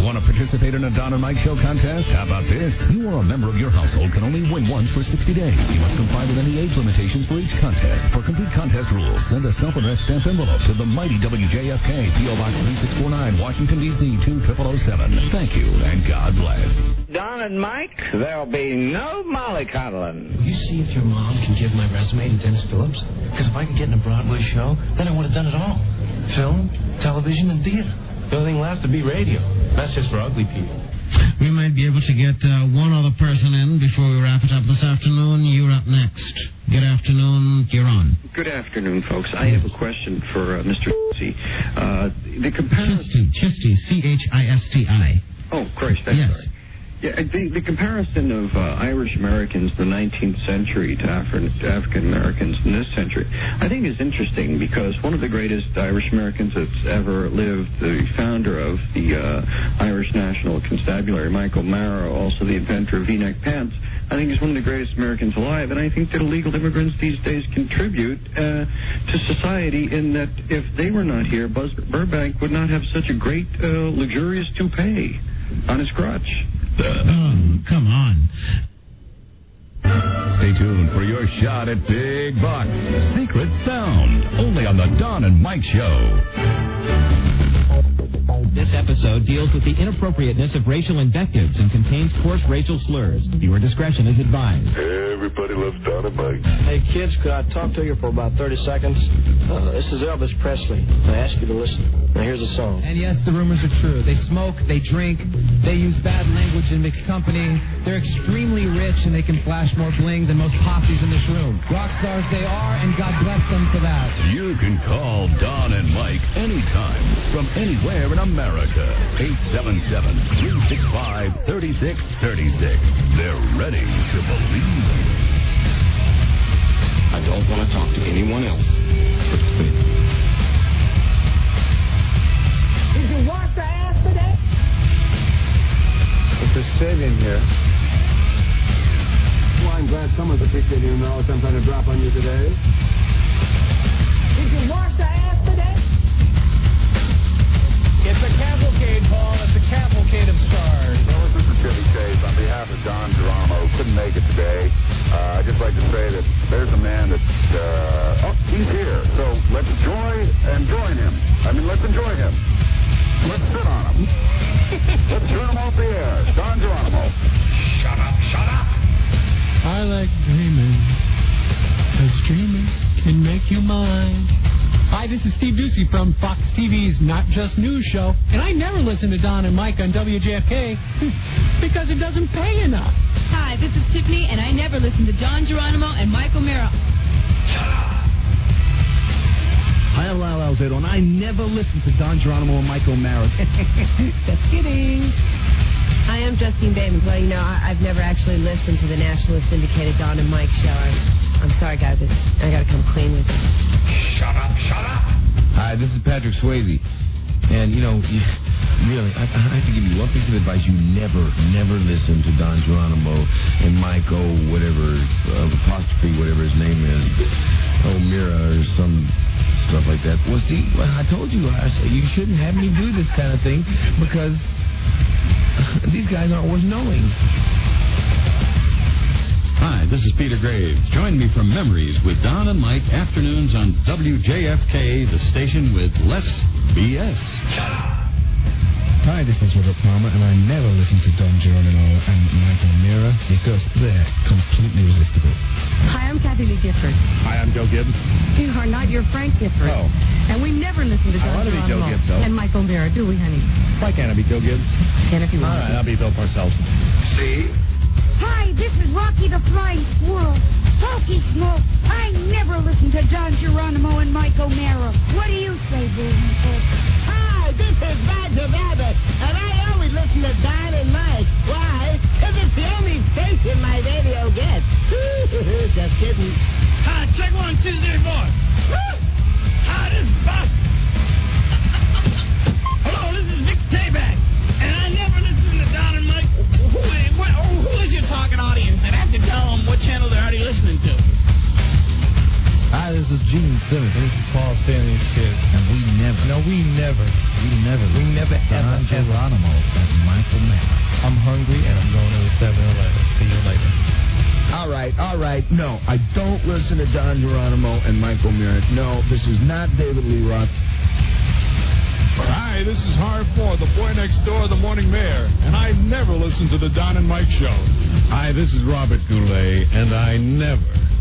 Want to participate in a Don and Mike Show contest? How about this? You or a member of your household can only win once for 60 days. You must comply with any age limitations for each contest. For complete contest rules, send a self-addressed stamp envelope to the mighty WJFK, P.O. Box 3649, Washington, D.C. 20007. Thank you, and God bless. Don and Mike, there'll be no mollycoddling. Will you see if your mom can give my resume to Dennis Phillips? Because if I could get in a Broadway show, then I would have done it all. Film, television, and theater. The only thing left would be radio. That's just for ugly people. We might be able to get one other person in before we wrap it up this afternoon. You're up next. Good afternoon. You're on. Good afternoon, folks. I have a question for Mr. Chesty. The comparison... Chesty, C-H-I-S-T-I. Oh, Christ, that's yes. right. Yeah, the comparison of Irish Americans in the 19th century to African Americans in this century, I think is interesting because one of the greatest Irish Americans that's ever lived, the founder of the Irish National Constabulary, Michael Mara, also the inventor of V-neck pants, I think is one of the greatest Americans alive, and I think that illegal immigrants these days contribute to society in that if they were not here, Buzz Burbank would not have such a great, luxurious toupee on his crotch. Come on. Stay tuned for your shot at Big Bucks. Secret Sound. Only on the Don and Mike Show. This episode deals with the inappropriateness of racial invectives and contains coarse racial slurs. Viewer discretion is advised. Everybody loves Don and Mike. Hey, kids, could I talk to you for about 30 seconds? This is Elvis Presley. I ask you to listen. Now, here's a song. And yes, the rumors are true. They smoke, they drink, they use bad language in mixed company. They're extremely rich, and they can flash more bling than most posses in this room. Rock stars they are, and God bless them for that. You can call Don and Mike anytime from anywhere in America. 877-365-3636. They're ready to believe. I don't want to talk to anyone else but the city. Did you wash your ass today? It's a Sid in here. Well, I'm glad someone's appreciating you know what I'm trying to drop on you today. Did you wash your ass today? It's a cavalcade, Paul. It's a cavalcade of stars. Well, this is Chevy Chase on behalf of Don Geronimo, who couldn't make it today. I'd just like to say that there's a man that, he's here. So let's enjoy him. Let's enjoy him. Let's sit on him. Let's turn him off the air. Don Geronimo. Shut up. I like dreaming, 'cause dreaming can make you mine. Hi, this is Steve Ducey from Fox TV's Not Just News show, and I never listen to Don and Mike on WJFK because it doesn't pay enough. Hi, this is Tiffany, and I never listen to Don Geronimo and Mike O'Mara. Hi, I'm Lyle Alzado, and I never listen to Don Geronimo and Mike O'Mara. Just kidding. Hi, I'm Justine Bateman. Well, you know, I've never actually listened to the nationally syndicated Don and Mike show. I'm sorry, guys. I got to come clean with you. Shut up. Hi, this is Patrick Swayze. And, really, I have to give you one piece of advice. You never listen to Don Geronimo and Mike whatever his name is, O'Meara or some stuff like that. Well, see, I told you, you shouldn't have me do this kind of thing because these guys aren't worth knowing. Hi, this is Peter Graves. Join me from Memories with Don and Mike, afternoons on WJFK, the station with less BS. Hi, this is Robert Palmer, and I never listen to Don Geronimo and Michael O'Meara because they're completely irresistible. Hi, I'm Kathy Lee Gifford. Hi, I'm Joe Gibbs. You are not your Frank Gifford. Oh. And we never listen to Don Joe Geronimo Gibbs, though. and Michael O'Meara, do we, honey? Why can't I be Joe Gibbs? Can if you want. All right, I'll be Bill Parcells. See? Hi, this is Rocky the Flying Squirrel. Smoky Smoke. I never listen to Don Geronimo and Mike O'Mara. What do you say, Bill? Hi, this is Roger Rabbit, and I always listen to Don and Mike. Why? Because it's the only station my radio gets. Just kidding. Hi, check 1, 2, 3, 4. Hi, this is Bob. Hello, this is Vic Tayback, and I never listen to Don and Mike. Who is your target audience? I'd have to tell them what channel they're already listening to. Hi, this is Gene Simmons. This is Paul Stanley's kid. And we never we never Don Geronimo and Michael Mara. I'm hungry and I'm going to the 7-Eleven. See you later. All right. No, I don't listen to Don Geronimo and Michael Mara. No, this is not David Lee Roth. Hi, this is Harv Ford, the boy next door, the morning mayor, and I never listen to the Don and Mike show. Hi, this is Robert Goulet, and I never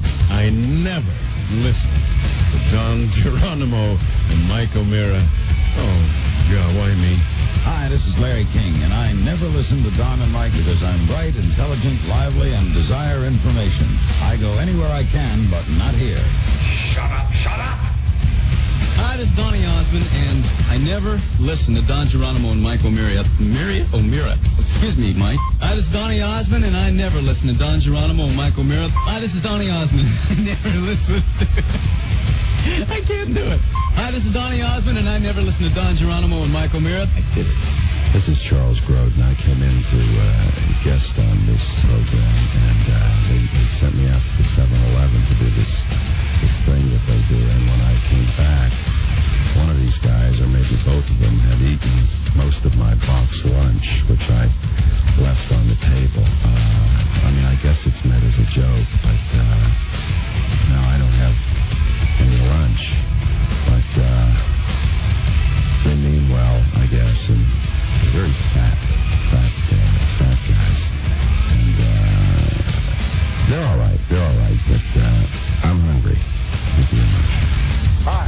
listen to Don Geronimo and Mike O'Meara. Oh, God, why me? Hi, this is Larry King, and I never listen to Don and Mike because I'm bright, intelligent, lively, and desire information. I go anywhere I can, but not here. Shut up! Hi, this is Donny Osmond, and I never listen to Don Geronimo and Mike O'Meara. O'Meara. Excuse me, Mike. Hi, this is Donny Osmond, and I never listen to Don Geronimo and Mike O'Meara. Hi, this is Donny Osmond. I never listen. I can't do it. Hi, this is Donny Osmond, and I never listen to Don Geronimo and Mike O'Meara. I did it. This is Charles Grodin. I came in to guest on this program, and they sent me out to the 7-Eleven to do this thing that they do. And when I came back, one of these guys, or maybe both of them, had eaten most of my box lunch, which I left on the table. I guess it's meant as a joke, but no, I don't have any lunch. But they mean well, I guess, and they're very fat guys. And they're all right, but I'm hungry. Thank you very much. Hi.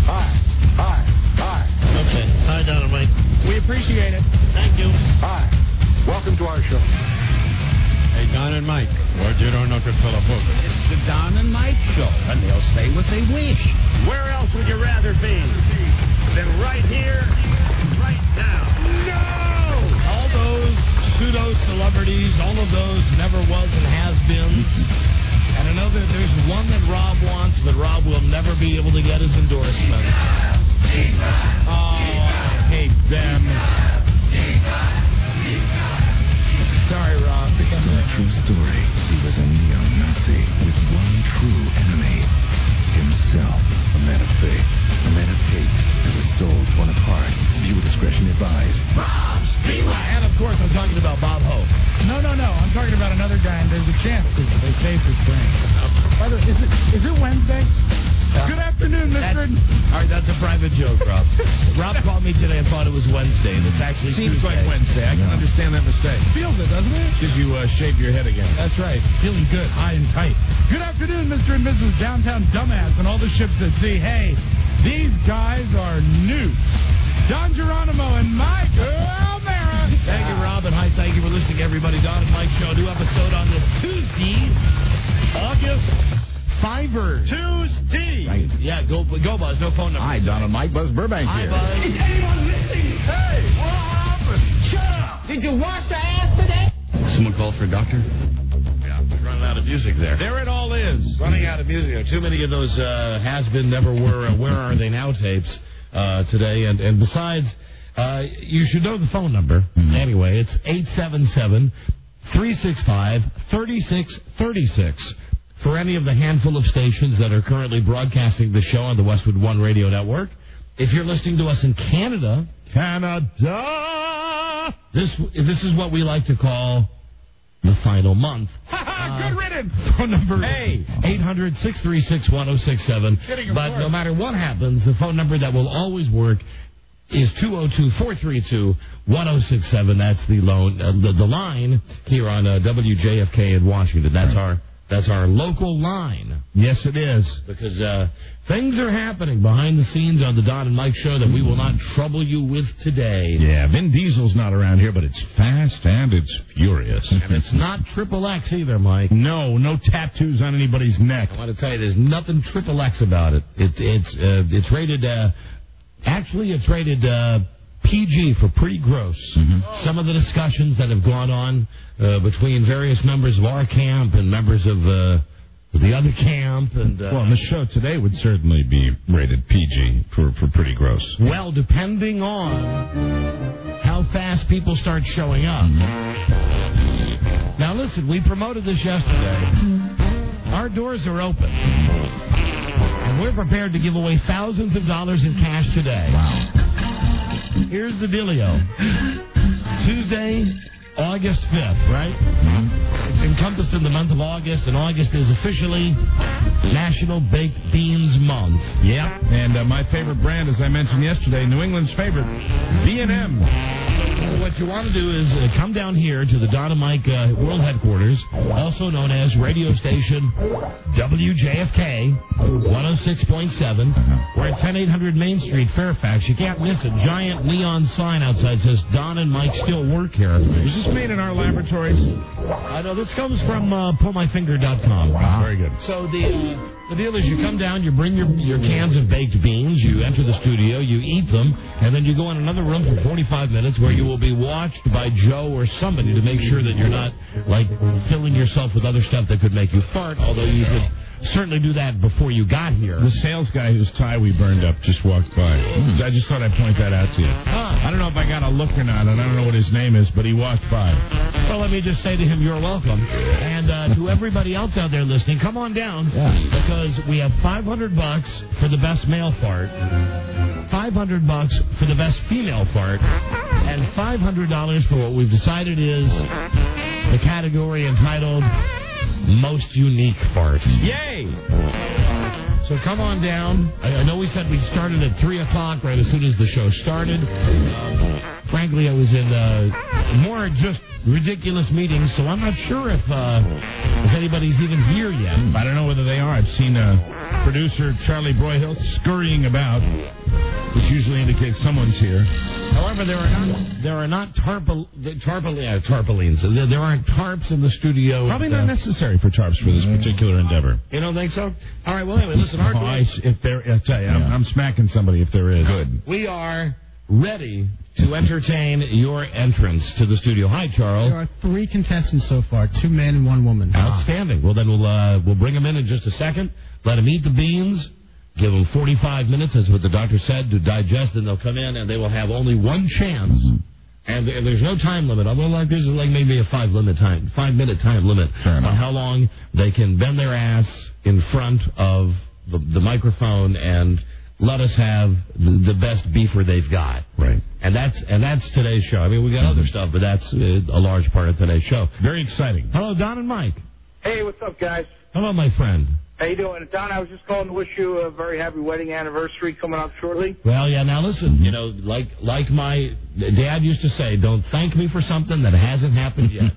Okay. Hi, Don and Mike. We appreciate it. Thank you. Hi. Welcome to our show. Hey, Don and Mike, what you don't know to fill a book? It's the Don and Mike show, and they'll say what they wish. Where else would you rather be than right here, right now? No! All those pseudo-celebrities, all of those never was and has-beens. And I know that there's one that Rob wants, but Rob will never be able to get his endorsement. Oh, I hate them. Sorry, Rob. It's a true story. He was a neo-Nazi with one true enemy. Himself. A man of faith. A man of hate. And his soul torn apart. Viewer discretion advised. Bob's And of course, I'm talking about Bob Hope. No. I'm talking about another guy, and there's a chance they saved his brain. By the way, is it Wednesday? Good afternoon, Mr. All right, that's a private joke, Rob. Rob called me today and thought it was Wednesday, and it's actually Seems Tuesday. like Wednesday. I can understand that mistake. Feels it, doesn't it? Because you shaved your head again. That's right. Feeling good, high and tight. Good afternoon, Mr. and Mrs. Downtown Dumbass and all the ships at sea. Hey, these guys are newts. Don Geronimo and Mike O'Meara. Thank you, Rob, and hi, thank you for listening, everybody. Don and Mike Show, new episode on this Tuesday, August 5ers. Tuesday. Right. Yeah, go Buzz. No phone number. Hi, Don and Mike. Buzz Burbank Hi, here. Buzz. Is anyone listening? Hey, what happened? Shut up. Did you wash your ass today? Someone call for a doctor? Yeah, we're running out of music there. There it all is. Running out of music. There are too many of those has-been, never were, where are they now tapes today. And besides, you should know the phone number. Mm-hmm. Anyway, it's 877-365-3636 for any of the handful of stations that are currently broadcasting the show on the Westwood One Radio Network. If you're listening to us in Canada, this is what we like to call the final month. Good riddance. Phone number 800-636-1067. But no matter what happens, the phone number that will always work is 202-432-1067. That's the line here on WJFK in Washington. That's our local line. Yes, it is. Because things are happening behind the scenes on the Don and Mike Show that we will not trouble you with today. Yeah, Vin Diesel's not around here, but it's fast and it's furious. And it's not XXX either, Mike. No tattoos on anybody's neck. I want to tell you, there's nothing XXX about it. It's rated, it's rated PG for pretty gross. Mm-hmm. Some of the discussions that have gone on between various members of our camp and members of the other camp. And well, the show today would certainly be rated PG for pretty gross. Well, depending on how fast people start showing up. Mm-hmm. Now, listen, we promoted this yesterday. Our doors are open. And we're prepared to give away thousands of dollars in cash today. Wow. here's the dealio. Tuesday, August 5th, right? It's encompassed in the month of August, and August is officially National Baked Beans Month. Yeah, and my favorite brand, as I mentioned yesterday, New England's favorite, B&M. What you want to do is come down here to the Don and Mike World Headquarters, also known as radio station WJFK 106.7. We're at 10800 Main Street, Fairfax. You can't miss a giant neon sign outside says Don and Mike still work here. Is this made in our laboratories? I know this comes from pullmyfinger.com. Very good. So the deal is you come down, you bring your cans of baked beans, you enter the studio, you eat them, and then you go in another room for 45 minutes where you will be watched by Joe or somebody to make sure that you're not, like, filling yourself with other stuff that could make you fart, although you could certainly do that before you got here. The sales guy whose tie we burned up just walked by. I just thought I'd point that out to you. I don't know if I got a look or not, and I don't know what his name is, but he walked by. Well, let me just say to him, you're welcome. And to everybody else out there listening, come on down, because we have $500 for the best male fart, $500 for the best female fart, and $500 for what we've decided is the category entitled Most Unique Fart. Yay! So come on down. I know we said we started at 3 o'clock right as soon as the show started. Frankly, I was in more just ridiculous meetings, so I'm not sure if anybody's even here yet. I don't know whether they are. I've seen producer Charlie Broyhill scurrying about, which usually indicates someone's here. However, there are not tarpaulins. There aren't tarps in the studio. Probably not necessary for tarps for this particular endeavor. You don't think so? All right. Well, anyway, listen. I'll tell you, I'm smacking somebody if there is. Good. We are ready to entertain your entrance to the studio. Hi, Charles. There are 3 contestants so far, 2 men and 1 woman. Outstanding. Well, then we'll bring them in just a second. Let them eat the beans. Give them 45 minutes, that's what the doctor said, to digest, and they'll come in, and they will have only one chance. And there's no time limit, although there's maybe a 5-minute time limit on how long they can bend their ass in front of the microphone and let us have the best beefer they've got. Right. And that's today's show. I mean, we got other stuff, but that's a large part of today's show. Very exciting. Hello, Don and Mike. Hey, what's up, guys? Hello, my friend. How you doing? Don, I was just calling to wish you a very happy wedding anniversary coming up shortly. Well, yeah, now listen, like my dad used to say, don't thank me for something that hasn't happened yet.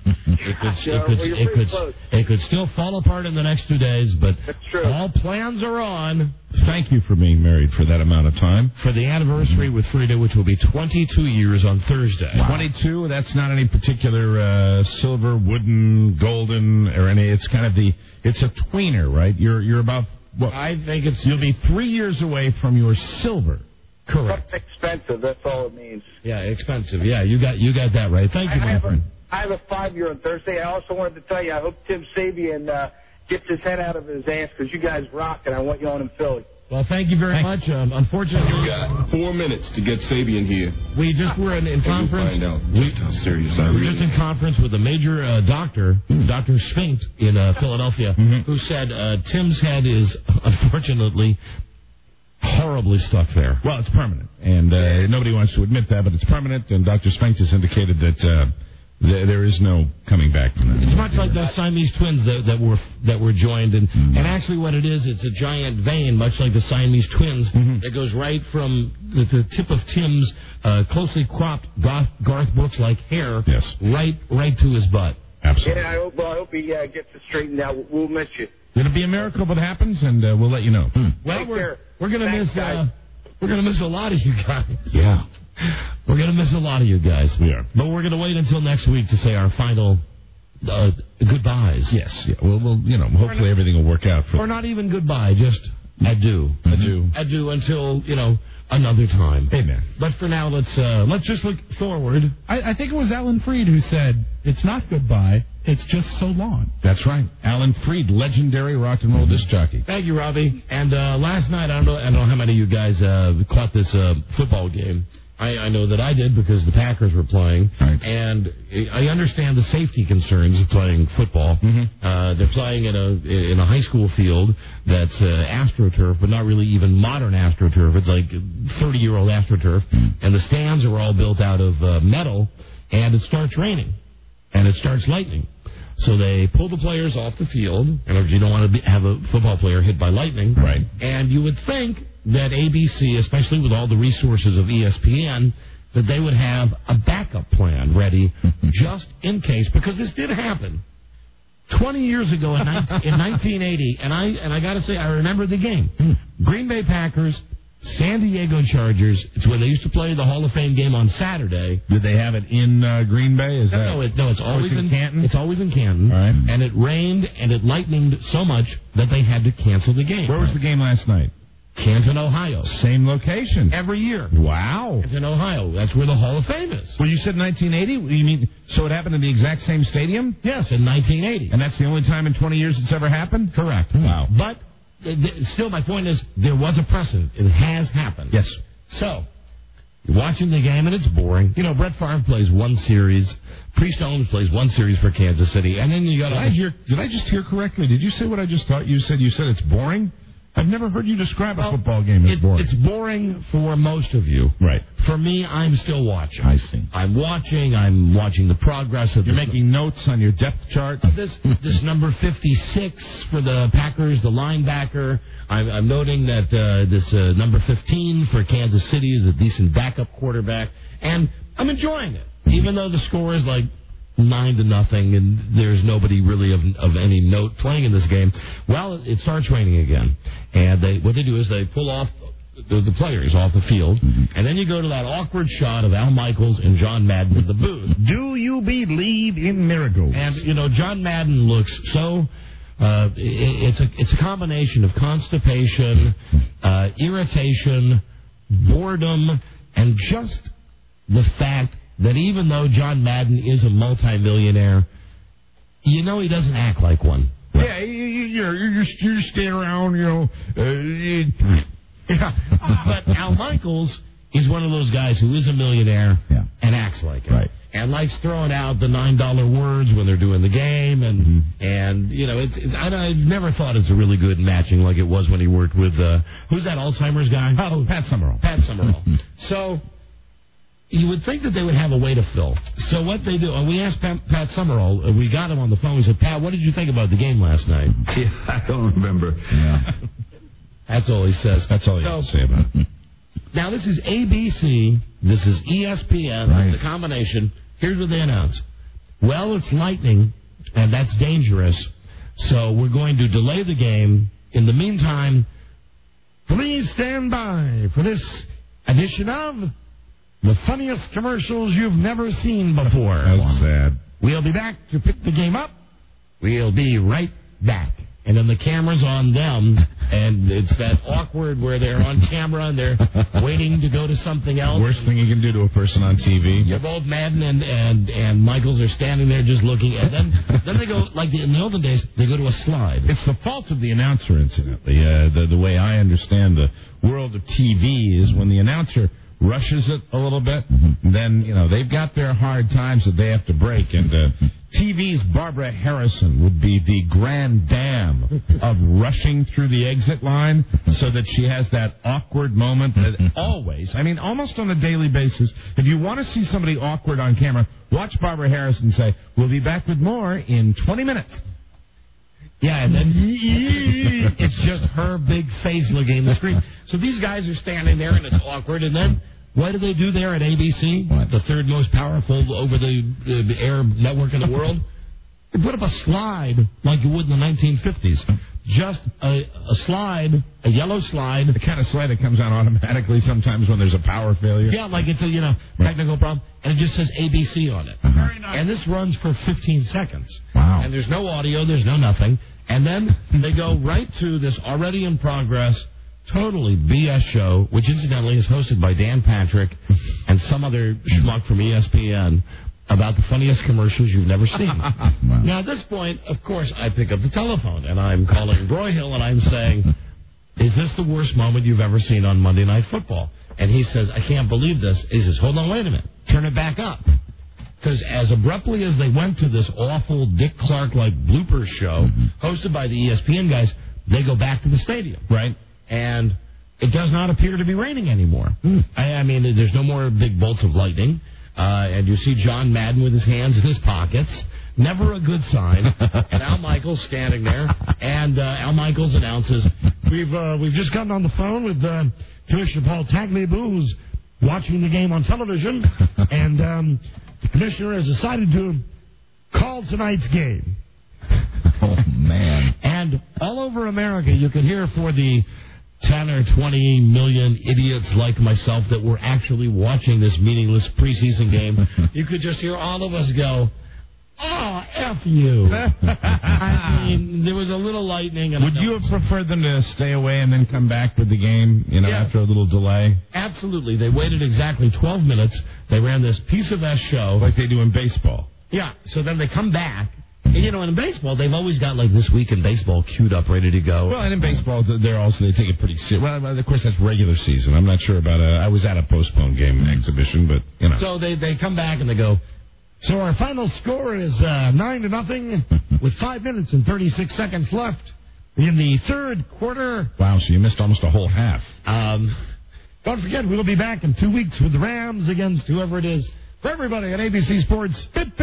It could still fall apart in the next 2 days, but all plans are on. Thank you for being married for that amount of time. For the anniversary with Frida, which will be 22 years on Thursday. Wow. 22, that's not any particular silver, wooden, golden, or any, it's kind of it's a tweener, right? You're about, I think you'll be 3 years away from your silver. Correct. Expensive, that's all it means. Yeah, expensive. Yeah, you got that right. Thank you, my friend. I have a 5-year on Thursday. I also wanted to tell you, I hope Tim Sabian gets his head out of his ass because you guys rock, and I want you on in Philly. Well, thank you very much. Unfortunately, you got 4 minutes to get Sabian here. We just were in conference. Find out just how serious I we were really just in conference with a major doctor, Dr. Spink in Philadelphia, who said Tim's head is unfortunately horribly stuck there. Well, it's permanent, and nobody wants to admit that, but it's permanent. And Dr. Spink has indicated that there is no coming back from that. It's much like those Siamese twins that were joined, and actually what it is, it's a giant vein, much like the Siamese twins, that goes right from the tip of Tim's closely cropped Garth Brooks-like hair, right to his butt. Absolutely. Yeah, I hope he gets it straightened out. We'll miss you. It'll be a miracle if it happens, and we'll let you know. Well, we're gonna miss a lot of you guys. Yeah. We're going to miss a lot of you guys. We are. But we're going to wait until next week to say our final goodbyes. Yes. Yeah. We'll hopefully everything will work out. Or not even goodbye, just adieu. Adieu until, another time. Amen. But for now, let's just look forward. I think it was Alan Freed who said, it's not goodbye, it's just so long. That's right. Alan Freed, legendary rock and roll disc jockey. Thank you, Robbie. And last night, I don't know how many of you guys caught this football game. I know that I did because the Packers were playing, and I understand the safety concerns of playing football. They're playing in a high school field that's AstroTurf, but not really even modern AstroTurf. It's like 30-year-old AstroTurf, and the stands are all built out of metal, and it starts raining, and it starts lightning. So they pull the players off the field, and you don't want to have a football player hit by lightning. Right. And you would think that ABC, especially with all the resources of ESPN, that they would have a backup plan ready just in case, because this did happen 20 years ago in 1980, and I got to say, I remember the game. Green Bay Packers, San Diego Chargers. It's where they used to play the Hall of Fame game on Saturday. Did they have it in Green Bay? No, it's always in Canton. It's always in Canton. All right. And it rained and it lightened so much that they had to cancel the game. Where was the game last night? Canton, Ohio. Same location. Every year. Wow. Canton, Ohio. That's where the Hall of Fame is. Well, you said 1980? You mean, so it happened in the exact same stadium? Yes, in 1980. And that's the only time in 20 years it's ever happened? Correct. Wow. But still, my point is, there was a precedent. It has happened. Yes. So, you're watching the game, and it's boring. You know, Brett Favre plays one series. Priest Owens plays one series for Kansas City. And then you got Did I just hear correctly? Did you say what I just thought you said? You said it's boring? I've never heard you describe a football game as boring. It's boring for most of you. Right. For me, I'm still watching. I see. I'm watching the progress of You're making notes on your depth chart? This number 56 for the Packers, the linebacker. I'm noting that this number 15 for Kansas City is a decent backup quarterback. And I'm enjoying it, even though the score is like 9-0, and there's nobody really of any note playing in this game. Well, it starts raining again, and what they do is they pull off the players off the field, and then you go to that awkward shot of Al Michaels and John Madden in the booth. Do you believe in miracles? And John Madden looks so. It's a combination of constipation, irritation, boredom, and just the fact that even though John Madden is a multimillionaire, he doesn't act like one. Yeah, you're staying around, But Al Michaels is one of those guys who is a millionaire and acts like it. Right. And likes throwing out the $9 words when they're doing the game, and I never thought it's a really good matching like it was when he worked with who's that Alzheimer's guy? Oh, Pat Summerall. Pat Summerall. So you would think that they would have a way to fill. So what they do, and we asked Pat Summerall, we got him on the phone. We said, Pat, what did you think about the game last night? Yeah, I don't remember. Yeah. That's all he says. That's all he has to say about it. Now, this is ABC. This is ESPN. Right. The combination. Here's what they announce. Well, it's lightning, and that's dangerous. So we're going to delay the game. In the meantime, please stand by for this edition of the funniest commercials you've never seen before. That's sad. We'll be back to pick the game up. We'll be right back. And then the camera's on them, and it's that awkward where they're on camera and they're waiting to go to something else. Worst thing you can do to a person on TV. They're both Madden and Michaels are standing there just looking. And then they go, like in the olden days, they go to a slide. It's the fault of the announcer, incidentally. The way I understand the world of TV is when the announcer rushes it a little bit, then, they've got their hard times that they have to break. And TV's Barbara Harrison would be the grand dam of rushing through the exit line so that she has that awkward moment that always, almost on a daily basis, if you want to see somebody awkward on camera, watch Barbara Harrison say, we'll be back with more in 20 minutes. Yeah, and then it's just her big face looking at the screen. So these guys are standing there, and it's awkward. And then what do they do there at ABC, the third most powerful over-the-air network in the world? They put up a slide like you would in the 1950s. Just a slide, a yellow slide. The kind of slide that comes on automatically sometimes when there's a power failure. Yeah, like it's a technical problem. And it just says ABC on it. Very nice. And this runs for 15 seconds. Wow. And there's no audio, there's no nothing. And then they go right to this already in progress, totally BS show, which incidentally is hosted by Dan Patrick and some other schmuck from ESPN, about the funniest commercials you've never seen. Wow. Now, at this point, of course, I pick up the telephone, and I'm calling Broyhill, and I'm saying, is this the worst moment you've ever seen on Monday Night Football? And he says, I can't believe this. He says, hold on, wait a minute. Turn it back up. Because as abruptly as they went to this awful Dick Clark-like blooper show, hosted by the ESPN guys, they go back to the stadium. Right. And it does not appear to be raining anymore. I mean, there's no more big bolts of lightning. And you see John Madden with his hands in his pockets. Never a good sign. And Al Michaels standing there. And Al Michaels announces, we've just gotten on the phone with Commissioner Paul Tagliabue, who's watching the game on television. And the commissioner has decided to call tonight's game. Oh, man. And all over America, you can hear for the 10 or 20 million idiots like myself that were actually watching this meaningless preseason game, you could just hear all of us go, oh, F you. I mean, there was a little lightning. And would you have preferred them to stay away and then come back with the game, after a little delay? Absolutely. They waited exactly 12 minutes. They ran this piece of S show. Like they do in baseball. Yeah. So then they come back. And, in baseball, they've always got, like, This Week in Baseball queued up, ready to go. Well, and in baseball, they take it pretty serious. Well, of course, that's regular season. I'm not sure about I was at a postponed game exhibition, but, So they come back and they go, so our final score is 9-0 with 5 minutes and 36 seconds left in the third quarter. Wow, so you missed almost a whole half. Don't forget, we'll be back in 2 weeks with the Rams against whoever it is. For everybody at ABC Sports,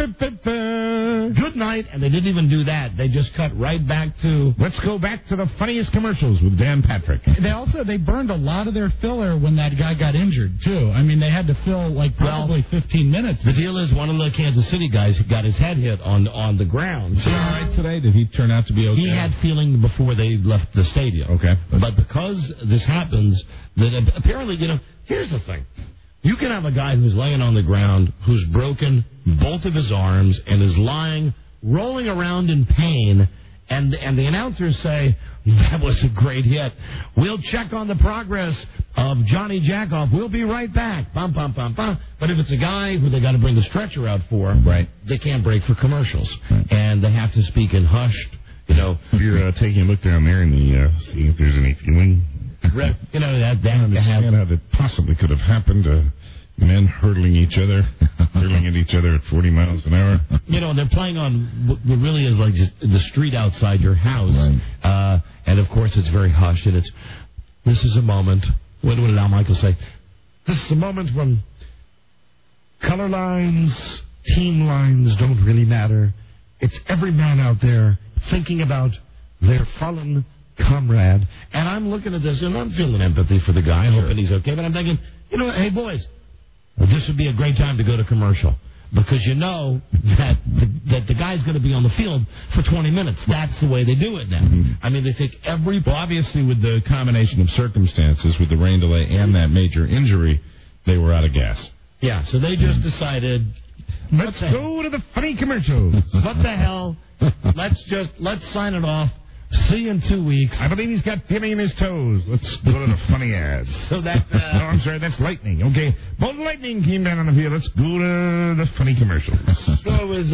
good night. And they didn't even do that. They just cut right back to... Let's go back to the funniest commercials with Dan Patrick. They burned a lot of their filler when that guy got injured, too. I mean, they had to fill, probably 15 minutes. The deal is one of the Kansas City guys got his head hit on the ground. Is he all right today? Did he turn out to be okay? He had feeling before they left the stadium. Okay. But because this happens, that apparently, here's the thing. You can have a guy who's laying on the ground, who's broken both of his arms, and is lying, rolling around in pain, and the announcers say, that was a great hit. We'll check on the progress of Johnny Jackoff. We'll be right back. Bum, bum, bum, bum. But if it's a guy who they got to bring the stretcher out for, right, they can't break for commercials. Right. And they have to speak in hushed, If you're taking a look down there and seeing if there's any feeling... that understand how that possibly could have happened. Men hurtling at each other at 40 miles an hour. They're playing on what really is like just the street outside your house. Right. And of course it's very hushed. And this is a moment. What did Al Michaels say? This is a moment when color lines, team lines don't really matter. It's every man out there thinking about their fallen comrade. And I'm looking at this, and I'm feeling empathy for the guy, hoping he's okay. But I'm thinking, hey, boys, this would be a great time to go to commercial. Because that the guy's going to be on the field for 20 minutes. That's the way they do it now. Mm-hmm. I mean, they take every... Well, obviously, with the combination of circumstances, with the rain delay and that major injury, they were out of gas. Yeah, so they just decided... Let's go to the funny commercials. What the hell? Let's sign it off. See you in 2 weeks. I believe he's got feeling in his toes. Let's go to the funny ads. So that... no, I'm sorry, that's lightning. Okay, bolt lightning came down on the field. Let's go to the funny commercials. So it was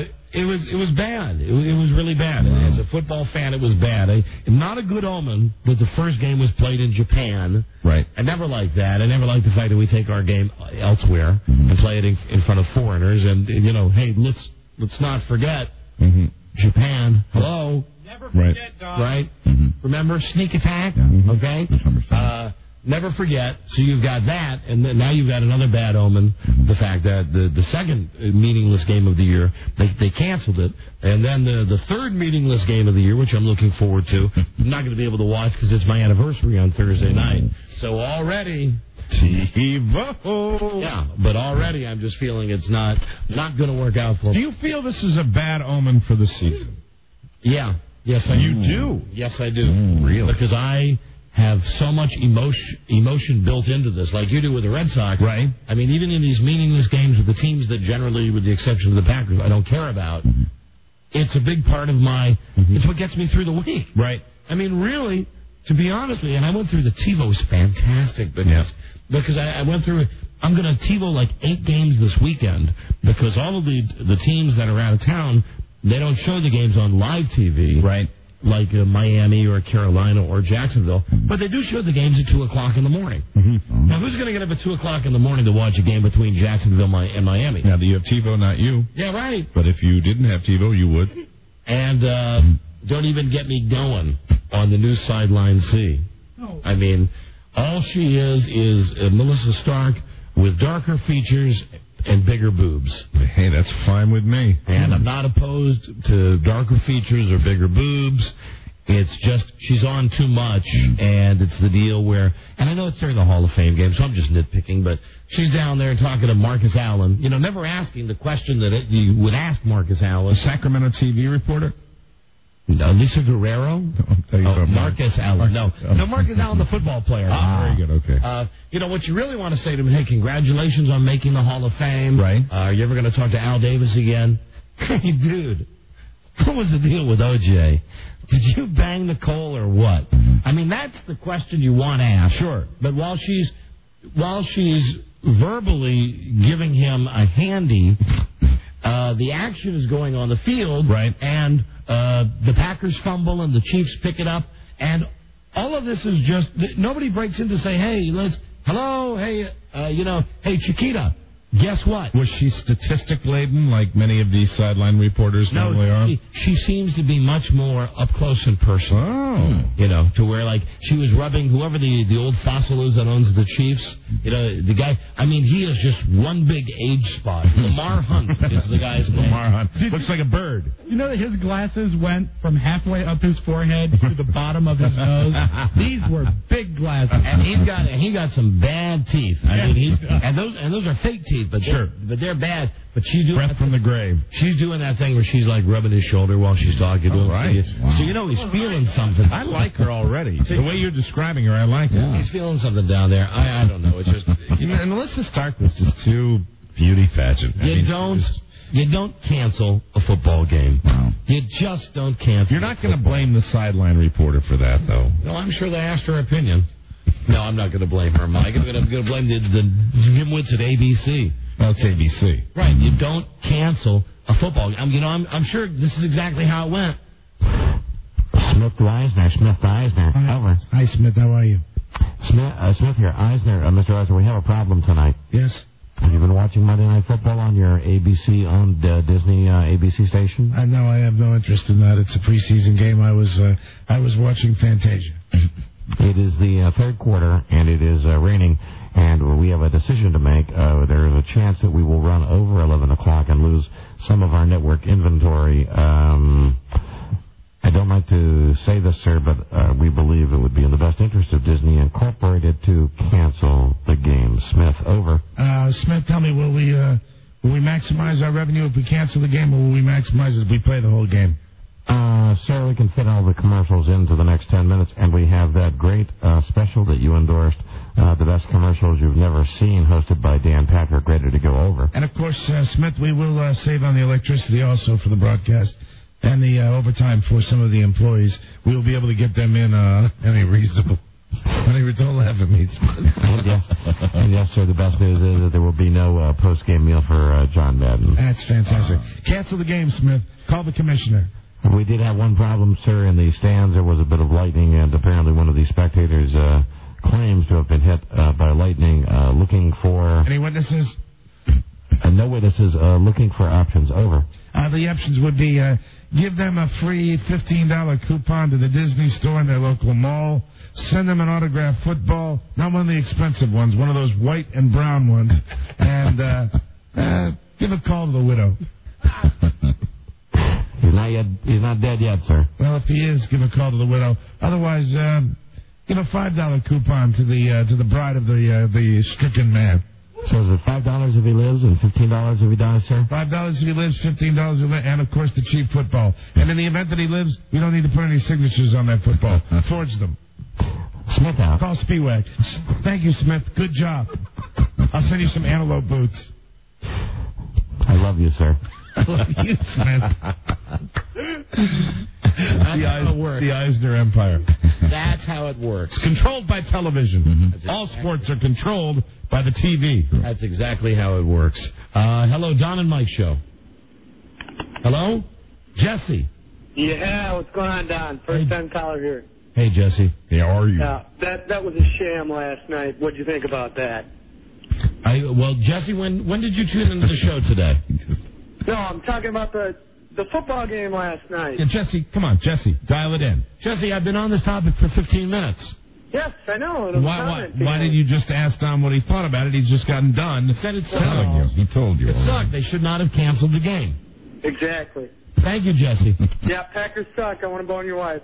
bad. It was really bad. Wow. As a football fan, it was bad. Not a good omen that the first game was played in Japan. Right. I never liked that. I never liked the fact that we take our game elsewhere and play it in front of foreigners. And hey, let's not forget Japan. Hello. Never forget, Don. Right? Mm-hmm. Remember, sneak attack? Yeah. Okay? Never forget. So you've got that, and then now you've got another bad omen, the fact that the second meaningless game of the year, they canceled it. And then the third meaningless game of the year, which I'm looking forward to, I'm not going to be able to watch because it's my anniversary on Thursday night. So already... TiVo. Yeah, but already I'm just feeling it's not going to work out for me. Do you feel this is a bad omen for the season? Yeah. Yes, I do. You do? Yes, I do. Really? Because I have so much emotion built into this, like you do with the Red Sox. Right. I mean, even in these meaningless games with the teams that generally, with the exception of the Packers, I don't care about, it's a big part of my... It's what gets me through the week. Right. I mean, really, to be honest with you, and I went through the TiVo. It's fantastic because I went through it. I'm going to TiVo like 8 games this weekend because all of the teams that are out of town... They don't show the games on live TV. Right. like Miami or Carolina or Jacksonville, but they do show the games at 2 o'clock in the morning. Mm-hmm. Now, who's going to get up at 2 o'clock in the morning to watch a game between Jacksonville and Miami? Now, you have TiVo, not you. Yeah, right. But if you didn't have TiVo, you would. And don't even get me going on the new Sideline C. No. I mean, all she is Melissa Stark with darker features and bigger boobs. Hey, that's fine with me. And I'm not opposed to darker features or bigger boobs. It's just she's on too much, and it's the deal where, and I know it's during the Hall of Fame game, so I'm just nitpicking, but she's down there talking to Marcus Allen, never asking the question that you would ask Marcus Allen. The Sacramento TV reporter? No, Lisa Guerrero? Marcus Allen. No, Marcus Allen, the football player. Very good, okay. What you really want to say to him, hey, congratulations on making the Hall of Fame. Right. Are you ever going to talk to Al Davis again? Hey, dude, what was the deal with O.J.? Did you bang Nicole or what? I mean, that's the question you want to ask. Sure. But while she's verbally giving him a handy, the action is going on the field. Right. And the Packers fumble and the Chiefs pick it up. And all of this is just, nobody breaks in to say, hey, hey, Chiquita. Guess what? Was she statistic-laden like many of these sideline reporters normally are? She seems to be much more up close and personal. Oh. To where, like, she was rubbing whoever the old fossil is that owns the Chiefs. The guy, I mean, he is just one big age spot. Lamar Hunt is the guy's name. Lamar Hunt. Looks like a bird. You know that his glasses went from halfway up his forehead to the bottom of his nose? These were big glasses. And he got some bad teeth. I mean, and those are fake teeth. But they're bad. But she's doing breath from the grave. She's doing that thing where she's like rubbing his shoulder while she's talking to him. Right. So he's feeling something. I like her already. The way you're describing her, I like her. He's feeling something down there. I don't know. It's just and Melissa Stark was just too beauty pageant. You don't cancel a football game. No. You just don't cancel. You're not going to blame the sideline reporter for that, though. No, I'm sure they asked her opinion. No, I'm not going to blame her, Mike. I'm going to blame the dimwits at ABC. Well, it's ABC. Right. You don't cancel a football game. I'm sure this is exactly how it went. Smith to Eisner. Smith to Eisner. Over. Hi, Smith. How are you? Smith here. Eisner. Mr. Eisner, we have a problem tonight. Yes. Have you been watching Monday Night Football on your ABC-owned Disney ABC station? No, I have no interest in that. It's a preseason game. I was watching Fantasia. It is the third quarter, and it is raining, and we have a decision to make. There is a chance that we will run over 11 o'clock and lose some of our network inventory. I don't like to say this, sir, but we believe it would be in the best interest of Disney Incorporated to cancel the game. Smith, over. Smith, tell me, will we maximize our revenue if we cancel the game, or will we maximize it if we play the whole game? Sir, we can fit all the commercials into the next 10 minutes, and we have that great special that you endorsed, the best commercials you've never seen, hosted by Dan Patrick, ready to go over. And, of course, Smith, we will save on the electricity also for the broadcast and the overtime for some of the employees. We will be able to get them in any reasonable. Don't laugh at me. And yes, sir, the best news is that there will be no post-game meal for John Madden. That's fantastic. Cancel the game, Smith. Call the commissioner. We did have one problem, sir, in the stands. There was a bit of lightning, and apparently one of the spectators claims to have been hit by lightning, looking for... Any witnesses? No witnesses, looking for options. Over. The options would be give them a free $15 coupon to the Disney store in their local mall, send them an autographed football, not one of the expensive ones, one of those white and brown ones, and give a call to the widow. He's not dead yet, sir. Well, if he is, give a call to the widow. Otherwise, give a $5 coupon to the bride of the stricken man. So is it $5 if he lives and $15 if he dies, sir? $5 if he lives, $15 if he lives, and, of course, the cheap football. And in the event that he lives, we don't need to put any signatures on that football. Forge them. Smith out. Call Speedway. Thank you, Smith. Good job. I'll send you some antelope boots. I love you, sir. I love you, Smith. The Eisner Empire. That's how it works. Controlled by television. Mm-hmm. All sports are controlled by the TV. That's exactly how it works. Hello, Don and Mike Show. Hello? Jesse. Yeah, what's going on, Don? First time caller here. Hey, Jesse. How are you? That was a sham last night. What'd you think about that? Well, Jesse, when did you tune into the show today? No, I'm talking about the football game last night. Yeah, Jesse, come on, Jesse, dial it in. Jesse, I've been on this topic for 15 minutes. Yes, I know. Why did you just ask Don what he thought about it? He's just gotten done telling you. He told you. It sucked. They should not have canceled the game. Exactly. Thank you, Jesse. Yeah, Packers suck. I want to bone your wife.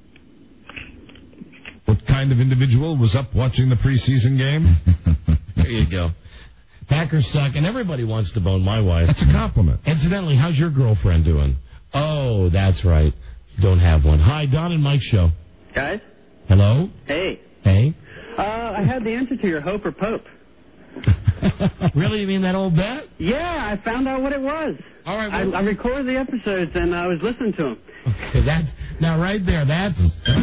What kind of individual was up watching the preseason game? There you go. Packers suck, and everybody wants to bone my wife. That's a compliment. Incidentally, how's your girlfriend doing? Oh, that's right. Don't have one. Hi, Don and Mike show. Guys? Hello? Hey. Hey? I had the answer to your Hope or Pope. Really? You mean that old bet? Yeah, I found out what it was. All right. Well, I recorded the episodes, and I was listening to them. Okay, now right there, that's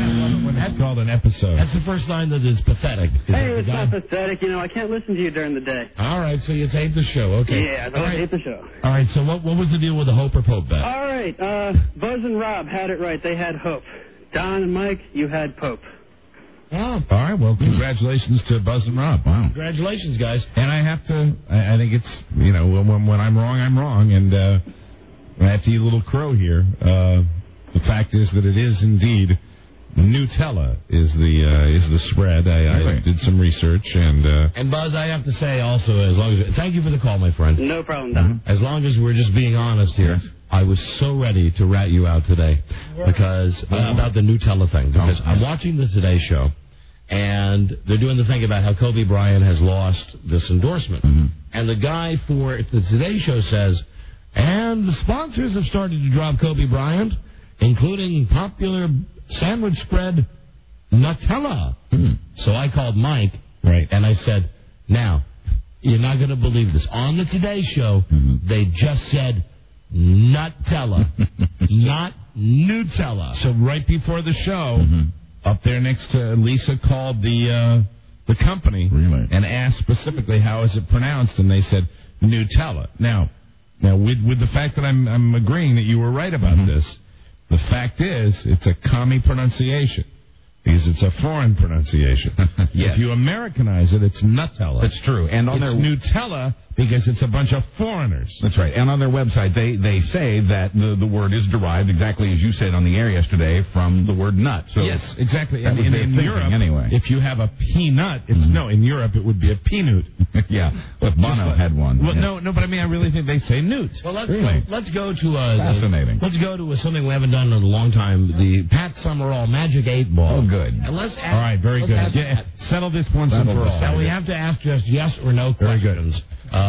called an episode. That's the first sign that it's pathetic. Hey, it's not pathetic. You know, I can't listen to you during the day. All right, so you tape the show. Okay. Yeah, I tape the show. All right, so what was the deal with the Hope or Pope bet? All right, Buzz and Rob had it right. They had Hope. Don and Mike, you had Pope. Oh. All right, well, congratulations to Buzz and Rob. Wow. Congratulations, guys. And I have to, I think it's, when I'm wrong, I'm wrong. And I have to eat a little crow here. The fact is that it is indeed Nutella is the spread. I did some research and Buzz, I have to say also, as long as thank you for the call, my friend. No problem, Don. As long as we're just being honest here, I was so ready to rat you out today because about the Nutella thing. Because I'm watching the Today Show, and they're doing the thing about how Kobe Bryant has lost this endorsement, and the guy for the Today Show says, and the sponsors have started to drop Kobe Bryant, including popular sandwich spread Nutella. So I called Mike, and I said, now, you're not going to believe this. On the Today Show, they just said Nutella, not Nutella. So right before the show, up there next to Lisa called the company and asked specifically how is it pronounced, and they said Nutella. Now with the fact that I'm agreeing that you were right about this, the fact is it's a commie pronunciation. Because it's a foreign pronunciation. Yes. If you Americanize it, it's Nutella. That's true. And on it's Nutella because it's a bunch of foreigners. That's right. And on their website, they say that the word is derived, exactly as you said on the air yesterday, from the word nut. So yes, exactly. That was their in thinking, Europe, anyway. if you have a peanut, it's no. In Europe, it would be a peanut. Yeah. But Bono had one. Well, yeah. no, but I mean, I really think they say newt. Well, let's go to fascinating. Let's go to something we haven't done in a long time. The Pat Summerall Magic 8 Ball. Oh, good. And let's ask, all right, very good. Yeah, settle this once and for all. Now we have to ask just yes or no questions.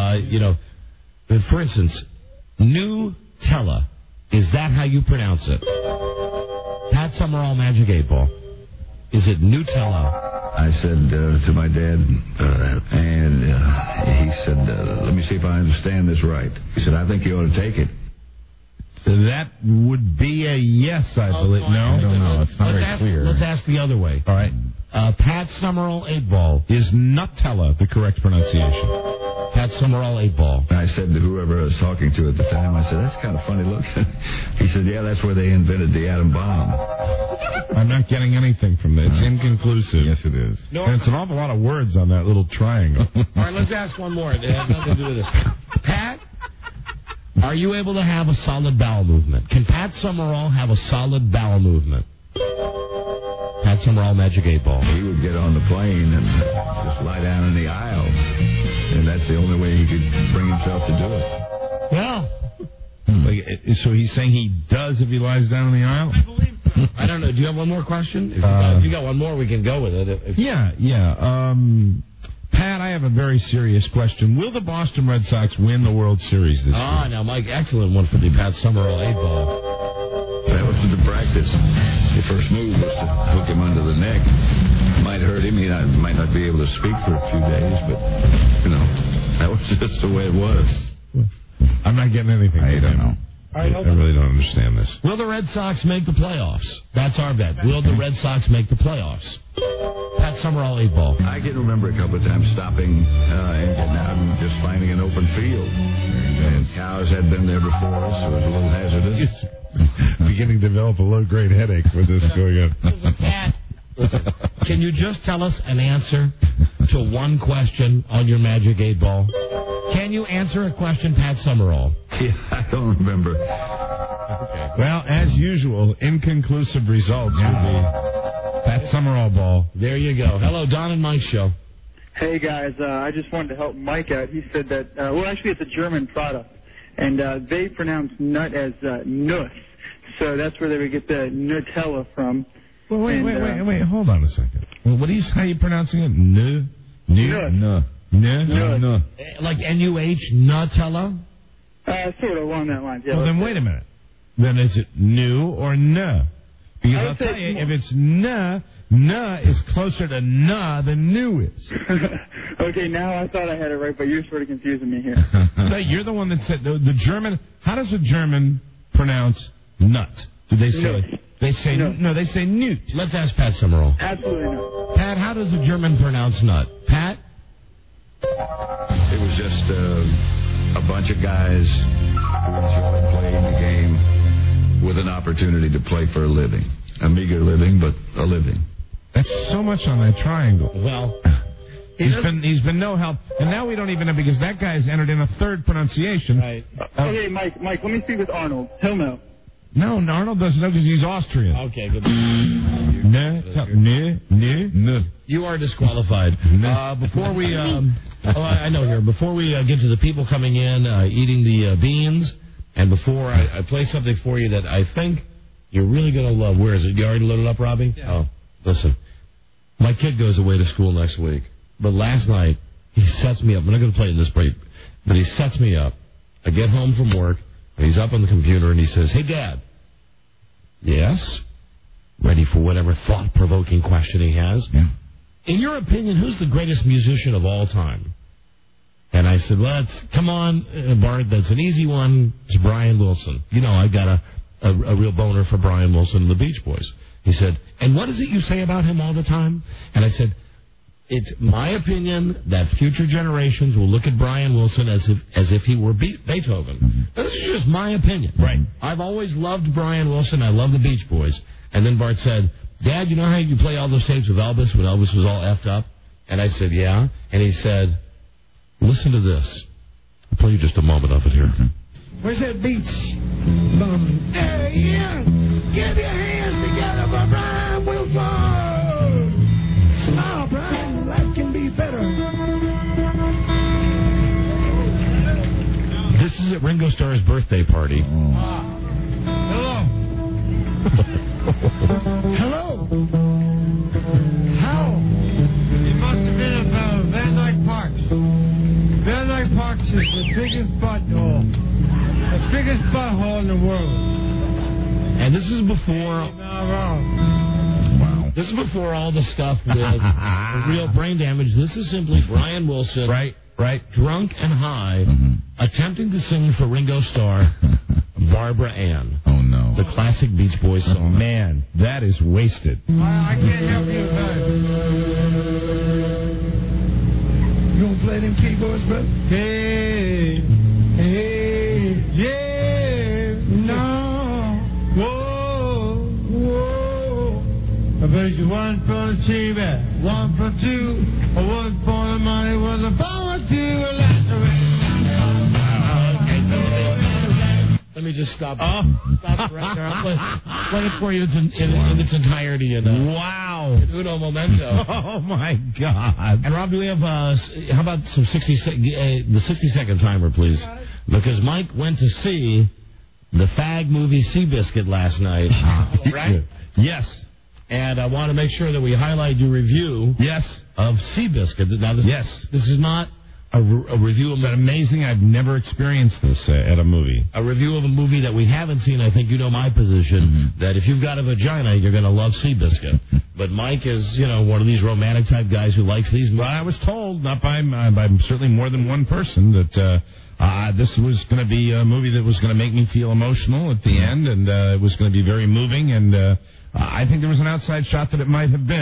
For instance, Nutella. Is that how you pronounce it? Pat Summerall Magic 8 Ball. Is it Nutella? I said to my dad, and he said, let me see if I understand this right. He said, I think you ought to take it. That would be a yes, I believe. No? I don't know. It's not very clear. Let's ask the other way. All right. Pat Summerall 8 Ball. Is Nutella the correct pronunciation? Pat Summerall 8 Ball. And I said to whoever I was talking to at the time, I said, that's kind of funny looking. He said, yeah, that's where they invented the atom bomb. I'm not getting anything from this. It's inconclusive. Yes, it is. No. And it's an awful lot of words on that little triangle. All right, let's ask one more. It has nothing to do with this. Pat, are you able to have a solid bowel movement? Can Pat Summerall have a solid bowel movement? Pat Summerall Magic 8 Ball. He would get on the plane and just lie down in the aisle. And that's the only way he could bring himself to do it. Well. So he's saying he does if he lies down in the aisle? I believe so. I don't know. Do you have one more question? If you got one more, we can go with it. Yeah. Pat, I have a very serious question. Will the Boston Red Sox win the World Series this year? Now, Mike, excellent one for the Pat Summerall 8 Ball. That was the practice. The first move was to hook him under the neck. Might hurt him. He might not be able to speak for a few days, but, that was just the way it was. I'm not getting anything. I don't know. I really don't understand this. Will the Red Sox make the playoffs? That's our bet. Will the Red Sox make the playoffs? Pat Summerall 8 Ball. I can remember a couple of times stopping and getting out and just finding an open field. And cows had been there before us, so it was a little hazardous. beginning to develop a low-grade headache with this going on. Listen, can you just tell us an answer to one question on your Magic 8 Ball? Can you answer a question, Pat Summerall? Yeah, I don't remember. Okay. Well, as usual, inconclusive results would be Pat Summerall Ball. There you go. Hello, Don and Mike Show. Hey, guys. I just wanted to help Mike out. He said that, actually, it's a German product, and they pronounce nut as nuss. So that's where they would get the Nutella from. Well, wait. Hold on a second. Well, how are you pronouncing it? No. Like N-U-H, Nutella? Sort of along that line. Yeah, well, then wait a minute. Then is it new or nuh? Because I'll tell you, if it's nuh is closer to nuh than new is. Okay, now I thought I had it right, but you're sort of confusing me here. No, you're the one that said the German. How does a German pronounce nut? Do they say? They say no. They say newt. Let's ask Pat Summerall. Absolutely not. Pat, how does a German pronounce nut? Pat? It was just a bunch of guys who enjoyed playing the game with an opportunity to play for a living. A meager living, but a living. That's so much on that triangle. Well, he's been no help, and now we don't even know because that guy's entered in a third pronunciation. Right. Okay, Mike, let me speak with Arnold. He'll know. No, Arnold doesn't know because he's Austrian. Okay, good. No. You are disqualified. Before we, I know here. Before we get to the people coming in, eating the beans, and before I play something for you that I think you're really going to love. Where is it? You already loaded up, Robbie? Yeah. Oh, listen. My kid goes away to school next week, but last night he sets me up. I'm not going to play it in this break, but he sets me up. I get home from work. He's up on the computer, and he says, "Hey, Dad." Yes? Ready for whatever thought-provoking question he has. Yeah. In your opinion, who's the greatest musician of all time? And I said, come on, Bart, that's an easy one. It's Brian Wilson. You know, I got a real boner for Brian Wilson and the Beach Boys. He said, and what is it you say about him all the time? And I said, it's my opinion that future generations will look at Brian Wilson as if he were Beethoven. Mm-hmm. This is just my opinion. Right. I've always loved Brian Wilson. I love the Beach Boys. And then Bart said, Dad, you know how you play all those tapes with Elvis when Elvis was all effed up? And I said, yeah. And he said, listen to this. I'll play you just a moment of it here. Mm-hmm. Where's that beach bum? Hey, yeah. Give your hands together for Brian Wilson. Smile, Brian. Life can be better. This is at Ringo Starr's birthday party. Hello. Hello. How? It must have been about Van Dyke Parks. Van Dyke Parks is the biggest butthole. The biggest butthole in the world. And this is before... Wow. This is before all the stuff with real brain damage. This is simply Brian Wilson. Right. Drunk and high, attempting to sing for Ringo Starr, Barbara Ann. Oh, no. The classic Beach Boys song. Oh, man, that is wasted. I can't help you with that. You gonna play them keyboards, bro? Hey, yeah, no, whoa. I bet you one for the cheap, one for two, or one for the money was a power to Let me just stop. Stop right there. I'll play it for you in its entirety. Wow. In uno momento. Oh, my God. And, Rob, do we have, how about some the 60-second timer, please? Because Mike went to see the fag movie Seabiscuit last night. Right? Yes. And I want to make sure that we highlight your review. Yes. Of Seabiscuit. Now, this is not a review of... It's amazing. I've never experienced this at a movie. A review of a movie that we haven't seen. I think you know my position, that if you've got a vagina, you're going to love Seabiscuit. But Mike is, one of these romantic type guys who likes these movies. Well, I was told, not by certainly more than one person, that this was going to be a movie that was going to make me feel emotional at the end, and it was going to be very moving, and I think there was an outside shot that it might have been.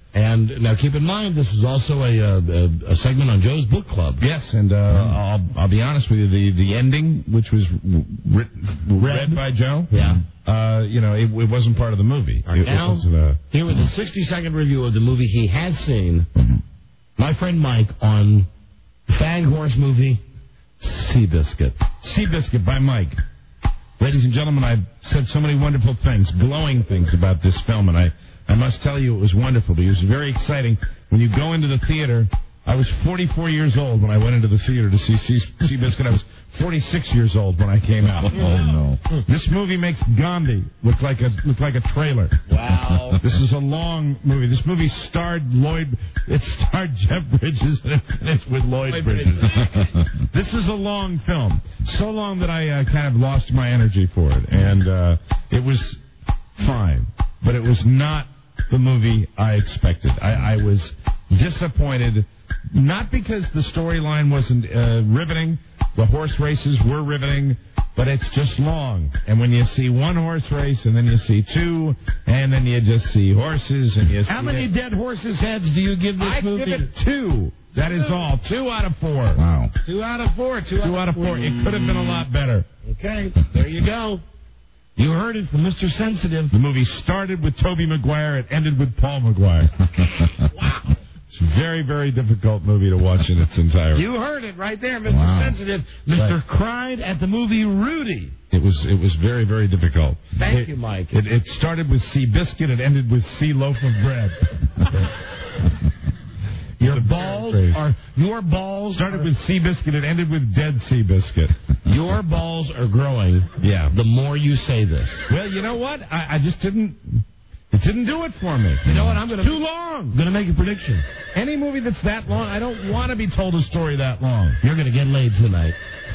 And now keep in mind, this is also a segment on Joe's Book Club. Yes, and I'll be honest with you, the ending, which was read by Joe, it wasn't part of the movie. Right, here with a 60-second review of the movie he has seen, my friend Mike on Fag Horse movie, Seabiscuit. Seabiscuit by Mike. Ladies and gentlemen, I've said so many wonderful things, glowing things about this film, and I must tell you it was wonderful because it was very exciting. When you go into the theater, I was 44 years old when I went into the theater to see Seabiscuit. I was 46 years old when I came out. Oh, no. This movie makes Gandhi look like a trailer. Wow. This is a long movie. This movie starred Jeff Bridges and it finished with Lloyd Bridges. This is a long film. So long that I kind of lost my energy for it. And it was fine. But it was not the movie I expected. I was disappointed, not because the storyline wasn't riveting. The horse races were riveting, but it's just long. And when you see one horse race, and then you see two, and then you just see horses, and you see... How many dead horses' heads do you give this movie? I give it 2. That is all. 2 out of 4. Wow. 2 out of 4. 2 out of 4. It could have been a lot better. Okay, there you go. You heard it from Mr. Sensitive. The movie started with Tobey Maguire. It ended with Paul Maguire. Wow. It's a very, very difficult movie to watch in its entirety. You heard it right there, Mr. Sensitive. Mr. Cried at the movie Rudy. It was very, very difficult. Thank you, Mike. It started with Seabiscuit. It ended with Sea Loaf of Bread. Your balls started with Seabiscuit. It ended with Dead Seabiscuit. Your balls are growing. Yeah. The more you say this. Well, you know what? I just didn't. It didn't do it for me. You know what? I'm too long. I'm gonna make a prediction. Any movie that's that long, I don't want to be told a story that long. You're gonna get laid tonight.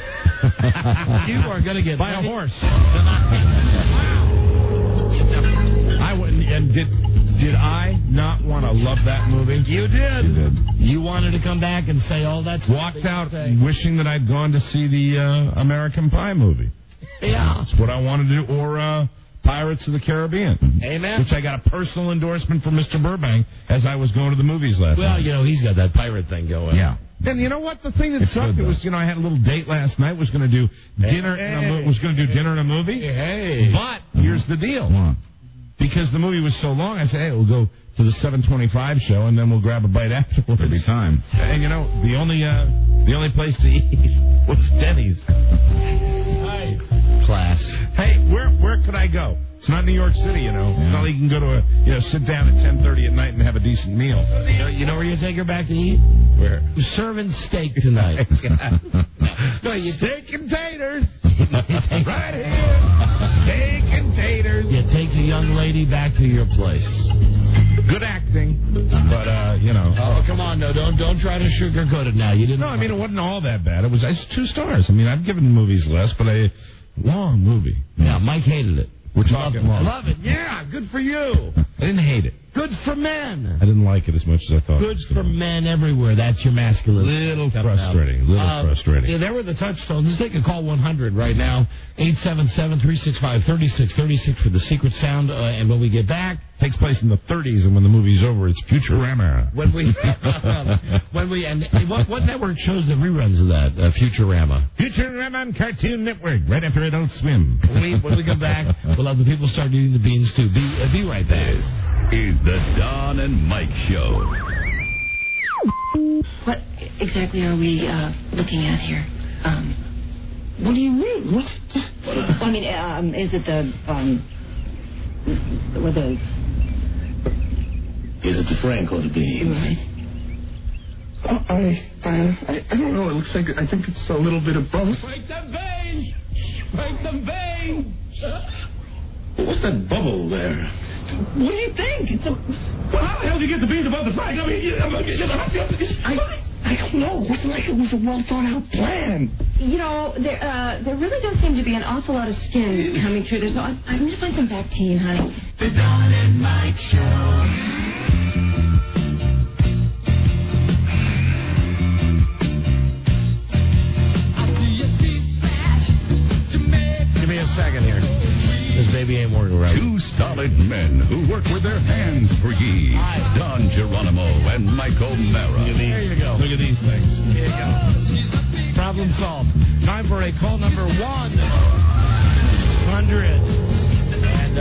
You are gonna get by laid a horse tonight. Wow. I wouldn't. And did I not want to love that movie? You did. You did. You wanted to come back and say all that stuff. Walked out wishing that I'd gone to see the American Pie movie. Yeah. That's what I wanted to do. Or Pirates of the Caribbean. Amen. Which I got a personal endorsement from Mr. Burbank as I was going to the movies last night. Well, you know, he's got that pirate thing going. Yeah. And you know what? The thing that sucked, it was, I had a little date last night, was going to do dinner and a movie. Hey. But here's the deal. Because the movie was so long, I said, hey, we'll go to the 7:25 show, and then we'll grab a bite afterwards. Every time. And, the only place to eat was Denny's. Nice. Class. Hey, where could I go? It's not New York City, It's not like you can go to sit down at 10:30 at night and have a decent meal. You know where you take her back to eat? Where? Serving steak tonight. No, you steak and taters. Right here. Steak and taters. You take the young lady back to your place. Good acting, but Oh, come on, no, don't try to sugarcoat it now. You didn't. No, I mean it wasn't all that bad. It's 2 stars. I mean, I've given movies less, but a long movie. Yeah, Mike hated it. We're talking long. Love it. Yeah, good for you. I didn't hate it. Good for men. I didn't like it as much as I thought. Good for men everywhere. That's your masculine. Little frustrating. Frustrating. Yeah, there were the touchstones. Let's take a call 100 right now. 877-365-3636 for the secret sound. And when we get back, takes place in the 30s, and when the movie's over, it's Futurama. What network shows the reruns of that? Futurama. Futurama on Cartoon Network, right after Adult Swim. When we come back, we'll have the people start eating the beans too. Be right back. Is the Don and Mike Show. What exactly are we looking at here? What do you mean? What? I mean, is it the Is it the Frank or the beans? Right. I don't know. It looks like I think it's a little bit of both. Break them veins! Break them veins! What's that bubble there? What do you think? Well, how the hell did you get the beans above the Frank? I mean, I don't know. It's like it was a well-thought-out plan. There really does seem to be an awful lot of skin coming through. I'm going to find some Bactine, honey. The Don and Mike Show. Give me a second here. This baby ain't working right. Two solid men who work with their hands for ye. Don Geronimo and Mike O'Mara. There you go. Look at these things. There you go. Problem solved. Time for a call number 100. And,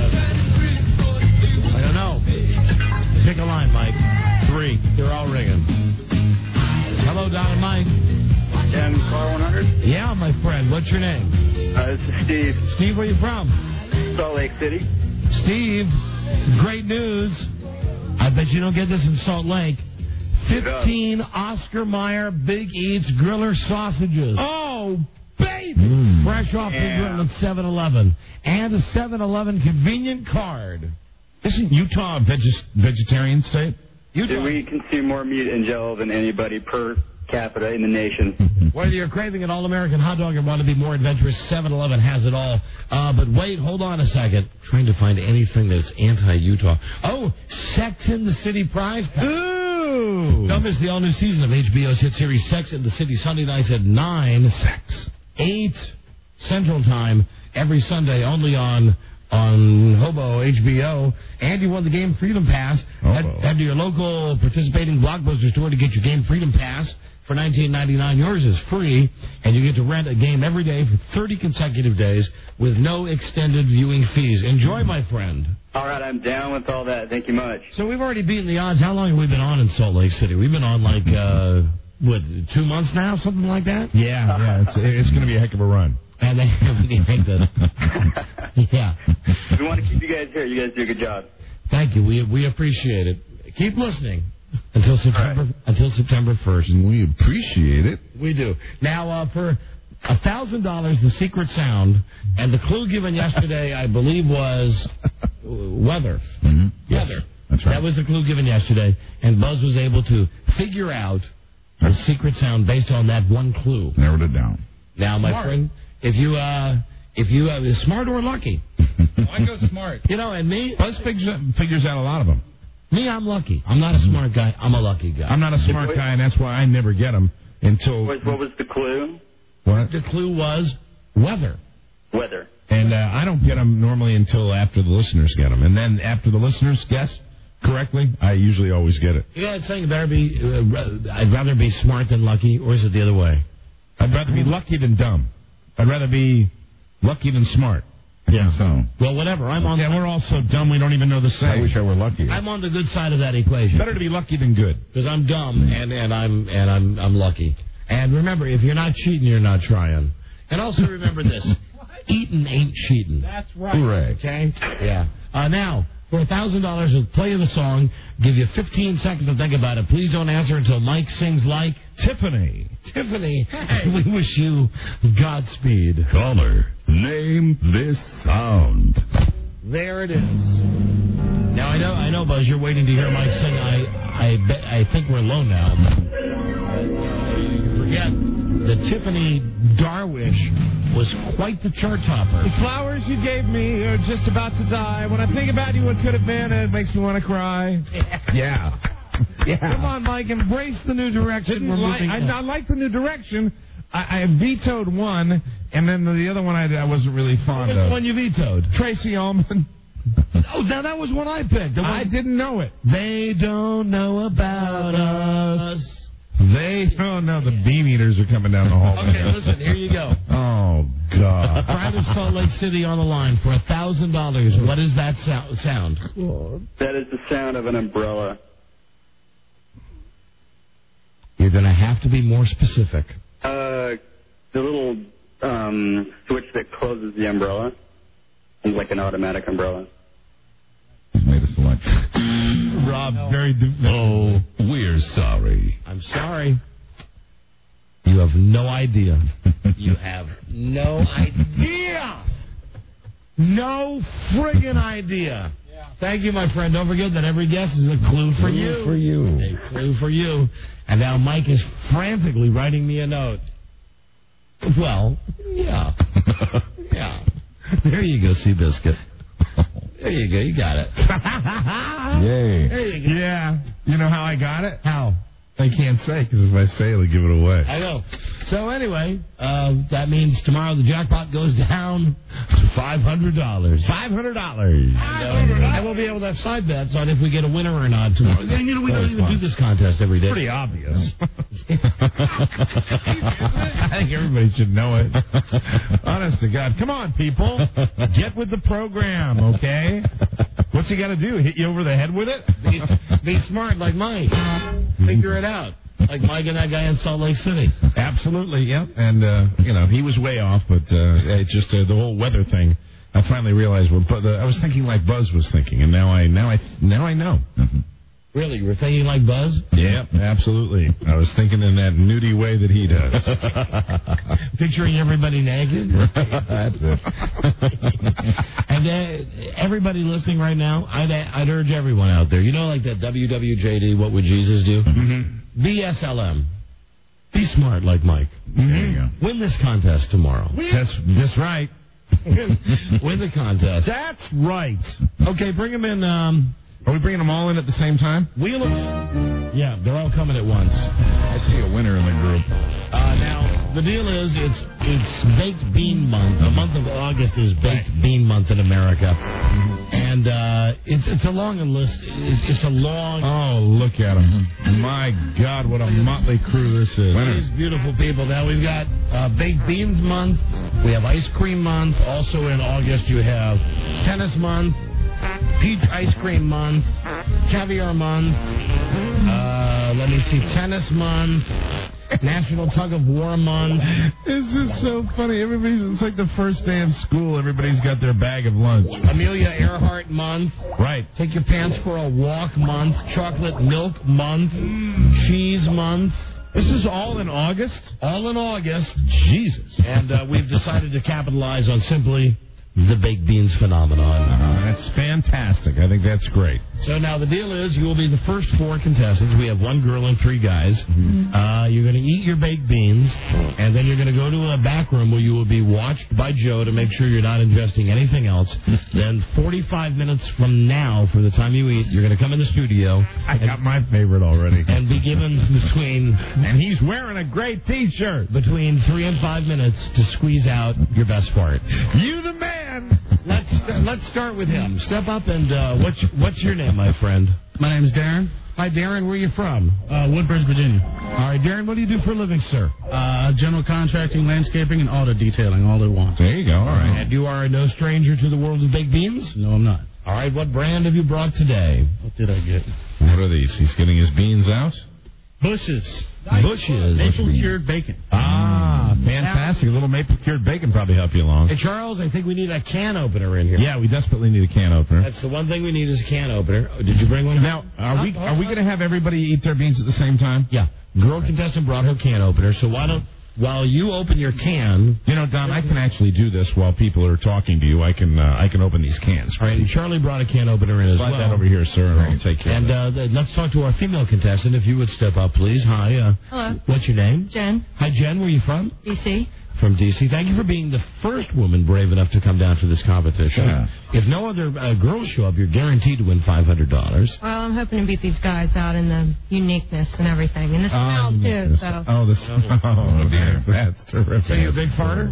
I don't know. Pick a line, Mike. 3. They're all ringing. Hello, Don and Mike. And car 100? Yeah, my friend. What's your name? This is Steve. Steve, where you from? Salt Lake City. Steve, great news. I bet you don't get this in Salt Lake. 15 Oscar Mayer Big Eats Griller sausages. Oh, baby! Fresh off the grill at 7-Eleven. And a 7-Eleven convenient card. Isn't Utah a vegetarian state? Utah. We consume more meat and jello than anybody per capita in the nation. Whether you're craving an all-American hot dog or want to be more adventurous, 7-Eleven has it all. But wait, hold on a second. Trying to find anything that's anti-Utah. Oh, Sex in the City prize pack. Ooh! Don't miss the all-new season of HBO's hit series Sex in the City, Sunday nights at 9, 8 Central Time, every Sunday, only on Hobo HBO. And you won the Game Freedom Pass. Head to your local participating Blockbuster store to get your Game Freedom Pass. For $19.99, yours is free, and you get to rent a game every day for 30 consecutive days with no extended viewing fees. Enjoy, my friend. All right, I'm down with all that. Thank you much. So we've already beaten the odds. How long have we been on in Salt Lake City? We've been on, 2 months now, something like that? Yeah, it's going to be a heck of a run. And they think that. Yeah. We want to keep you guys here. You guys do a good job. Thank you. We appreciate it. Keep listening. Until September 1st. And we appreciate it. We do. Now, for $1,000, the secret sound, and the clue given yesterday, I believe, was weather. Mm-hmm. Yes. Weather. That's right. That was the clue given yesterday, and Buzz was able to figure out the secret sound based on that one clue. Narrowed it down. Now, my friend, if you smart or lucky. I go smart. And me, Buzz figures out a lot of them. Me, I'm lucky. I'm not a smart guy. I'm a lucky guy. I'm not a smart guy, and that's why I never get them until... What was the clue? What? The clue was weather. Weather. And I don't get them normally until after the listeners get them. And then after the listeners guess correctly, I usually always get it. You know that saying, I'd rather be smart than lucky, or is it the other way? I'd rather be lucky than dumb. I'd rather be lucky than smart. Yeah. So. Well, whatever. We're all so dumb we don't even know the saying. I wish I were lucky. I'm on the good side of that equation. Better to be lucky than good. Because I'm dumb and I'm lucky. And remember, if you're not cheating, you're not trying. And also remember this: eating ain't cheating. That's right. Hooray! Okay. Yeah. Now, for $1,000, we'll play the song. Give you 15 seconds to think about it. Please don't answer until Mike sings like Tiffany. Tiffany. Hey. We wish you Godspeed. Caller, name this sound. There it is. Now I know, Buzz. You're waiting to hear Mike sing. I think we're low now. Forget that Tiffany Darwish was quite the chart topper. The flowers you gave me are just about to die. When I think about you, what could have been, it makes me want to cry. Yeah. Come on, Mike, embrace the new direction. I like the new direction. I vetoed one, and then the other one I wasn't really fond of. What was the one you vetoed? Tracy Ullman. Oh, now that was one I picked. I didn't know it. They don't know about us. They don't know the bean eaters are coming down the hall. Okay, listen, here you go. Oh, God. Pride of Salt Lake City on the line for $1,000. What is that sound? That is the sound of an umbrella. You're going to have to be more specific. The little switch that closes the umbrella is like an automatic umbrella. He's made a selection. Rob, Oh, we're sorry. I'm sorry. You have no idea. You have no idea. No friggin' idea. Yeah. Thank you, my friend. Don't forget that every guess is a clue for you. A clue for you. And now Mike is frantically writing me a note. Well, yeah. Yeah. There you go, Seabiscuit. There you go. You got it. Yay. There you go. Yeah. You know how I got it? How? I can't say, because if I say, it'll give it away. I know. So anyway, that means tomorrow the jackpot goes down to $500. $500. And we'll be able to have side bets on if we get a winner or not tomorrow. We don't even do this contest every day. Pretty obvious. I think everybody should know it. Honest to God. Come on, people. Get with the program, okay? What's he got to do? Hit you over the head with it? Be smart like Mike. Figure it out. Like Mike and that guy in Salt Lake City. Absolutely, yep. And, he was way off, but just the whole weather thing, I finally realized I was thinking like Buzz was thinking, and now I know. Mm-hmm. Really? You were thinking like Buzz? Yeah, absolutely. I was thinking in that nudie way that he does. Picturing everybody naked? That's it. And everybody listening right now, I'd urge everyone out there, like that WWJD, What Would Jesus Do? Mm-hmm. BSLM. Be smart like Mike. Mm-hmm. There you go. Win this contest tomorrow. That's right. Win the contest. That's right. Okay, bring them in. Are we bringing them all in at the same time? Wheel them in. Yeah, they're all coming at once. I see a winner in the group. Now, the deal is it's Baked Bean Month. The month of August is Baked Bean Month in America. And it's a long list. It's a long... Oh, look at them. My God, what a motley crew this is. These beautiful people. Now, we've got Baked Beans Month. We have Ice Cream Month. Also in August, you have Tennis Month. Peach Ice Cream Month, Caviar Month, let me see, Tennis Month, National Tug of War Month. This is so funny. It's like the first day of school. Everybody's got their bag of lunch. Amelia Earhart Month. Right. Take Your Pants for a Walk Month. Chocolate Milk Month. Cheese Month. This is all in August? All in August. Jesus. And we've decided to capitalize on simply... the baked beans phenomenon. That's fantastic. I think that's great. So now the deal is you will be the first 4 contestants. We have 1 girl and 3 guys. Mm-hmm. You're going to eat your baked beans, and then you're going to go to a back room where you will be watched by Joe to make sure you're not ingesting anything else. Then 45 minutes from now, for the time you eat, you're going to come in the studio. I got my favorite already. And be given between... And he's wearing a great T-shirt. Between 3 and 5 minutes to squeeze out your best part. You the man! Let's start with him. Step up and what's your name, my friend? My name is Darren. Hi, Darren. Where are you from? Woodbridge, Virginia. All right, Darren. What do you do for a living, sir? General contracting, landscaping, and auto detailing, all at once. There you go. All right. And you are no stranger to the world of baked beans? No, I'm not. All right. What brand have you brought today? What did I get? What are these? He's getting his beans out. Bushes. Maple-cured bacon. Ah, fantastic. A little maple-cured bacon probably help you along. Hey, Charles, I think we need a can opener in here. Yeah, we desperately need a can opener. That's the one thing we need is a can opener. Oh, did you bring one? Now, are we going to have everybody eat their beans at the same time? Yeah. Girl contestant brought her can opener, so while you open your can... Don, I can actually do this while people are talking to you. I can open these cans. All right, and Charlie brought a can opener in as well. Slide that over here, sir, and I'll take care of it. And let's talk to our female contestant, if you would step up, please. Hi. Hello. What's your name? Jen. Hi, Jen. Where are you from? D.C. From D.C. Thank you for being the first woman brave enough to come down to this competition. Yeah. If no other girls show up, you're guaranteed to win $500. Well, I'm hoping to beat these guys out in the uniqueness and everything. And the smell, too. So. Oh, the smell. Oh, dear. That's terrific. So you're a big farter?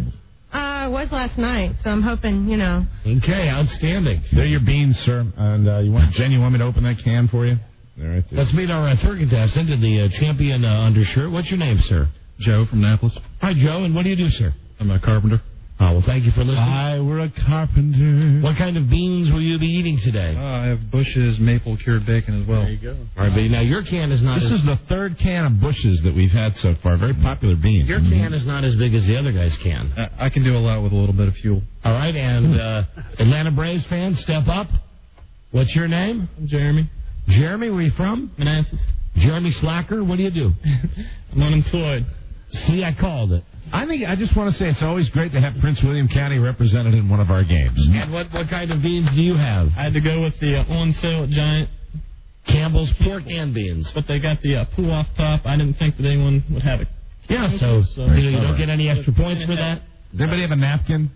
I was last night, so I'm hoping, Okay, outstanding. There are your beans, sir. And Jen, you want me to open that can for you? Right there. Let's meet our third contestant in the champion undershirt. What's your name, sir? Joe from Annapolis. Hi, Joe, and what do you do, sir? I'm a carpenter. Oh, well, thank you for listening. We're a carpenter. What kind of beans will you be eating today? I have Bush's maple-cured bacon as well. There you go. All right, but now your can is not... This is the third can of Bush's that we've had so far. Very popular beans. Your can is not as big as the other guy's can. I can do a lot with a little bit of fuel. All right, and Atlanta Braves fans, step up. What's your name? I'm Jeremy. Jeremy, where are you from? Manassas. Jeremy Slacker, what do you do? I'm unemployed. See, I called it. I just want to say it's always great to have Prince William County represented in one of our games. And what kind of beans do you have? I had to go with the on sale at Giant. Campbell's pork and beans. But they got the pull off top. I didn't think that anyone would have it. Yeah, so you don't get any extra points for that? Does anybody have a napkin?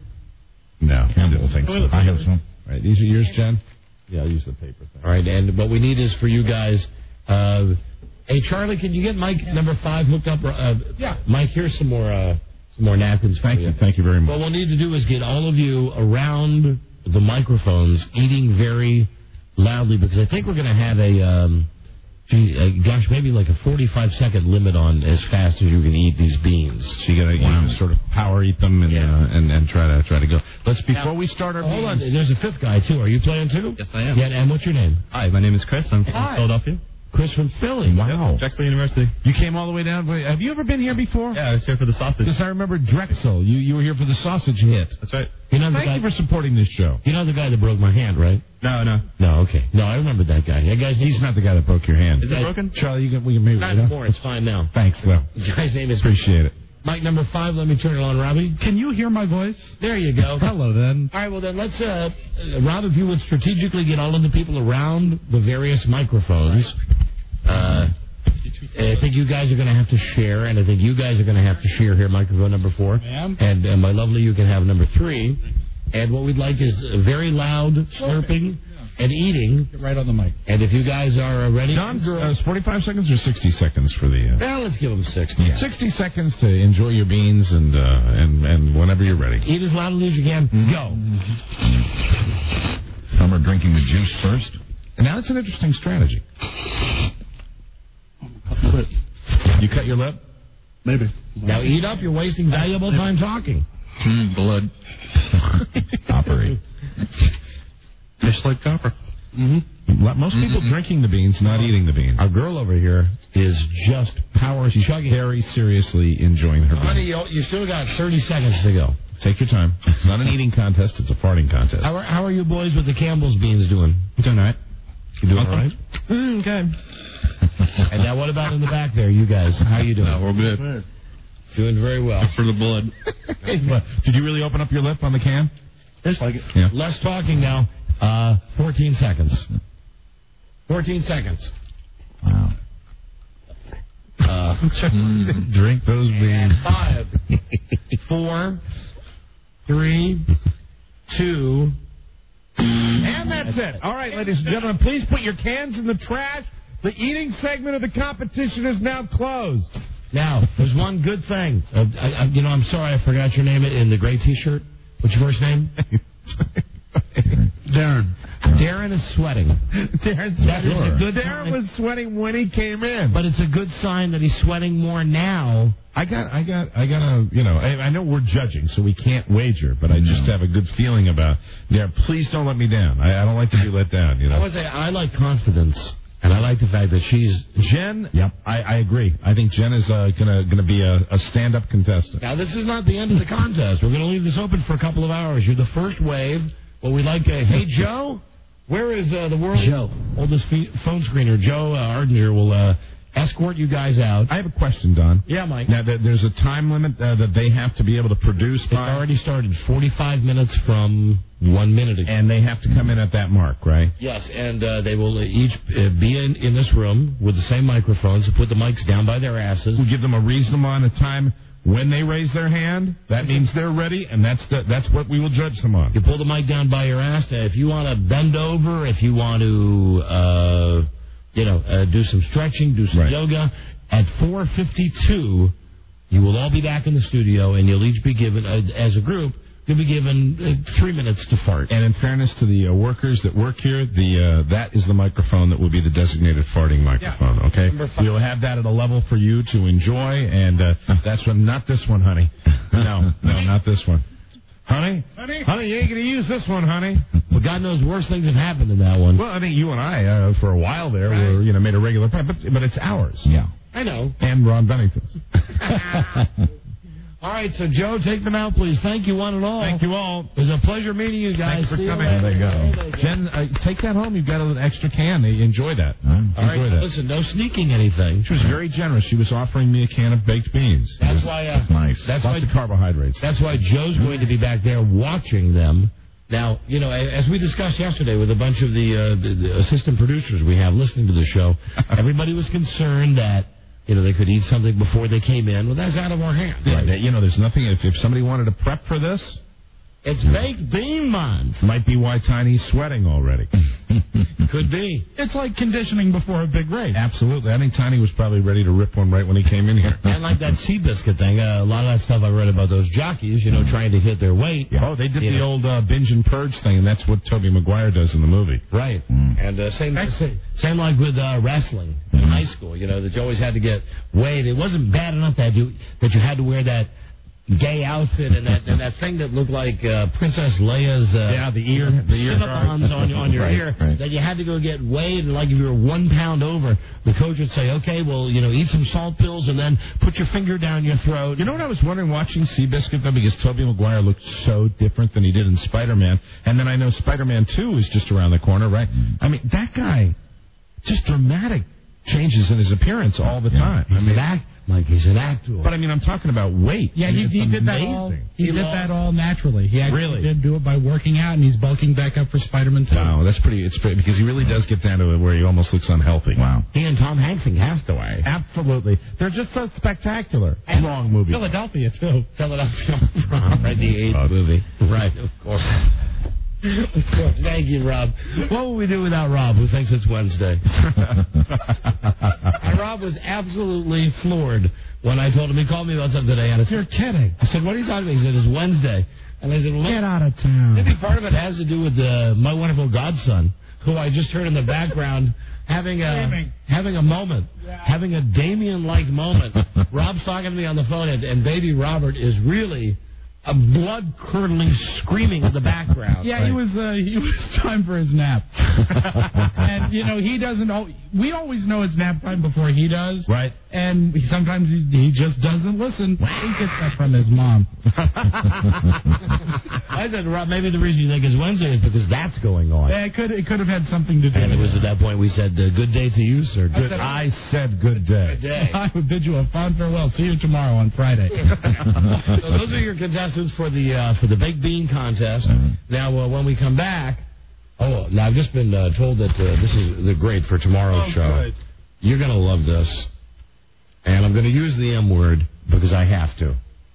No, I don't think so. I have some. All right, these are yours, Jen? Yeah, I'll use the paper thing. All right, and what we need is for you guys... Hey, Charlie, can you get Mike number 5 hooked up? Yeah. Mike, here's some more napkins. Thank you. Thank you very much. What we'll need to do is get all of you around the microphones eating very loudly, because I think we're going to have maybe like a 45-second limit on as fast as you can eat these beans. So you got to sort of power eat them and try to go. Before we start our hold on, there's a 5th guy too. Are you playing too? Yes, I am. Yeah, and what's your name? Hi, my name is Chris. I'm from Philadelphia. Chris from Philly. Wow. Drexel University. You came all the way down. Have you ever been here before? Yeah, I was here for the sausage. Because I remember Drexel. You were here for the sausage hit. That's right. Thank you for supporting this show. You know the guy that broke my hand, right? No. No, okay. No, I remember that guy. That guy's He's not the guy that broke your hand. Is it broken? Charlie, we can maybe not anymore. It's fine now. Thanks, Will. The guy's name is... Appreciate it. Mike number 5, let me turn it on, Robbie. Can you hear my voice? There you go. Hello, then. All right, well, then let's, Rob, if you would strategically get all of the people around the various microphones. I think you guys are going to have to share, and I think you guys are going to have to share here, microphone number 4. Ma'am. And my lovely, you can have number 3. And what we'd like is very loud slurping and eating. Get right on the mic. And if you guys are ready... Don, 45 seconds or 60 seconds for the... Well, let's give them 60. Yeah. 60 seconds to enjoy your beans and whenever you're ready. Eat as loudly as you can. Go. Some are drinking the juice first. And now that's an interesting strategy. You cut your lip? Maybe. Now eat up. You're wasting valuable time talking. Blood. Coppery. Fish like copper. Most people drinking the beans, not eating the beans. Our girl over here is just She's very seriously enjoying her beans. Honey, you still got 30 seconds to go. Take your time. It's not an eating contest. It's a farting contest. How are you boys with the Campbell's beans doing? Doing all right. You doing all right? Good. And now what about in the back there, you guys? How you doing? We're good. Doing very well. For the blood. Did you really open up your lip on the can? Just like it. Yeah. Less talking now. 14 seconds. 14 seconds. Wow. Drink those beans. 5, 4, 3, 2... And that's it. All right, ladies and gentlemen, please put your cans in the trash. The eating segment of the competition is now closed. Now, there's one good thing. I'm sorry I forgot your name in the gray T-shirt. What's your first name? Darren. Darren is sweating. Darren was sweating when he came in. But it's a good sign that he's sweating more now. I know we're judging, so we can't wager, but I just have a good feeling about, please don't let me down. I don't like to be let down, I like confidence, and I like the fact that she's... Jen, yep, I agree. I think Jen is gonna be a stand-up contestant. Now, this is not the end of the contest. We're going to leave this open for a couple of hours. You're the first wave. Well, we'd like hey, Joe, where is the world's oldest phone screener? Joe Ardinger will... escort you guys out. I have a question, Don. Yeah, Mike. Now, there's a time limit that they have to be able to produce. It's already started 45 minutes from 1 minute ago. And they have to come in at that mark, right? Yes, and they will each be in this room with the same microphones and put the mics down by their asses. We'll give them a reasonable amount of time. When they raise their hand, that means they're ready, and that's what we will judge them on. You pull the mic down by your ass. If you want to bend over, if you want to... do some stretching, do some yoga. At 4:52, you will all be back in the studio, and you'll each be given, as a group, you'll be given 3 minutes to fart. And in fairness to the workers that work here, that is the microphone that will be the designated farting microphone, okay? We'll have that at a level for you to enjoy, and that's one, not this one, honey. No, not this one. Honey, you ain't going to use this one, honey. Well, God knows worse things have happened in that one. Well, I think you and I, for a while there, were made a regular part, but it's ours. Yeah. I know. And Ron Bennington's. All right, so Joe, take them out, please. Thank you, one and all. Thank you all. It was a pleasure meeting you guys. Thanks for coming. There you go. Jen, take that home. You've got an extra can. Enjoy that. All right, listen, no sneaking anything. She was very generous. She was offering me a can of baked beans. That's why. That's nice. That's lots of carbohydrates. That's why Joe's going to be back there watching them. Now, as we discussed yesterday with a bunch of the assistant producers we have listening to the show, everybody was concerned that they could eat something before they came in. Well, that's out of our hands. Right. There's nothing. If somebody wanted to prep for this, it's baked bean month. Might be why Tiny's sweating already. Could be. It's like conditioning before a big race. Absolutely. I think Tiny was probably ready to rip one right when he came in here. And like that Seabiscuit thing, a lot of that stuff I read about those jockeys, trying to hit their weight. Yeah. Oh, they did the old binge and purge thing, and that's what Tobey Maguire does in the movie. Right. And same like with wrestling in high school, that you always had to get weighed. It wasn't bad enough that you had to wear that gay outfit and that thing that looked like Princess Leia's the ear guards on your ear. Right. That you had to go get weighed, and like if you were 1 pound over, the coach would say, "Okay, well, eat some salt pills and then put your finger down your throat." You know what I was wondering watching Seabiscuit though, because Tobey Maguire looked so different than he did in Spider-Man, and then I know Spider-Man 2 is just around the corner, right? I mean, that guy, just dramatic changes in his appearance all the time. He's an actor. But I mean, I'm talking about weight. Yeah, he did that all. He did that all naturally. He actually did do it by working out, and he's bulking back up for Spider-Man 2. Wow, that's pretty. It's pretty, because he really does get down to it where he almost looks unhealthy. Wow. He and Tom Hanks have to weigh. Absolutely, they're just so spectacular. And long movie. Philadelphia too. Philadelphia, right? The 8th movie, right? Of course. Of course. Thank you, Rob. What would we do without Rob, who thinks it's Wednesday? And Rob was absolutely floored when I told him. He called me about something today, and I said, "You're kidding." I said, "What are you talking about?" He said, "It's Wednesday." And I said, "Well, get out of town." Maybe part of it has to do with my wonderful godson, who I just heard in the background having a moment, having a Damien-like moment. Rob's talking to me on the phone, and baby Robert is really a blood-curdling screaming in the background. Yeah, he was time for his nap. And, he doesn't know. We always know it's nap time before he does. Right. And sometimes he just doesn't listen. He gets that from his mom. I said, Rob, maybe the reason you think it's Wednesday is because that's going on. Yeah, it could have had something to do with it. And it was at that point we said, good day to you, sir. I said good day. Good day. I would bid you a fond farewell. See you tomorrow on Friday. So those are your contestants for the Baked Bean contest. Now, when we come back, now I've just been told that they're great for tomorrow's show. Good. You're going to love this. And I'm going to use the M word because I have to.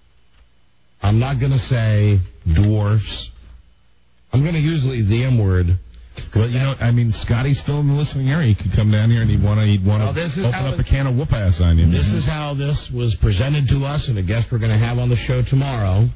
I'm not going to say dwarfs. I'm going to use the M word. Well, Scotty's still in the listening area. He could come down here and he'd want to open up a can of whoop ass on you. This is how this was presented to us, and a guest we're going to have on the show tomorrow.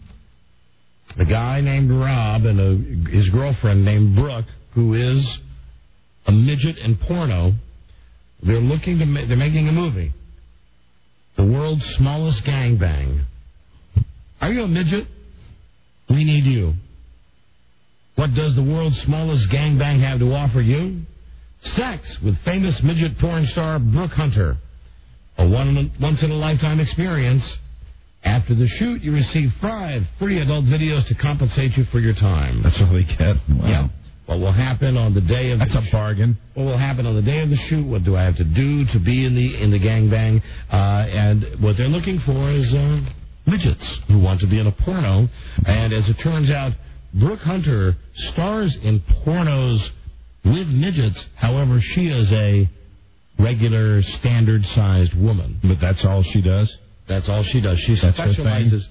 A guy named Rob and his girlfriend named Brooke, who is a midget in porno. They're making a movie. The world's smallest gangbang. Are you a midget? We need you. What does the world's smallest gangbang have to offer you? Sex with famous midget porn star Brooke Hunter. A once-in-a-lifetime experience. After the shoot, you receive 5 free adult videos to compensate you for your time. That's all they get? Wow. Yep. What will happen on the day of That's a bargain. What will happen on the day of the shoot? What do I have to do to be in the gangbang? And what they're looking for is midgets who want to be in a porno. And as it turns out, Brooke Hunter stars in pornos with midgets. However, she is a regular, standard-sized woman. But that's all she does? That's all she does. She specializes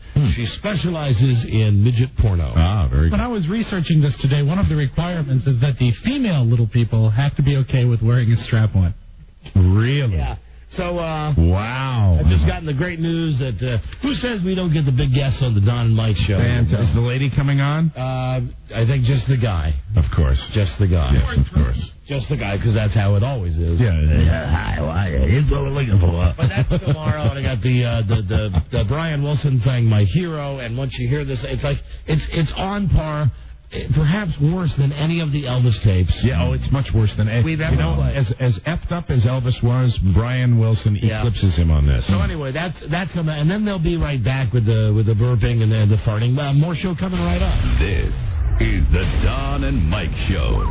in midget porno. Ah, very good. When I was researching this today, one of the requirements is that the female little people have to be okay with wearing a strap-on. Really? Yeah. So, wow. I've just gotten the great news that, who says we don't get the big guests on the Don and Mike show? Is the lady coming on? I think just the guy. Of course. Just the guy. Yes, of course. Just the guy, because that's how it always is. Yeah. Hi, here's what we're looking for. But that's tomorrow, and I got the Brian Wilson thing, my hero, and once you hear this, it's like, it's on par, perhaps worse than any of the Elvis tapes. Yeah, it's much worse than we've ever played. As effed up as Elvis was, Brian Wilson eclipses him on this. So anyway, that's coming, and then they'll be right back with the burping and the farting. More show coming right up. This is the Don and Mike Show.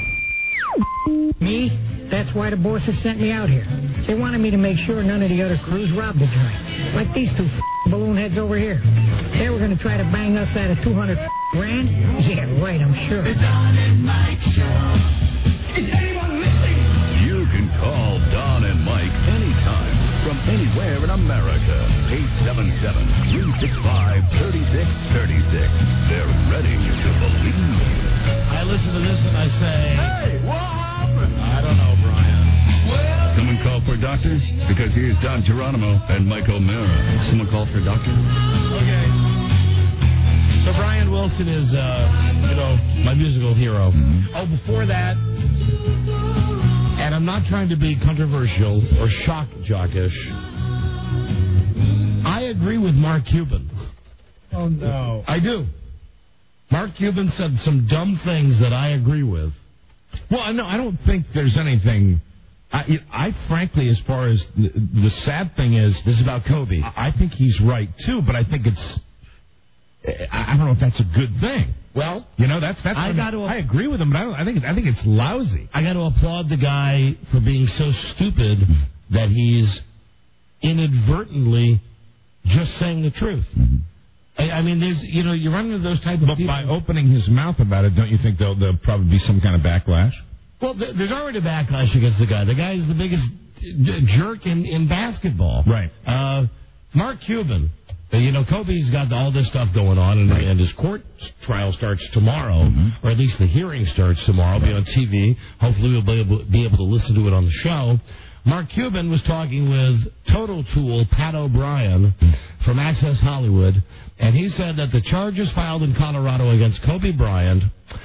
Me? That's why the bosses sent me out here. They wanted me to make sure none of the other crews robbed the joint. Like these 2 balloon heads over here. They were going to try to bang us out of 200 grand? Yeah, right, I'm sure. The Don and Mike Show. Is anyone listening? You can call Don and Mike anytime from anywhere in America. 877-365-3636. They're ready to believe. I listen to this and I say, hey! doctor? Because here's Don Geronimo and Mike O'Mara. Someone call for a doctor? Okay. So Brian Wilson is, my musical hero. Mm-hmm. Oh, before that, and I'm not trying to be controversial or shock jockish, I agree with Mark Cuban. Oh, no. I do. Mark Cuban said some dumb things that I agree with. Well, no, I don't think there's anything. I frankly, as far as the sad thing is, this is about Kobe. I think he's right too, but I think it's. I don't know if that's a good thing. Well, that's. I agree with him, but I think it's lousy. I got to applaud the guy for being so stupid that he's inadvertently just saying the truth. Mm-hmm. I mean, there's, you run into those type of people. But by opening his mouth about it, don't you think there'll probably be some kind of backlash? Well, there's already backlash against the guy. The guy's the biggest jerk in basketball. Right. Mark Cuban, Kobe's got all this stuff going on, and his court trial starts tomorrow, or at least the hearing starts tomorrow. It'll be on TV. Hopefully we'll be able to listen to it on the show. Mark Cuban was talking with Total Tool Pat O'Brien from Access Hollywood, and he said that the charges filed in Colorado against Kobe Bryant,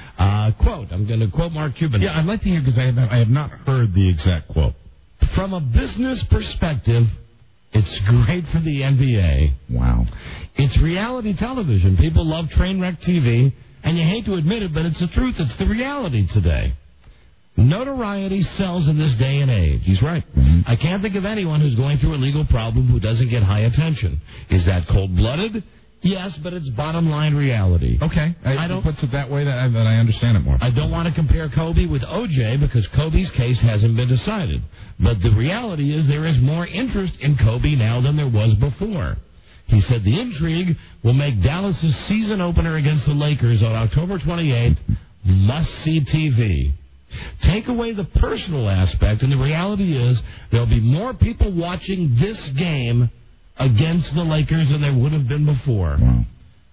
quote, I'm going to quote Mark Cuban. Yeah, I'd like to hear, because I have not heard the exact quote. From a business perspective, it's great for the NBA. Wow. It's reality television. People love train wreck TV, and you hate to admit it, but it's the truth. It's the reality today. Notoriety sells in this day and age. He's right. I can't think of anyone who's going through a legal problem who doesn't get high attention. Is that cold-blooded? Yes, but it's bottom-line reality. Okay. I don't puts it that way that I understand it more. I don't want to compare Kobe with O.J. because Kobe's case hasn't been decided. But the reality is there is more interest in Kobe now than there was before. He said the intrigue will make Dallas' season opener against the Lakers on October 28th must-see TV. Take away the personal aspect, and the reality is there'll be more people watching this game against the Lakers than there would have been before. Wow.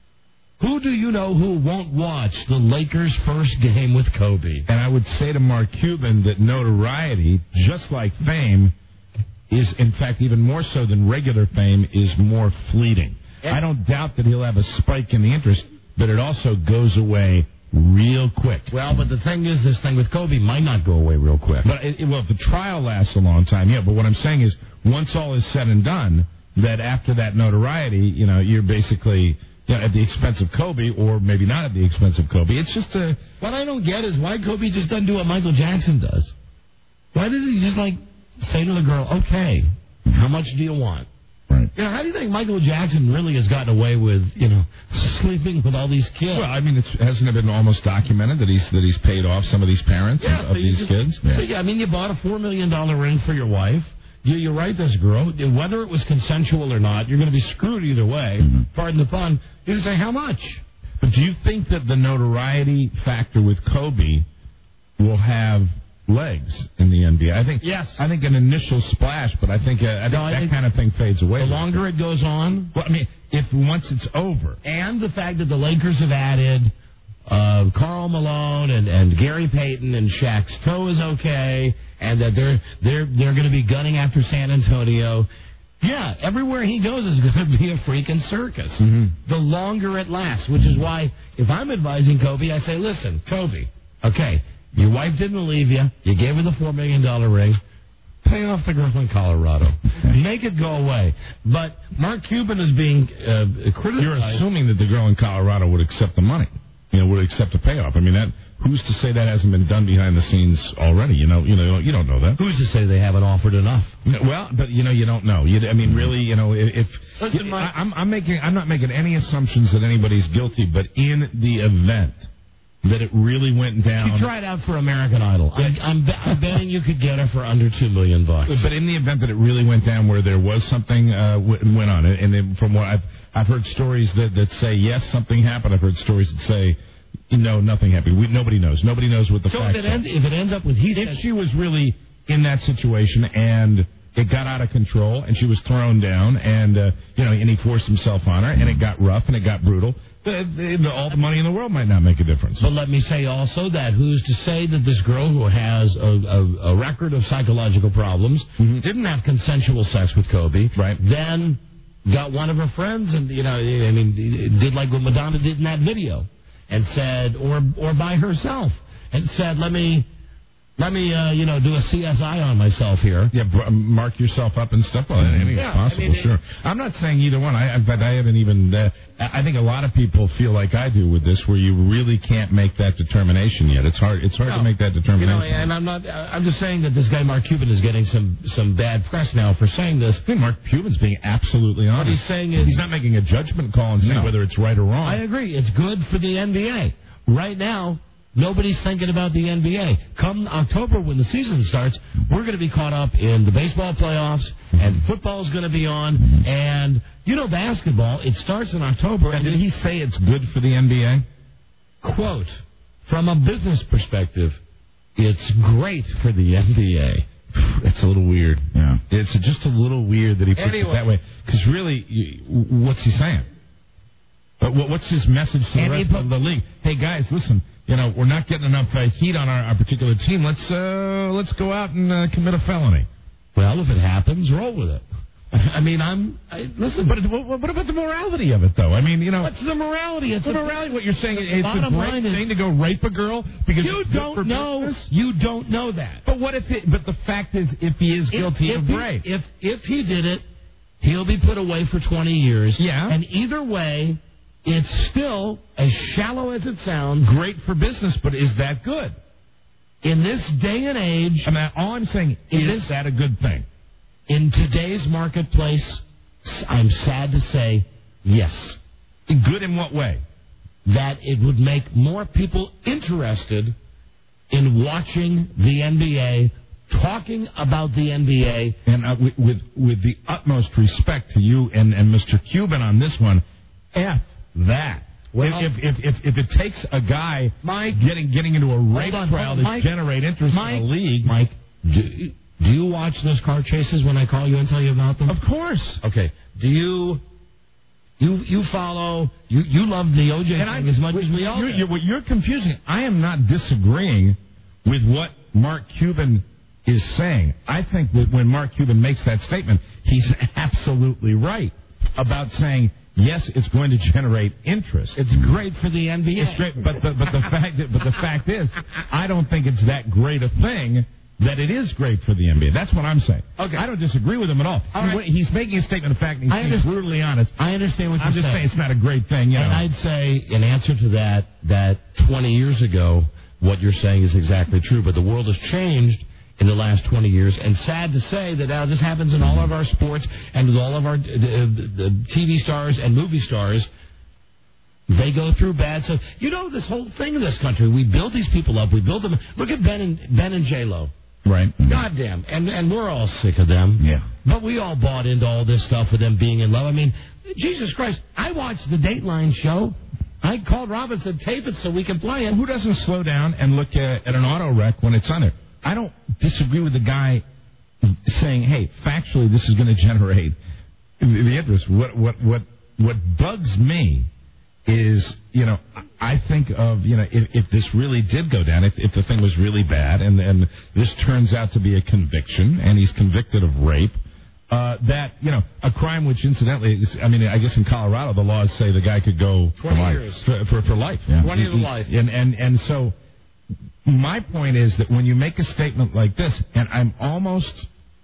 Who do you know who won't watch the Lakers' first game with Kobe? And I would say to Mark Cuban that notoriety, just like fame, is, in fact, even more so than regular fame, is more fleeting. I don't doubt that he'll have a spike in the interest, but it also goes away real quick. Well, but the thing is, this thing with Kobe might not go away real quick. But if the trial lasts a long time, yeah. But what I'm saying is, once all is said and done, that after that notoriety, you're basically at the expense of Kobe, or maybe not at the expense of Kobe. It's just a. What I don't get is why Kobe just doesn't do what Michael Jackson does. Why does he just say to the girl, "Okay, how much do you want?" Right. How do you think Michael Jackson really has gotten away with, sleeping with all these kids? Well, I mean, hasn't it been almost documented that he's paid off some of these parents of these kids? Yeah. So, you bought a $4 million ring for your wife. You write this girl, whether it was consensual or not, you're going to be screwed either way. Pardon the pun. You're going to say, how much? But do you think that the notoriety factor with Kobe will have legs in the NBA? I think yes. I think an initial splash, but I think that kind of thing fades away. The longer it goes on. Well, I mean, if once it's over, and the fact that the Lakers have added Karl Malone and Gary Payton and Shaq's toe is okay, and that they're going to be gunning after San Antonio. Yeah, everywhere he goes is going to be a freaking circus. The longer it lasts, which is why if I'm advising Kobe, I say, listen, Kobe, okay. Your wife didn't leave you. You gave her the $4 million ring. Pay off the girl in Colorado. Make it go away. But Mark Cuban is being criticized. You're assuming that the girl in Colorado would accept the money. Would accept the payoff. I mean, who's to say that hasn't been done behind the scenes already? You don't know that. Who's to say they haven't offered enough? Well, but you don't know. I mean, really, if listen, I'm not making any assumptions that anybody's guilty, but in the event that it really went down. She tried out for American Idol. I'm betting you could get her for under $2 million. But in the event that it really went down where there was something went on, and then from what I've heard stories that say yes, something happened. I've heard stories that say no, nothing happened. Nobody knows. Nobody knows what the facts are. If it ends up with if she was really in that situation and it got out of control, and she was thrown down, and and he forced himself on her, and it got rough and it got brutal. All the money in the world might not make a difference. But let me say also that who's to say that this girl who has a record of psychological problems didn't have consensual sex with Kobe, right? Then got one of her friends and did like what Madonna did in that video, and said, or by herself, and said, let me do a CSI on myself here. Yeah, mark yourself up and stuff. Well, anything's possible, sure. I'm not saying either one. I haven't even. I think a lot of people feel like I do with this, where you really can't make that determination yet. It's hard. It's hard to make that determination. And I'm not. I'm just saying that this guy Mark Cuban is getting some bad press now for saying this. I think Mark Cuban's being absolutely honest. What he's saying is he's not making a judgment call and saying whether it's right or wrong. I agree. It's good for the NBA right now. Nobody's thinking about the NBA. Come October, when the season starts, we're going to be caught up in the baseball playoffs, and football's going to be on, and basketball, it starts in October. And did he say it's good for the NBA? Quote, from a business perspective, it's great for the NBA. It's a little weird. Yeah. It's just a little weird that he puts it that way. Because really, what's he saying? What's his message to the rest of the league? Hey, guys, listen. We're not getting enough heat on our particular team. Let's go out and commit a felony. Well, if it happens, roll with it. Listen. But what about the morality of it, though? What's the morality? It's the morality. What you're saying it's a great thing to go rape a girl because you don't know. Business? You don't know that. But But the fact is, if he is guilty of rape, if he did it, he'll be put away for 20 years. Yeah. And either way, it's still, as shallow as it sounds, great for business, but is that good? In this day and age... all I'm saying is that a good thing? In today's marketplace, I'm sad to say, yes. Good in what way? That it would make more people interested in watching the NBA, talking about the NBA. And with the utmost respect to you and Mr. Cuban on this one, F that. Well, if it takes a guy getting into a rape trial to generate interest in the league, Mike, do you watch those car chases when I call you and tell you about them? Of course. Okay. Do you follow? You love the OJ thing as much as we all do. What you're confusing. I am not disagreeing with what Mark Cuban is saying. I think that when Mark Cuban makes that statement, he's absolutely right about saying, yes, it's going to generate interest. It's great for the NBA. It's great, but the fact is, I don't think it's that great a thing that it is great for the NBA. That's what I'm saying. Okay. I don't disagree with him at all. Right. He's making a statement of fact, and he's being brutally honest. I understand what you're saying. I'm just saying it's not a great thing. And I'd say, in answer to that 20 years ago, what you're saying is exactly true, but the world has changed in the last 20 years, and sad to say that this happens in all of our sports and with all of our TV stars and movie stars. They go through bad stuff. This whole thing in this country, we build these people up. We build them. Look at Ben and J-Lo. Right. Goddamn. And we're all sick of them. Yeah. But we all bought into all this stuff with them being in love. Jesus Christ, I watched the Dateline show. I called Rob and said, tape it so we can play it. Who doesn't slow down and look at an auto wreck when it's on there? I don't disagree with the guy saying, hey, factually, this is going to generate the interest. What bugs me is, I think of, if this really did go down, if the thing was really bad, and this turns out to be a conviction, and he's convicted of rape, that, a crime which, incidentally, I guess in Colorado, the laws say the guy could go 20 years. For life. Yeah. 20 years of life. And so... my point is that when you make a statement like this, and I'm almost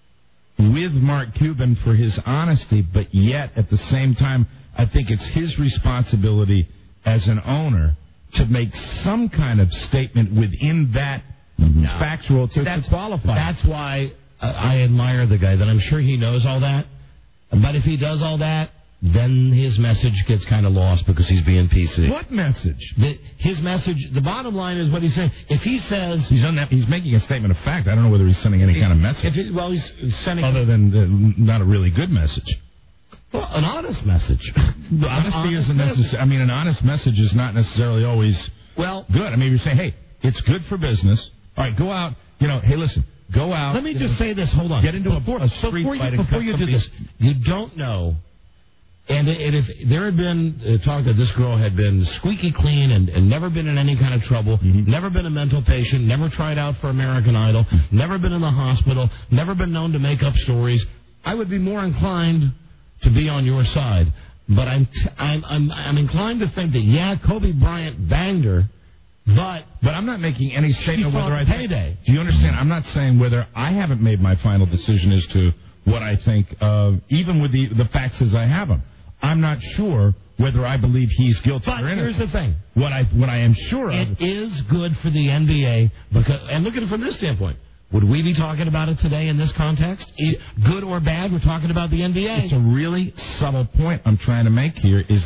with Mark Cuban for his honesty, but yet at the same time, I think it's his responsibility as an owner to make some kind of statement within that factual to qualify. That's why I admire the guy, that I'm sure he knows all that. But if he does all that, then his message gets kind of lost because he's being PC. What message? His message, the bottom line is what he's saying. If he says... He's making a statement of fact. I don't know whether he's sending any kind of message. He's sending... Other than not a really good message. Well, an honest message. Honesty isn't necessarily... an honest message is not necessarily always good. If you're saying, hey, it's good for business. All right, go out. Hey, listen, Go out. Let me just say this. Hold on. Get into a street fight. Before you do this, you don't know. And if there had been talk that this girl had been squeaky clean and never been in any kind of trouble, never been a mental patient, never tried out for American Idol, never been in the hospital, never been known to make up stories, I would be more inclined to be on your side. But I'm inclined to think that Kobe Bryant banged her, but I'm not making any statement whether I think. Payday. Do you understand? I'm not saying whether I haven't made my final decision as to what I think of, even with the facts as I have them. I'm not sure whether I believe he's guilty or innocent. Here's the thing. What I am sure of. It is good for the NBA, and look at it from this standpoint. Would we be talking about it today in this context? Good or bad, we're talking about the NBA. It's a really subtle point I'm trying to make here, is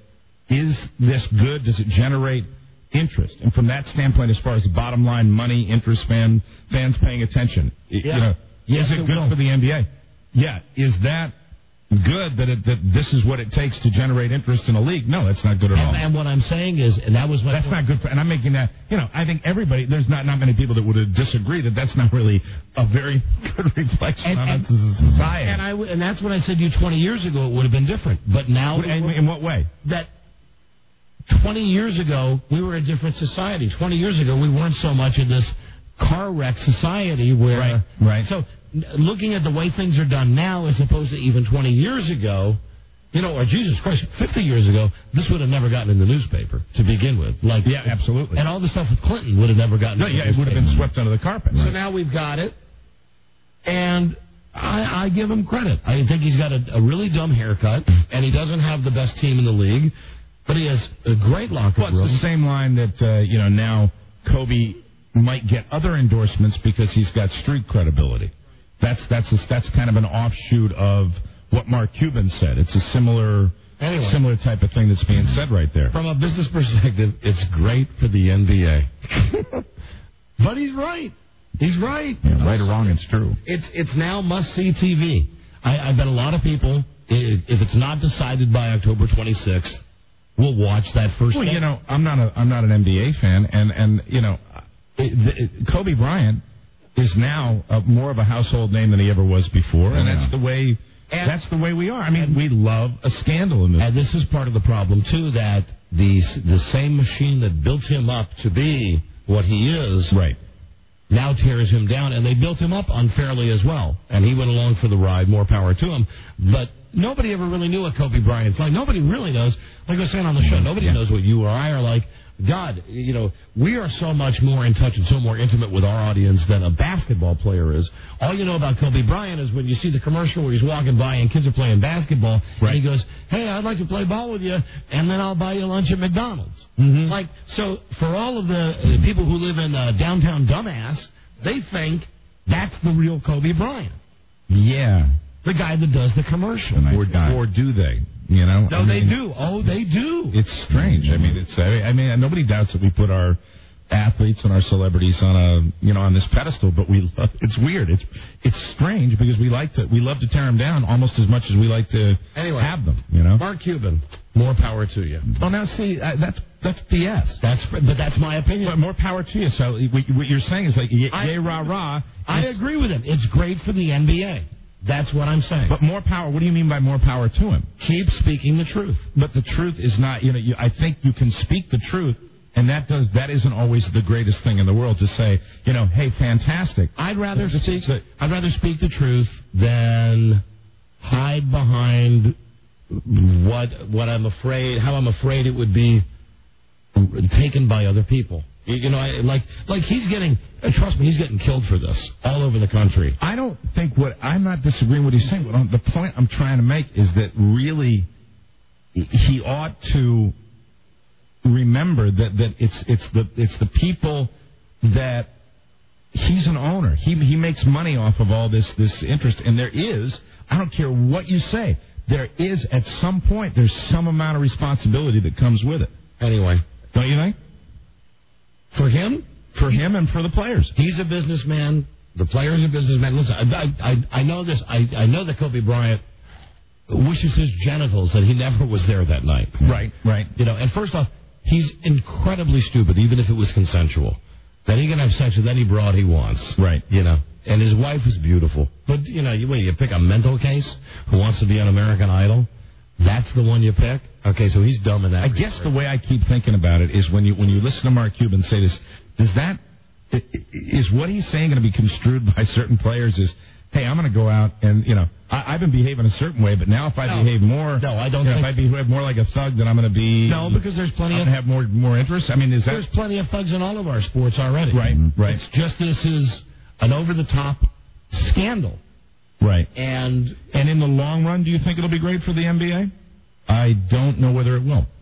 this good? Does it generate interest? And from that standpoint, as far as the bottom line, money, interest, fans paying attention, is it good for the NBA? Yeah. Is that good that this is what it takes to generate interest in a league? No, that's not good at all. And what I'm saying is, and that was my that's not good and I'm making that, I think everybody, there's not many people that would disagree that that's not really a very good reflection on society. And that's when I said to you 20 years ago it would have been different. But now... In what way? That 20 years ago, we were a different society. 20 years ago, we weren't so much in this car wreck society where... Right. So... Looking at the way things are done now as opposed to even 20 years ago, or Jesus Christ, 50 years ago, this would have never gotten in the newspaper to begin with. Yeah, absolutely. And all the stuff with Clinton would have never gotten in the newspaper. It would have been swept under the carpet. So now we've got it, and I give him credit. I think he's got a really dumb haircut, and he doesn't have the best team in the league, but he has a great locker room. It's the same line that, now Kobe might get other endorsements because he's got street credibility. That's kind of an offshoot of what Mark Cuban said. It's a similar type of thing that's being said right there. From a business perspective, it's great for the NBA. But he's right. He's right. Yeah, right or wrong, it's true. It's now must-see TV. I bet a lot of people, if it's not decided by October 26th, will watch that first game. Well, I'm not an NBA fan, and Kobe Bryant is now more of a household name than he ever was before, and that's the way. That's the way we are. I mean, we love a scandal in this. And this is part of the problem too, that the same machine that built him up to be what he is, now tears him down, and they built him up unfairly as well. And he went along for the ride. More power to him. But nobody ever really knew what Kobe Bryant's like. Nobody really knows. Like I was saying on the show, nobody knows what you or I are like. God, we are so much more in touch and so more intimate with our audience than a basketball player is. All you know about Kobe Bryant is when you see the commercial where he's walking by and kids are playing basketball, and he goes, "Hey, I'd like to play ball with you, and then I'll buy you lunch at McDonald's." Mm-hmm. So for all of the people who live in downtown Dumbass, they think that's the real Kobe Bryant. Yeah. The guy that does the commercial. Or do they? No, they do. Oh, they do. It's strange. I mean, nobody doubts that we put our athletes and our celebrities on on this pedestal, but it's weird. It's strange because we love to tear them down almost as much as we like to have them. Mark Cuban, more power to you. Oh, now see, that's BS. But that's my opinion. But more power to you. So what you're saying is yay rah rah. I agree with him. It's great for the NBA. That's what I'm saying. But more power, what do you mean by more power to him? Keep speaking the truth. But the truth is not, I think you can speak the truth, and that isn't always the greatest thing in the world to say, hey, fantastic. I'd rather speak the truth than hide behind what I'm afraid, how I'm afraid it would be taken by other people. He's getting, trust me, he's getting killed for this all over the country. I don't think I'm not disagreeing with what he's saying, but the point I'm trying to make is that really he ought to remember that it's the people that he's an owner. He makes money off of all this interest, and there is, I don't care what you say, there is at some point, there's some amount of responsibility that comes with it. Anyway. Don't you think? For him? For him and for the players. He's a businessman. The players are businessmen. Listen, I know this. I know that Kobe Bryant wishes his genitals that he never was there that night. Right. And first off, he's incredibly stupid, even if it was consensual. Then he can have sex with any broad he wants. Right. You know, and his wife is beautiful. But, you know, you pick a mental case who wants to be on American Idol. That's the one you pick? Okay, so he's dumb in that. I guess the way I keep thinking about it is when you listen to Mark Cuban say this, is what he's saying going to be construed by certain players as, hey, I'm going to go out and, you know, I've been behaving a certain way, but now if I behave more, no, I don't think if I behave more like a thug, then I'm going to be... No, because there's plenty of... have more interest? I mean, There's plenty of thugs in all of our sports already. Right. It's just this is an over-the-top scandal. Right. And in the long run, do you think it'll be great for the NBA? I don't know whether it will.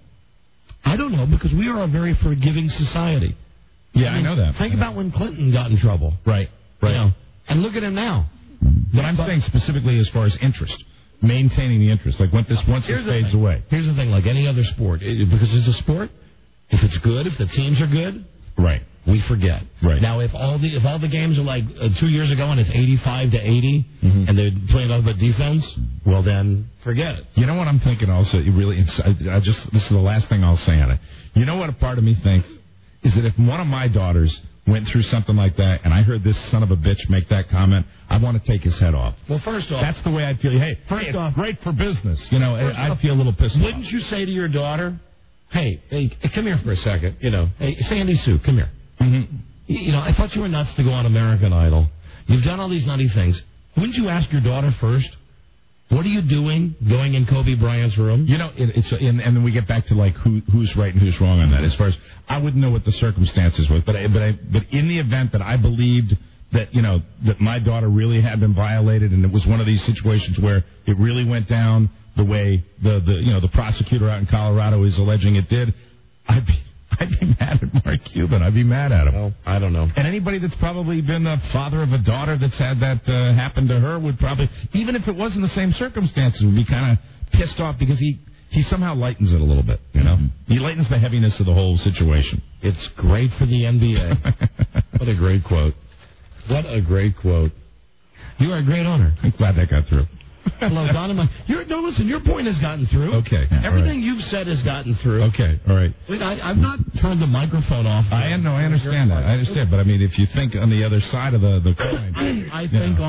I don't know, because we are a very forgiving society. Yeah, I know that. Think about when Clinton got in trouble. Right. You know, and look at him now. But I'm saying specifically as far as interest, maintaining the interest. Like once it fades away. Here's the thing, like any other sport, because it's a sport, if it's good, if the teams are good, right, we forget. Right. Now, if all the games are like 2 years ago and it's 85-80, and they're playing nothing but defense, well then forget it. You know what I'm thinking also? This is the last thing I'll say on it. You know what a part of me thinks is that if one of my daughters went through something like that, and I heard this son of a bitch make that comment, I want to take his head off. Well, first off... That's the way I'd feel. Hey, it's great for business. You know, I'd feel a little pissed off. Wouldn't you say to your daughter, hey, come here for a second, you know, hey, Sandy Sue, come here. Mm-hmm. You know, I thought you were nuts to go on American Idol. You've done all these nutty things. Wouldn't you ask your daughter first, what are you doing going in Kobe Bryant's room? You know, and then we get back to like who's right and who's wrong on that. As far as I wouldn't know what the circumstances were, but in the event that I believed that, you know, that my daughter really had been violated, and it was one of these situations where it really went down the way the prosecutor out in Colorado is alleging it did, I'd be mad at Mark Cuban. I'd be mad at him. Well, I don't know. And anybody that's probably been the father of a daughter that's had that happen to her would probably, even if it wasn't the same circumstances, would be kind of pissed off because he somehow lightens it a little bit, you know? He lightens the heaviness of the whole situation. It's great for the NBA. What a great quote. What a great quote. You are a great honor. I'm glad that got through. Hello, Donovan. Listen, your point has gotten through. Okay. Everything you've said has gotten through. Okay, all right. Wait, I've not turned the microphone off. I understand that. I understand, but I mean, if you think on the other side of the coin, I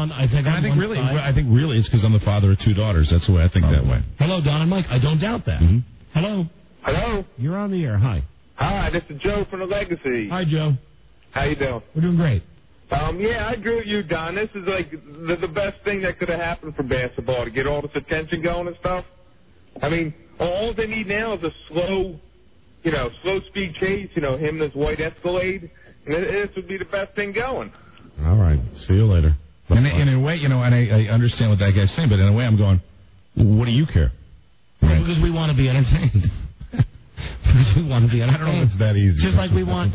think really it's because I'm the father of two daughters. That's the way I think that way. Hello, Don and Mike. I don't doubt that. Mm-hmm. Hello. Hello. You're on the air. Hi. Hi, this is Joe from the Legacy. Hi, Joe. How you doing? We're doing great. Yeah, I agree with you, Don. This is like the best thing that could have happened for basketball to get all this attention going and stuff. I mean, all they need now is a slow speed chase. You know, him and his white Escalade, and this would be the best thing going. All right. See you later. And in a way, you know, and I understand what that guy's saying, but in a way, I'm going, what do you care? Well, because we want to be entertained. Because we want to be entertained. I don't know if it's that easy. Just like we want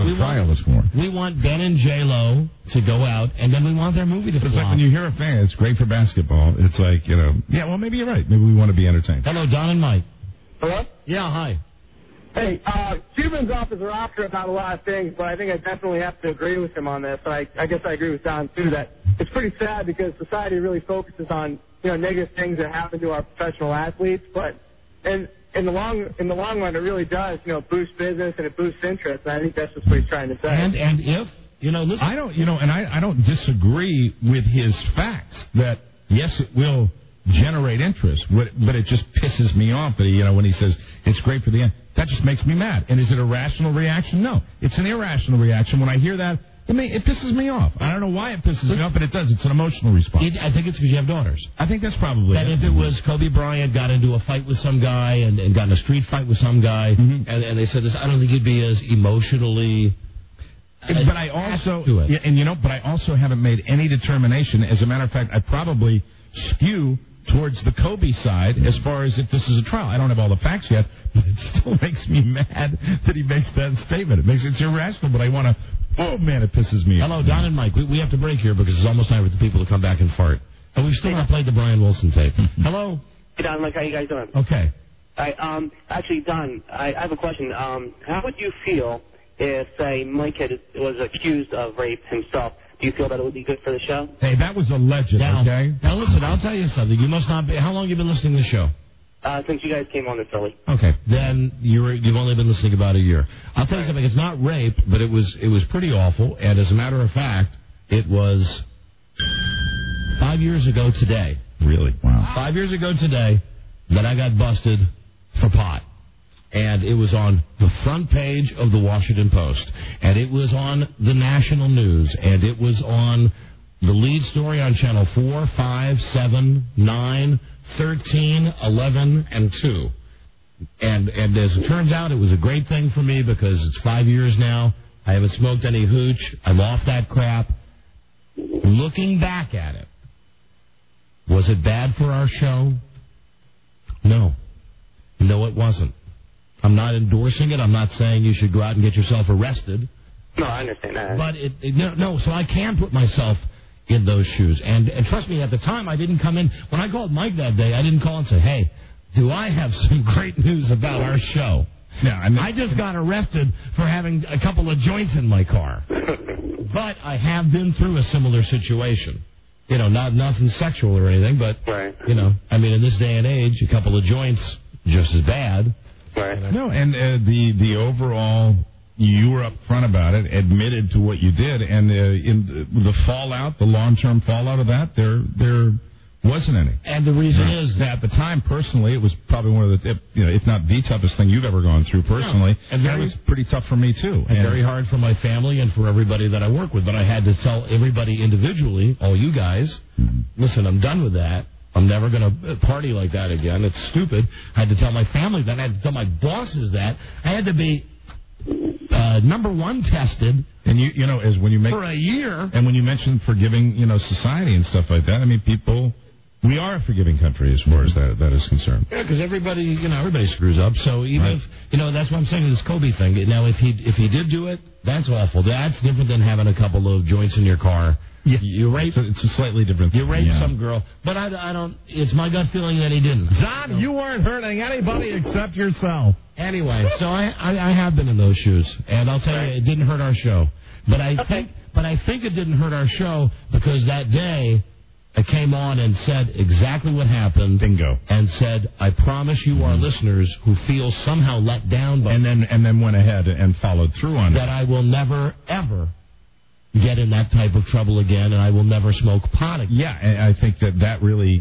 Ben and J-Lo to go out, and then we want their movie to flop. It's like when you hear a fan, it's great for basketball. It's like, you know, yeah, well, maybe you're right. Maybe we want to be entertained. Hello, Don and Mike. Hello? Yeah, hi. Hey, Cuban's off his rocker about a lot of things, but I think I definitely have to agree with him on this. I guess I agree with Don, too, that it's pretty sad because society really focuses on, you know, negative things that happen to our professional athletes, but in the long run, it really does, you know, boost business and it boosts interest. And I think that's just what he's trying to say. And if, you know, listen. I don't disagree with his facts that, yes, it will generate interest, but it just pisses me off that, you know, when he says it's great for the end, that just makes me mad. And is it a rational reaction? No. It's an irrational reaction. When I hear that, it pisses me off. I don't know why it pisses me off, but it does. It's an emotional response. I think it's because you have daughters. I think that's probably that. If it was Kobe Bryant got into a fight with some guy and got in a street fight with some guy, and they said this, I don't think he'd be as emotionally. But I also haven't made any determination. As a matter of fact, I probably skew towards the Kobe side as far as if this is a trial. I don't have all the facts yet, but it still makes me mad that he makes that statement. It's irrational, but I want to. Oh, man, it pisses me off. Hello, Don and Mike. We have to break here because it's almost time for the people to come back and fart. And we've still not played the Brian Wilson tape. Hello? Hey, Don, Mike, how you guys doing? Okay. Actually, Don, I have a question. How would you feel if, say, Mike was accused of rape himself? Do you feel that it would be good for the show? Hey, that was alleged, okay? Now, listen, I'll tell you something. You must not be... How long have you been listening to the show? since you guys came on to Philly. Okay, then you've only been listening about a year. I'll tell you something. It's not rape, but it was pretty awful. And as a matter of fact, it was 5 years ago today. Really? Wow. 5 years ago today that I got busted for pot. And it was on the front page of the Washington Post. And it was on the national news. And it was on the lead story on Channel 4, 5, 7, 9, 13, 11, and 2. And as it turns out, it was a great thing for me because it's 5 years now. I haven't smoked any hooch. I'm off that crap. Looking back at it, was it bad for our show? No. No, it wasn't. I'm not endorsing it. I'm not saying you should go out and get yourself arrested. No, I understand that. But no, so I can put myself in those shoes. And trust me, at the time, I didn't come in. When I called Mike that day, I didn't call and say, hey, do I have some great news about our show? No, I just got arrested for having a couple of joints in my car. But I have been through a similar situation. You know, nothing sexual or anything, but, you know, I mean, in this day and age, a couple of joints, just as bad. Right. No, and the overall, you were up front about it, admitted to what you did, and in the fallout, the long-term fallout of that, there wasn't any. And the reason is that at the time, personally, it was probably one of the, if not the toughest thing you've ever gone through personally. And that was pretty tough for me, too. And very hard for my family and for everybody that I work with. But I had to tell everybody individually, all you guys, listen, I'm done with that. I'm never going to party like that again. It's stupid. I had to tell my family that. I had to tell my bosses that. I had to be number one tested. And you know, as when you make for a year. And when you mention forgiving, society and stuff like that, I mean, we are a forgiving country as far as that is concerned. Yeah, because everybody screws up. So even if that's what I'm saying, this Kobe thing. Now, if he did do it, that's awful. That's different than having a couple of joints in your car. Yeah. You rape. It's a slightly different thing. You rape some girl, but I don't. It's my gut feeling that he didn't. John, you weren't hurting anybody except yourself. Anyway, so I have been in those shoes, and I'll tell you, it didn't hurt our show. But I think it didn't hurt our show because that day I came on and said exactly what happened. Bingo. And said, I promise you, our listeners who feel somehow let down by and then went ahead and followed through on that I will never ever get in that type of trouble again, and I will never smoke pot again. Yeah, and I think that's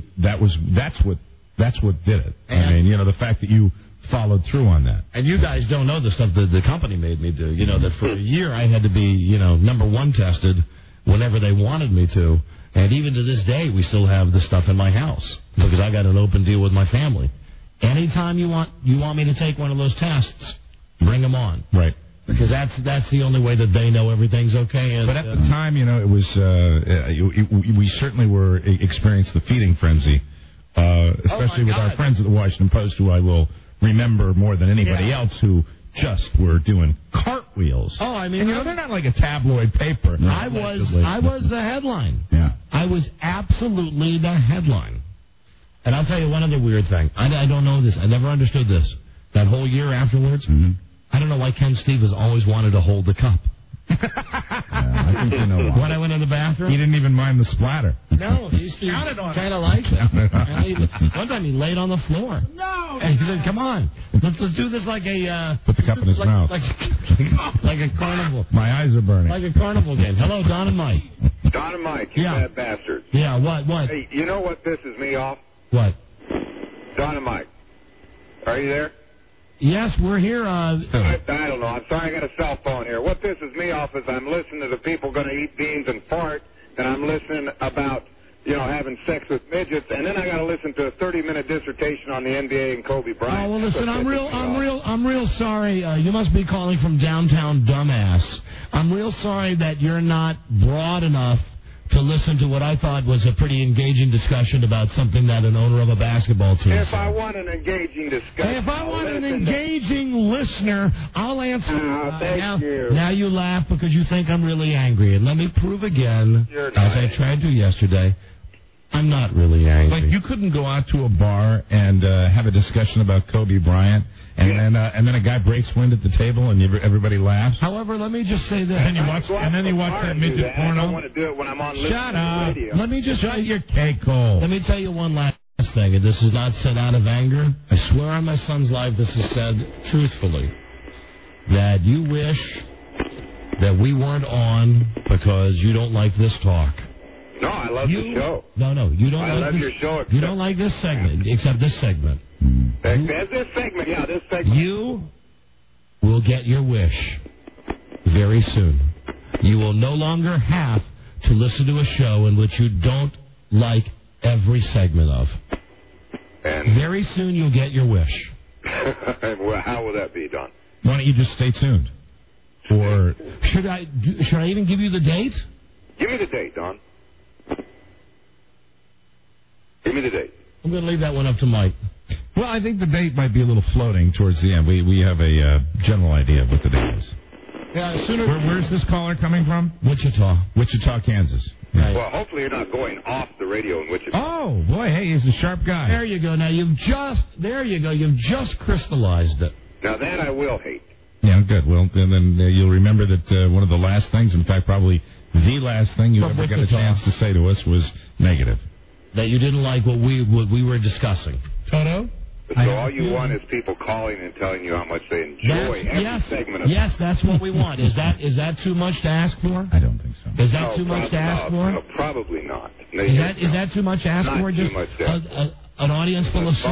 what did it. And I mean, the fact that you followed through on that. And you guys don't know the stuff that the company made me do. That for a year I had to be, number one tested whenever they wanted me to. And even to this day, we still have the stuff in my house because I got an open deal with my family. Anytime you want me to take one of those tests, bring them on. Right. Because that's the only way that they know everything's okay. And, but at the time, it was we certainly were experienced the feeding frenzy, especially with our friends at the Washington Post, who I will remember more than anybody else, who just were doing cartwheels. Oh, I mean, they're not like a tabloid paper. No, I was the headline. Yeah, I was absolutely the headline. And I'll tell you one other weird thing. I don't know this. I never understood this. That whole year afterwards. Mm-hmm. I don't know why Ken Stevens always wanted to hold the cup. I think you know why. When I went in the bathroom? He didn't even mind the splatter. No, he kind of liked it. One time he laid on the floor. No! And he said, come on, let's do this like a... Put the cup in his mouth. Like a carnival. My eyes are burning. Like a carnival game. Hello, Don and Mike. Don and Mike, you bad bastard. Yeah, what? Hey, you know what pisses me off? What? Don and Mike. Are you there? Yes, we're here. I don't know. I'm sorry, I got a cell phone here. What pisses me off is I'm listening to the people going to eat beans and fart, and I'm listening about, having sex with midgets, and then I got to listen to a 30-minute dissertation on the NBA and Kobe Bryant. Oh, well, listen, I'm real sorry. You must be calling from downtown dumbass. I'm real sorry that you're not broad enough to listen to what I thought was a pretty engaging discussion about something that an owner of a basketball team If said. I want an engaging discussion... If I want an engaging listener, I'll answer. Thank you. Now you laugh because you think I'm really angry. And let me prove again, as I tried to yesterday, I'm not really angry. Like, you couldn't go out to a bar and have a discussion about Kobe Bryant, and then a guy breaks wind at the table and everybody laughs. However, let me just say this. And then you watch that midget porno. I don't want to do it when I'm on Shut up. radio. Let me just shut your cake hole. Let me tell you one last Last thing, and this is not said out of anger. I swear on my son's life this is said truthfully. That you wish that we weren't on because you don't like this talk. No, I love the show. No, you don't. I like love this, your show. You don't like this segment, except this segment. This segment, yeah, this segment. You will get your wish very soon. You will no longer have to listen to a show in which you don't like every segment of. And very soon you'll get your wish. Well, how will that be done? Why don't you just stay tuned? Or should I even give you the date? Give me the date, Don. Give me the date. I'm going to leave that one up to Mike. Well, I think the date might be a little floating towards the end. We have a general idea of what the date is. Yeah, sooner. Where's this caller coming from? Wichita, Kansas. Right. Well, hopefully you're not going off the radio in Wichita. Oh, boy, hey, he's a sharp guy. There you go. Now, you've just crystallized it. Now, that I will hate. Yeah, good. Well, then you'll remember that one of the last things, in fact, probably the last thing you ever got a chance to say to us was negative. That you didn't like what we were discussing. Toto? So all you want is people calling and telling you how much they enjoy every segment of Yes, that's what we want. Is that too much to ask for? I don't think so. Is that too much to ask for? No, probably not. No, is that too much to ask for? Just an audience full of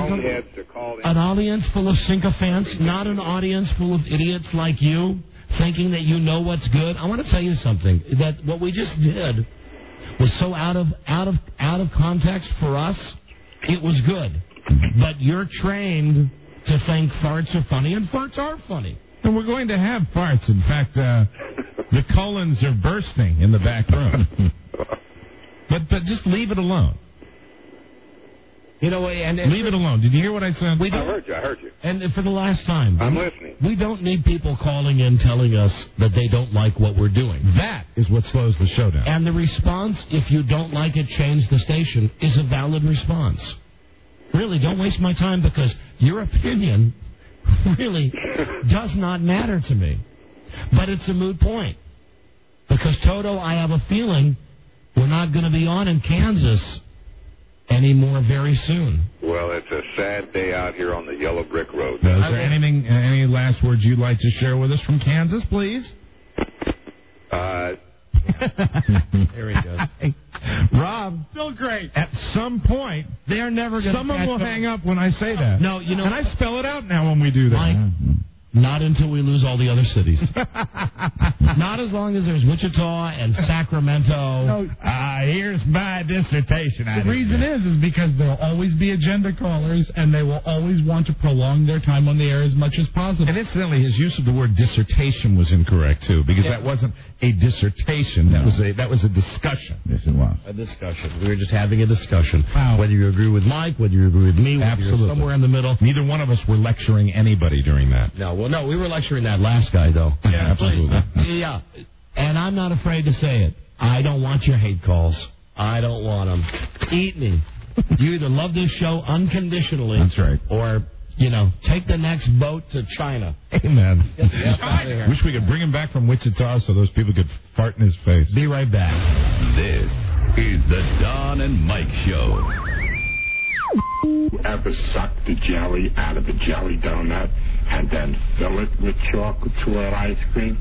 sycophants, not an audience full of idiots like you, thinking that you know what's good. I want to tell you something. That what we just did was so out of context for us. It was good. But you're trained to think farts are funny, and farts are funny. And we're going to have farts. In fact, the colons are bursting in the back room. But just leave it alone. You know, and leave it alone. Did you hear what I said? I heard you. And for the last time, I'm listening. We don't need people calling in telling us that they don't like what we're doing. That is what slows the show down. And the response, if you don't like it, change the station, is a valid response. Really, don't waste my time because your opinion really does not matter to me. But it's a moot point. Because, Toto, I have a feeling we're not going to be on in Kansas anymore very soon. Well, it's a sad day out here on the yellow brick road. Is there any last words you'd like to share with us from Kansas, please? There he goes. Hey, Rob, still great. At some point, they're never going to. Someone will hang up when I say that. No, you know. And I spell it out now when we do that. Mike, not until we lose all the other cities. Not as long as there's Wichita and Sacramento. Here's my dissertation. The reason is because there'll always be agenda callers, and they will always want to prolong their time on the air as much as possible. And incidentally, his use of the word dissertation was incorrect too, because that wasn't a dissertation. That was a discussion. Yes, it was a discussion. We were just having a discussion. Wow. Whether you agree with Mike, whether you agree with me, whether you're somewhere in the middle. Neither one of us were lecturing anybody during that. No, we were lecturing that last guy, though. Yeah, absolutely. Yeah, and I'm not afraid to say it. I don't want your hate calls. I don't want them. Eat me. You either love this show unconditionally. That's right. Or, take the next boat to China. Amen. Wish we could bring him back from Wichita so those people could fart in his face. Be right back. This is the Don and Mike Show. Ever suck the jelly out of a jelly donut and then fill it with chocolate swirl ice cream?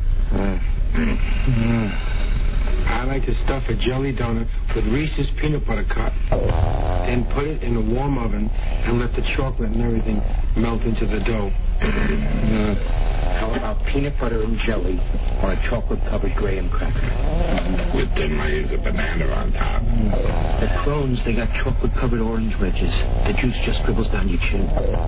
I like to stuff a jelly donut with Reese's peanut butter cup, then put it in a warm oven and let the chocolate and everything melt into the dough. How about peanut butter and jelly or a chocolate-covered graham cracker? With thin layers of banana on top. The crones, they got chocolate-covered orange wedges. The juice just dribbles down your chin.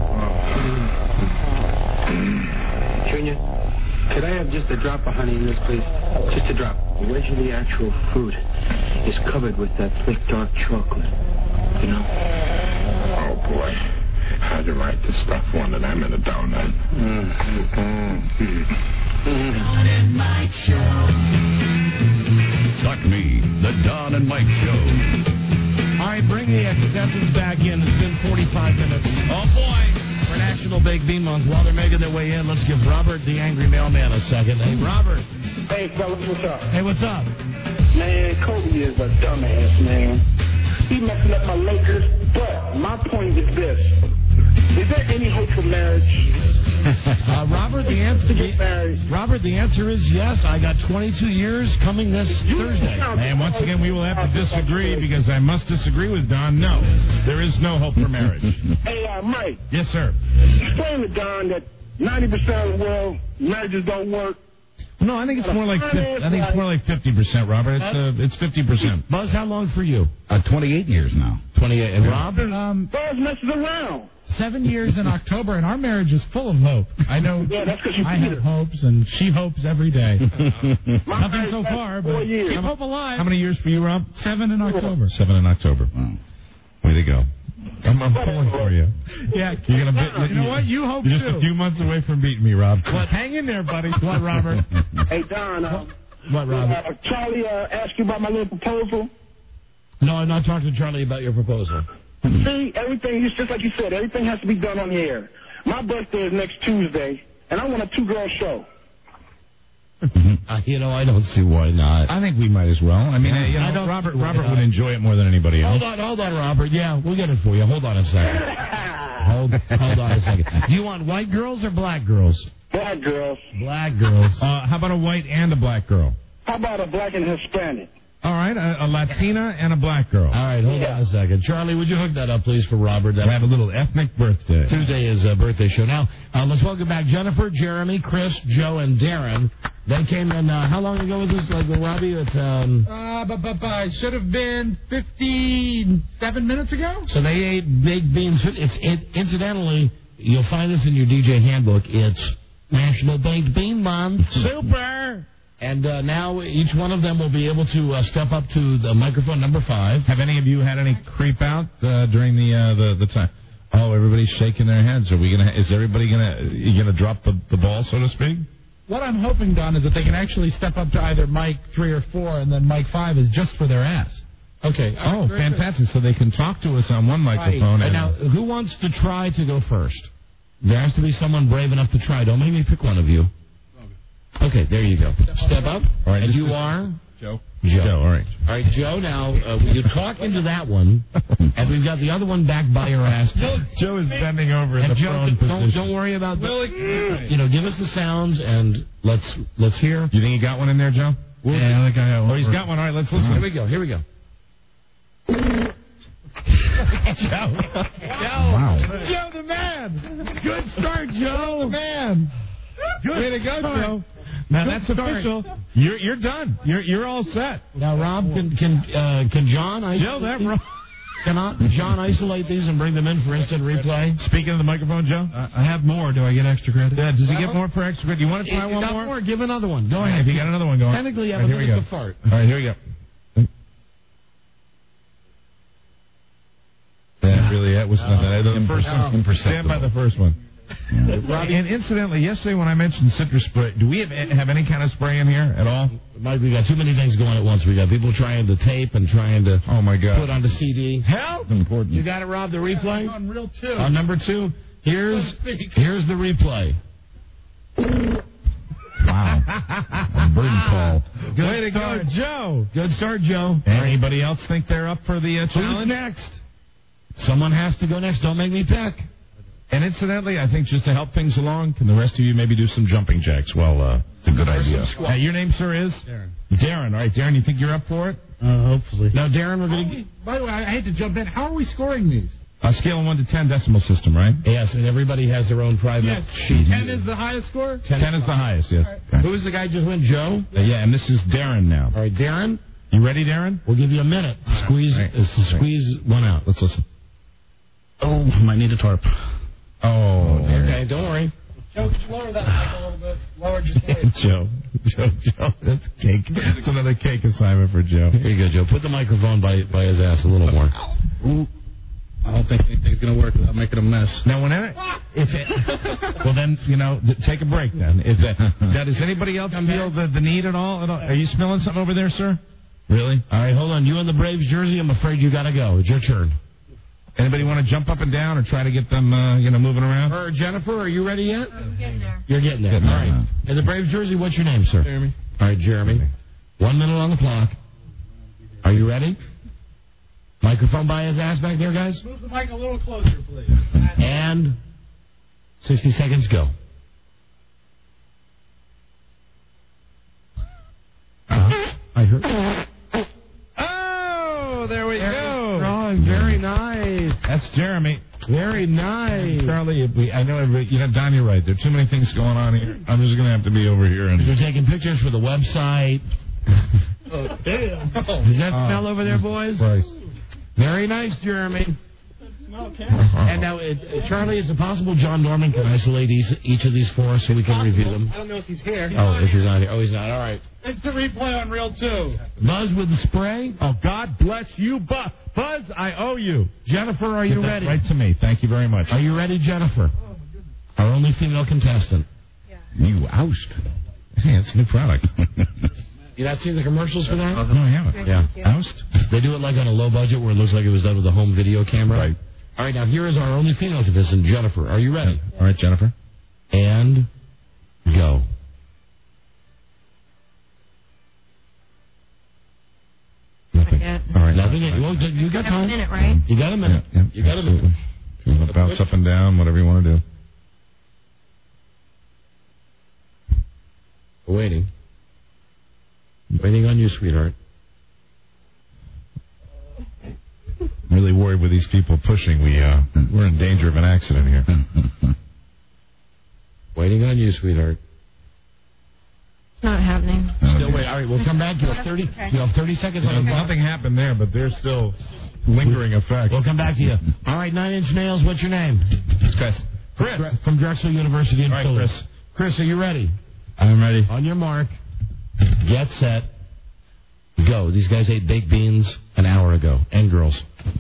Junior, could I have just a drop of honey in this, please? Just a drop. The wedge of the actual fruit is covered with that thick, dark chocolate. You know? Oh, boy. How'd you like to stuff one of them in a donut? Don and Mike Show. Suck me, the Don and Mike Show. All right, bring the contestants back in. It's been 45 minutes. Oh, boy. For National Baked Bean Month. While they're making their way in, let's give Robert, the angry mailman, a second. Hey, Robert. Hey, fellas, what's up? Hey, what's up? Man, Kobe is a dumbass, man. He messing up my Lakers. But my point is this. Is there any hope for marriage? Robert, the answer is yes. I got 22 years coming this Thursday. And once again, we will have to disagree because I must disagree with Don. No, there is no hope for marriage. Hey, Mike. Yes, sir. Explain to Don that 90% of the world, marriages don't work. No, I think it's more like 50%, Robert. It's 50%. Buzz, how long for you? 28 years now. 28. And Rob? Buzz messes around. 7 years in October, and our marriage is full of hope. I know I have hopes, and she hopes every day. Nothing so far, but keep hope alive. How many years for you, Rob? 7 in October. 7 in October. Wow. Way to go. I'm pulling for you. Yeah, you're gonna you know what? You hope You're too. just a few months away from beating me, Rob. What? Hang in there, buddy. What, Robert? Hey, Don. What, Robert? Charlie asked you about my little proposal. No, I'm not talking to Charlie about your proposal. See, everything is just like you said. Everything has to be done on the air. My birthday is next Tuesday, and I want a 2-girl show. I don't see why not. I think we might as well. I mean, Robert would enjoy it more than anybody else. Hold on, Robert. Yeah, we'll get it for you. Hold on a second. Hold on a second. Do you want white girls or black girls? Black girls. Black girls. How about a white and a black girl? How about a black and Hispanic? All right, a Latina and a black girl. All right, hold on a second. Charlie, would you hook that up, please, for Robert? We have a little ethnic birthday. Tuesday is a birthday show. Now, let's welcome back Jennifer, Jeremy, Chris, Joe, and Darren. They came in, how long ago was this, Robbie? It's, should have been 57 minutes ago. So they ate baked beans. Incidentally, you'll find this in your DJ handbook. It's National Baked Bean Month. Super! And now each one of them will be able to step up to the microphone number 5. Have any of you had any creep out during the time? Oh, everybody's shaking their heads. Is everybody gonna drop the ball, so to speak? What I'm hoping, Don, is that they can actually step up to either mic 3 or 4, and then mic 5 is just for their ass. Okay. Oh, fantastic! So they can talk to us on one microphone. Right. And now, who wants to try to go first? There has to be someone brave enough to try. Don't make me pick one of you. Okay, there you go. Step up. All right, and you are? Joe. Joe. All right. All right, Joe, now, you talk into that one, and we've got the other one back by your ass. Joe is bending over in the prone position. Don't worry about that. Give us the sounds, and let's hear. You think you got one in there, Joe? Yeah, I think I have one. Oh, he's got one. All right, let's listen. Here we go. Joe. Wow. Joe the man. Good start, Joe the man. Good way to go, start. Joe. Now that's official. You're done. You're all set. Now, Rob, can John John isolate these and bring them in for instant replay? Speaking of the microphone, Joe. I have more. Do I get extra credit? Yeah. Does he get more for extra credit? Do you want to try one more? Give another one. Go ahead. If you got another one going. Technically, you have a minute to fart. All right, here we go. That was nothing. The first one. Stand by the first one. Yeah. Robbie, and incidentally, yesterday when I mentioned citrus spray, do we have any kind of spray in here at all? Mike, we got too many things going at once. We got people trying to tape and trying to put on the CD. Help! Important. You got it, Rob, the replay? On reel 2. On number 2, here's the replay. Wow. A burden call. Good way to go, Joe. Good start, Joe. Anybody else think they're up for the challenge? Who's next? Someone has to go next. Don't make me pick. And incidentally, I think just to help things along, can the rest of you maybe do some jumping jacks? Well, it's a good idea. Your name, sir, is? Darren. Darren. All right, Darren, you think you're up for it? Hopefully. Now, Darren, we're going to... By the way, I hate to jump in. How are we scoring these? A scale of 1 to 10 decimal system, right? Yes, and everybody has their own private sheet. 10 is the highest score? 10 is the highest, yes. Right. Okay. Who is the guy just went? Joe? Yeah, and this is Darren now. All right, Darren? You ready, Darren? We'll give you a minute to squeeze one out. Let's listen. Oh, might need a tarp. Oh, okay, don't worry. Joe, just lower that mic a little bit. Lower just a little. Joe, that's cake. It's another cake assignment for Joe. Here you go, Joe. Put the microphone by his ass a little more. Ooh. I don't think anything's going to work without making a mess. Now, well, then, take a break then. Does anybody else feel the need at all? Are you smelling something over there, sir? Really? All right, hold on. You in the Braves jersey, I'm afraid you got to go. It's your turn. Anybody want to jump up and down or try to get them, moving around? Jennifer, are you ready yet? I'm getting there. You're getting there. All right. In the Braves jersey, what's your name, sir? Jeremy. All right, Jeremy. 1 minute on the clock. Are you ready? Microphone by his ass back there, guys. Move the mic a little closer, please. And 60 seconds go. I heard. Oh, there we go. Strong. Very nice. That's Jeremy. Very nice. Charlie, I know everybody. Don, you're right. There are too many things going on here. I'm just going to have to be over here. You're taking pictures for the website. Oh, damn. Does that smell over there, boys? Christ. Very nice, Jeremy. Okay. And now, Charlie, is it possible John Norman can isolate each of these for us so we can review them? I don't know if he's here. Oh, if he's not here. Oh, he's not. All right. It's the replay on Reel 2. Buzz with the spray. Oh, God bless you, Buzz. Buzz, I owe you. Jennifer, are you ready? Right to me. Thank you very much. Are you ready, Jennifer? Our only female contestant. Yeah. You oust. Hey, it's a new product. You not seen the commercials for that? No, I haven't. Yeah. Oust? They do it like on a low budget where it looks like it was done with a home video camera. Right. All right, now here is our only female contestant, Jennifer. Are you ready? All right, Jennifer. And go. Nothing. All right. Nothing. Well, you got time. A minute, right? You got a minute. Yeah, you got absolutely. a minute. If you want to bounce up and down, whatever you want to do. Waiting. Waiting on you, sweetheart. I'm really worried with these people pushing. We're in danger of an accident here. Waiting on you, sweetheart. It's not happening. Still wait. All right, we'll come back. You have 30. You have 30 seconds. Nothing happened there, but there's still lingering effects. We'll come back to you. All right, 9 Inch Nails. What's your name? Chris. From Drexel University in Philly. Chris. Chris, are you ready? I'm ready. On your mark. Get set. Go. These guys ate baked beans an hour ago. And girls.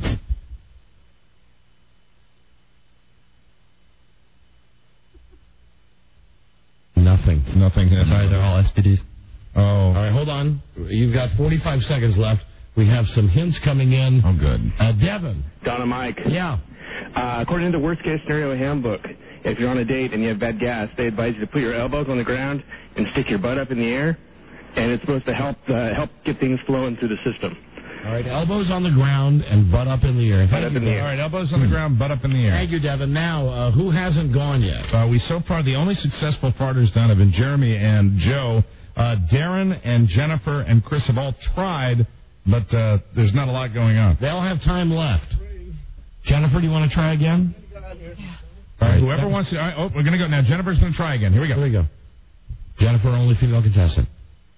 Nothing. That's They're all STDs. Oh. All right, hold on. You've got 45 seconds left. We have some hints coming in. Oh, good. Devin. Don and Mike. Yeah. According to the worst case scenario handbook, if you're on a date and you have bad gas, they advise you to put your elbows on the ground and stick your butt up in the air, and it's supposed to help get things flowing through the system. All right, elbows on the ground and butt up in the air. Butt up in the air. All right, elbows on the ground, butt up in the air. Thank you, Devin. Now, who hasn't gone yet? So far, the only successful farters down have been Jeremy and Joe. Darren and Jennifer and Chris have all tried, but there's not a lot going on. They all have time left. Jennifer, do you want to try again? All right, whoever wants to. All right, we're going to go now. Jennifer's going to try again. Here we go. Here we go. Jennifer, only female contestant.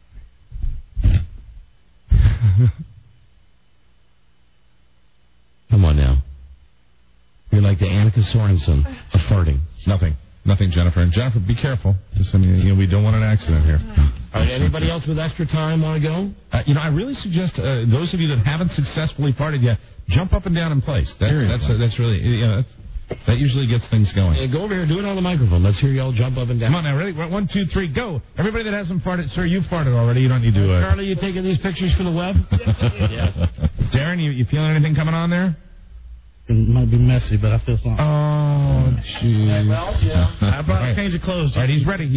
Come on now. You're like the Annika Sorensen of farting. Nothing, Jennifer. And Jennifer, be careful. We don't want an accident here. All right, anybody else with extra time want to go? I really suggest those of you that haven't successfully farted yet, jump up and down in place. That's really, that usually gets things going. Hey, go over here, do it on the microphone. Let's hear you all jump up and down. Come on now, ready? 1, 2, 3, go. Everybody that hasn't farted, sir, you farted already. You don't need to. Charlie, you taking these pictures for the web? Yes. Darren, you feeling anything coming on there? It might be messy, but I feel something. Oh, jeez. Well, yeah. How about right. change of clothes? All right, he's ready.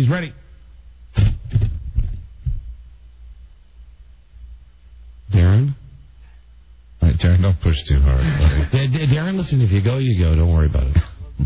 Darren? All right, Darren, don't push too hard. Darren, listen, if you go, you go. Don't worry about it.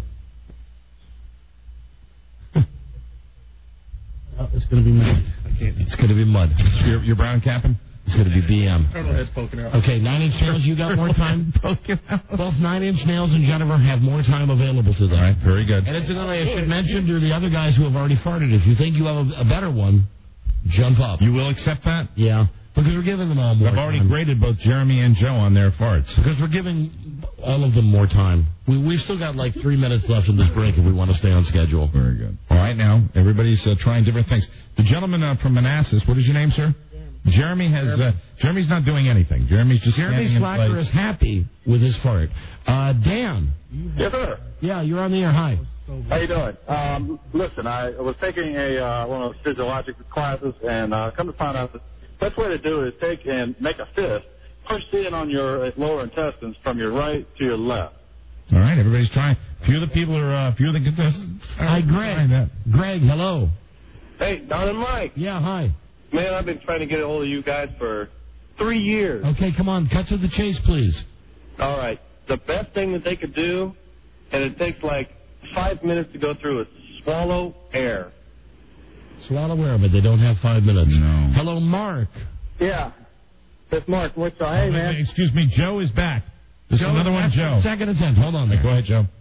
It's going to be messy. It's going to be mud. You're brown capping? It's going to be BM. Turtle head's poking out. Okay, 9 Inch Nails, you got more time? Both 9 Inch Nails and Jennifer have more time available to them. All right, very good. And incidentally, I should mention to the other guys who have already farted, if you think you have a better one, jump up. You will accept that? Yeah, because we're giving them all more time. I've already graded both Jeremy and Joe on their farts. Because we're giving all of them more time. We've still got like 3 minutes left in this break if we want to stay on schedule. Very good. All right, now, everybody's trying different things. The gentleman from Manassas, what is your name, sir? Jeremy's not doing anything. Jeremy Slacker is happy with his fart. Dan. Yes, sir. Yeah, you're on the air. Hi. How you doing? Listen, I was taking one of those physiologic classes, and come to find out the best way to do it is take and make a fist, push in on your lower intestines from your right to your left. All right, everybody's trying. Few of the contestants. Hi, Greg. Greg, hello. Hey, Don and Mike. Yeah, hi. Man, I've been trying to get a hold of you guys for 3 years. Okay, come on, cut to the chase, please. All right. The best thing that they could do, and it takes like 5 minutes to go through, is swallow air. Swallow air, but they don't have 5 minutes. No. Hello, Mark. Yeah. That's Mark. What's up? Hey, man. Excuse me, Joe is back. There's another one, Joe. Second attempt. Hold on there. Go ahead, Joe.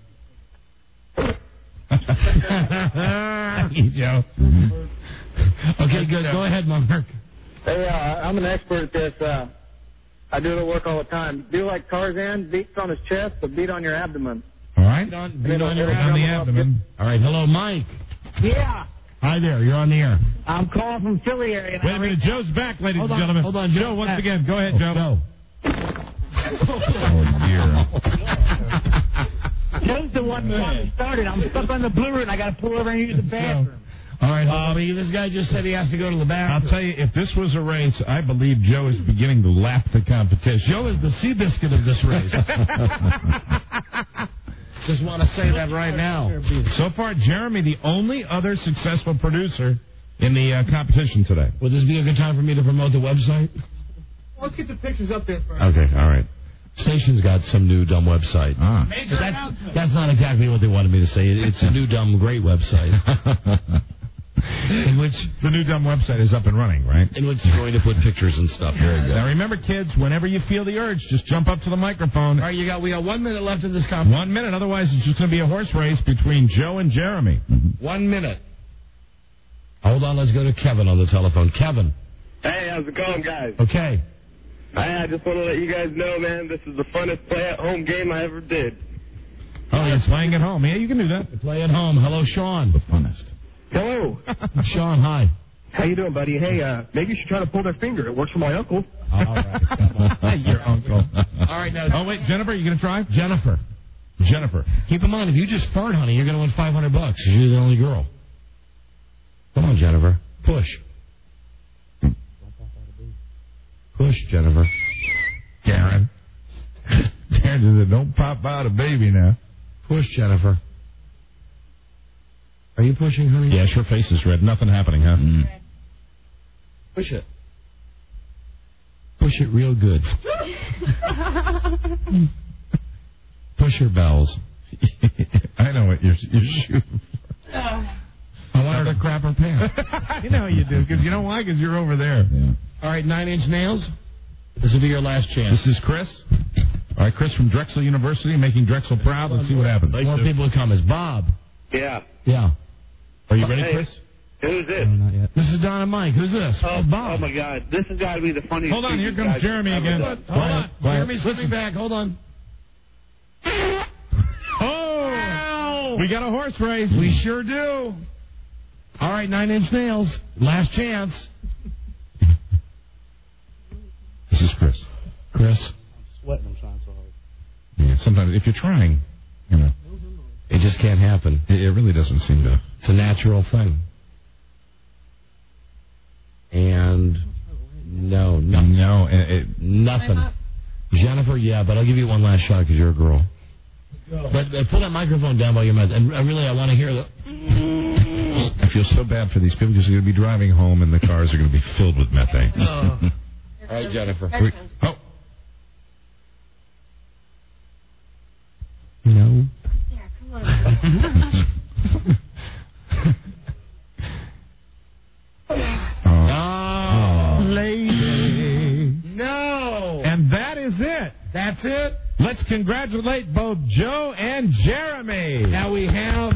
Thank you, Joe. Okay, good. Go ahead, Mark. Hey, I'm an expert at this. I do the work all the time. Do like Tarzan, beats on his chest, but beat on your abdomen. All right. Beat on the abdomen. All right. Hello, Mike. Yeah. Hi there. You're on the air. I'm calling from Philly area. Wait a minute. Joe's back, ladies and gentlemen. Hold on, Joe, once again. Go ahead, Joe. Oh, dear. Joe's the one who got me started. I'm stuck on the blue route, and I got to pull over and use the bathroom. All right, this guy just said he has to go to the bathroom. I'll tell you, if this was a race, I believe Joe is beginning to lap the competition. Joe is the Seabiscuit of this race. Just want to say that right now. So far, Jeremy, the only other successful producer in the competition today. Would this be a good time for me to promote the website? Let's get the pictures up there first. Okay, all right. Station's got some new dumb website. That's not exactly what they wanted me to say. It's a new dumb great website. In which the new dumb website is up and running, right? In which you're going to put pictures and stuff. Very good. Now remember, kids, whenever you feel the urge, just jump up to the microphone. All right, we got 1 minute left in this competition. 1 minute, otherwise it's just going to be a horse race between Joe and Jeremy. 1 minute. Hold on, let's go to Kevin on the telephone. Kevin. Hey, how's it going, guys? Okay. I just want to let you guys know, man, this is the funnest play-at-home game I ever did. Oh, you're playing at home. Yeah, you can do that. Play at home. Hello, Sean. The funnest. Hello. Sean, hi. How you doing, buddy? Hey, maybe you should try to pull their finger. It works for my uncle. All right. Your uncle. All right, now. Oh, wait, Jennifer, you going to try? Jennifer. Keep in mind, if you just fart, honey, you're going to win $500. You're the only girl. Come on, Jennifer. Push. Push, Jennifer. Karen. Karen said, don't pop out a baby now. Push, Jennifer. Are you pushing, honey? Yes, her face is red. Nothing happening, huh? Push it. Push it real good. Push her bells. I know what you're shooting for. I want her to grab her pants. I know you do, because you know why? Because you're over there. Yeah. All right, 9-inch nails. This will be your last chance. This is Chris. All right, Chris from Drexel University, making Drexel proud. Let's see what happens. More people to come. Is Bob. Yeah. Are you ready, Chris? Who's this? No, not yet. This is Don and Mike. Who's this? Bob. Oh, my God. This has got to be the funniest Hold on, thing here comes Jeremy again. Hold on. Jeremy's coming back. Hold on. Oh! We got a horse race. We sure do. All right, 9-inch nails. Last chance. This is Chris. Chris. I'm sweating. I'm trying so hard. Yeah, sometimes if you're trying, it just can't happen. It really doesn't seem to. It's a natural thing. And no, nothing. Jennifer, yeah, but I'll give you one last shot because you're a girl. But pull that microphone down by your mouth, and really, I want to hear the. I feel so bad for these people because they're going to be driving home and the cars are going to be filled with methane. All right, Jennifer. Oh. No. Yeah, come on. Lady. No. And that is it. That's it. Let's congratulate both Joe and Jeremy. Now we have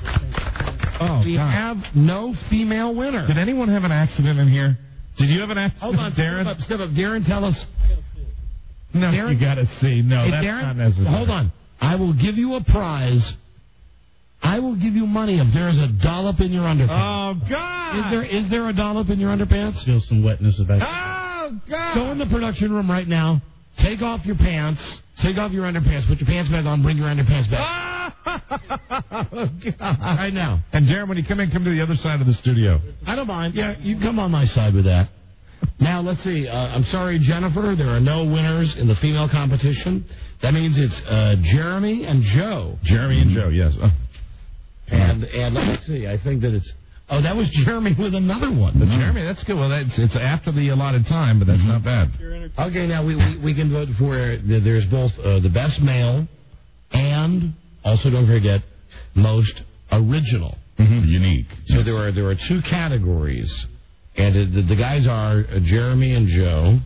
no female winner. Did anyone have an accident in here? Did you have an accident, Hold on, Darren? Step up. Darren, tell us. No, Darren, you got to see. No, hey, that's Darren, not necessary. Hold on. I will give you a prize. I will give you money if there is a dollop in your underpants. Oh, God! Is there a dollop in your underpants? Still some wetness about it. Oh, God! Go in the production room right now. Take off your pants. Take off your underpants. Put your pants back on. Bring your underpants back. Oh, God. Right now. And, Darren, when you come to the other side of the studio. I don't mind. Yeah, you come on my side with that. Now, let's see. I'm sorry, Jennifer. There are no winners in the female competition. That means it's Jeremy and Joe. Jeremy and Joe, yes. And let's see. I think that it's... Oh, that was Jeremy with another one. But Jeremy, that's good. Well, it's after the allotted time, but that's not bad. Okay, now we can vote for, there's both the best male and, also don't forget, most original. Unique. So there are two categories, and the guys are Jeremy and Joe.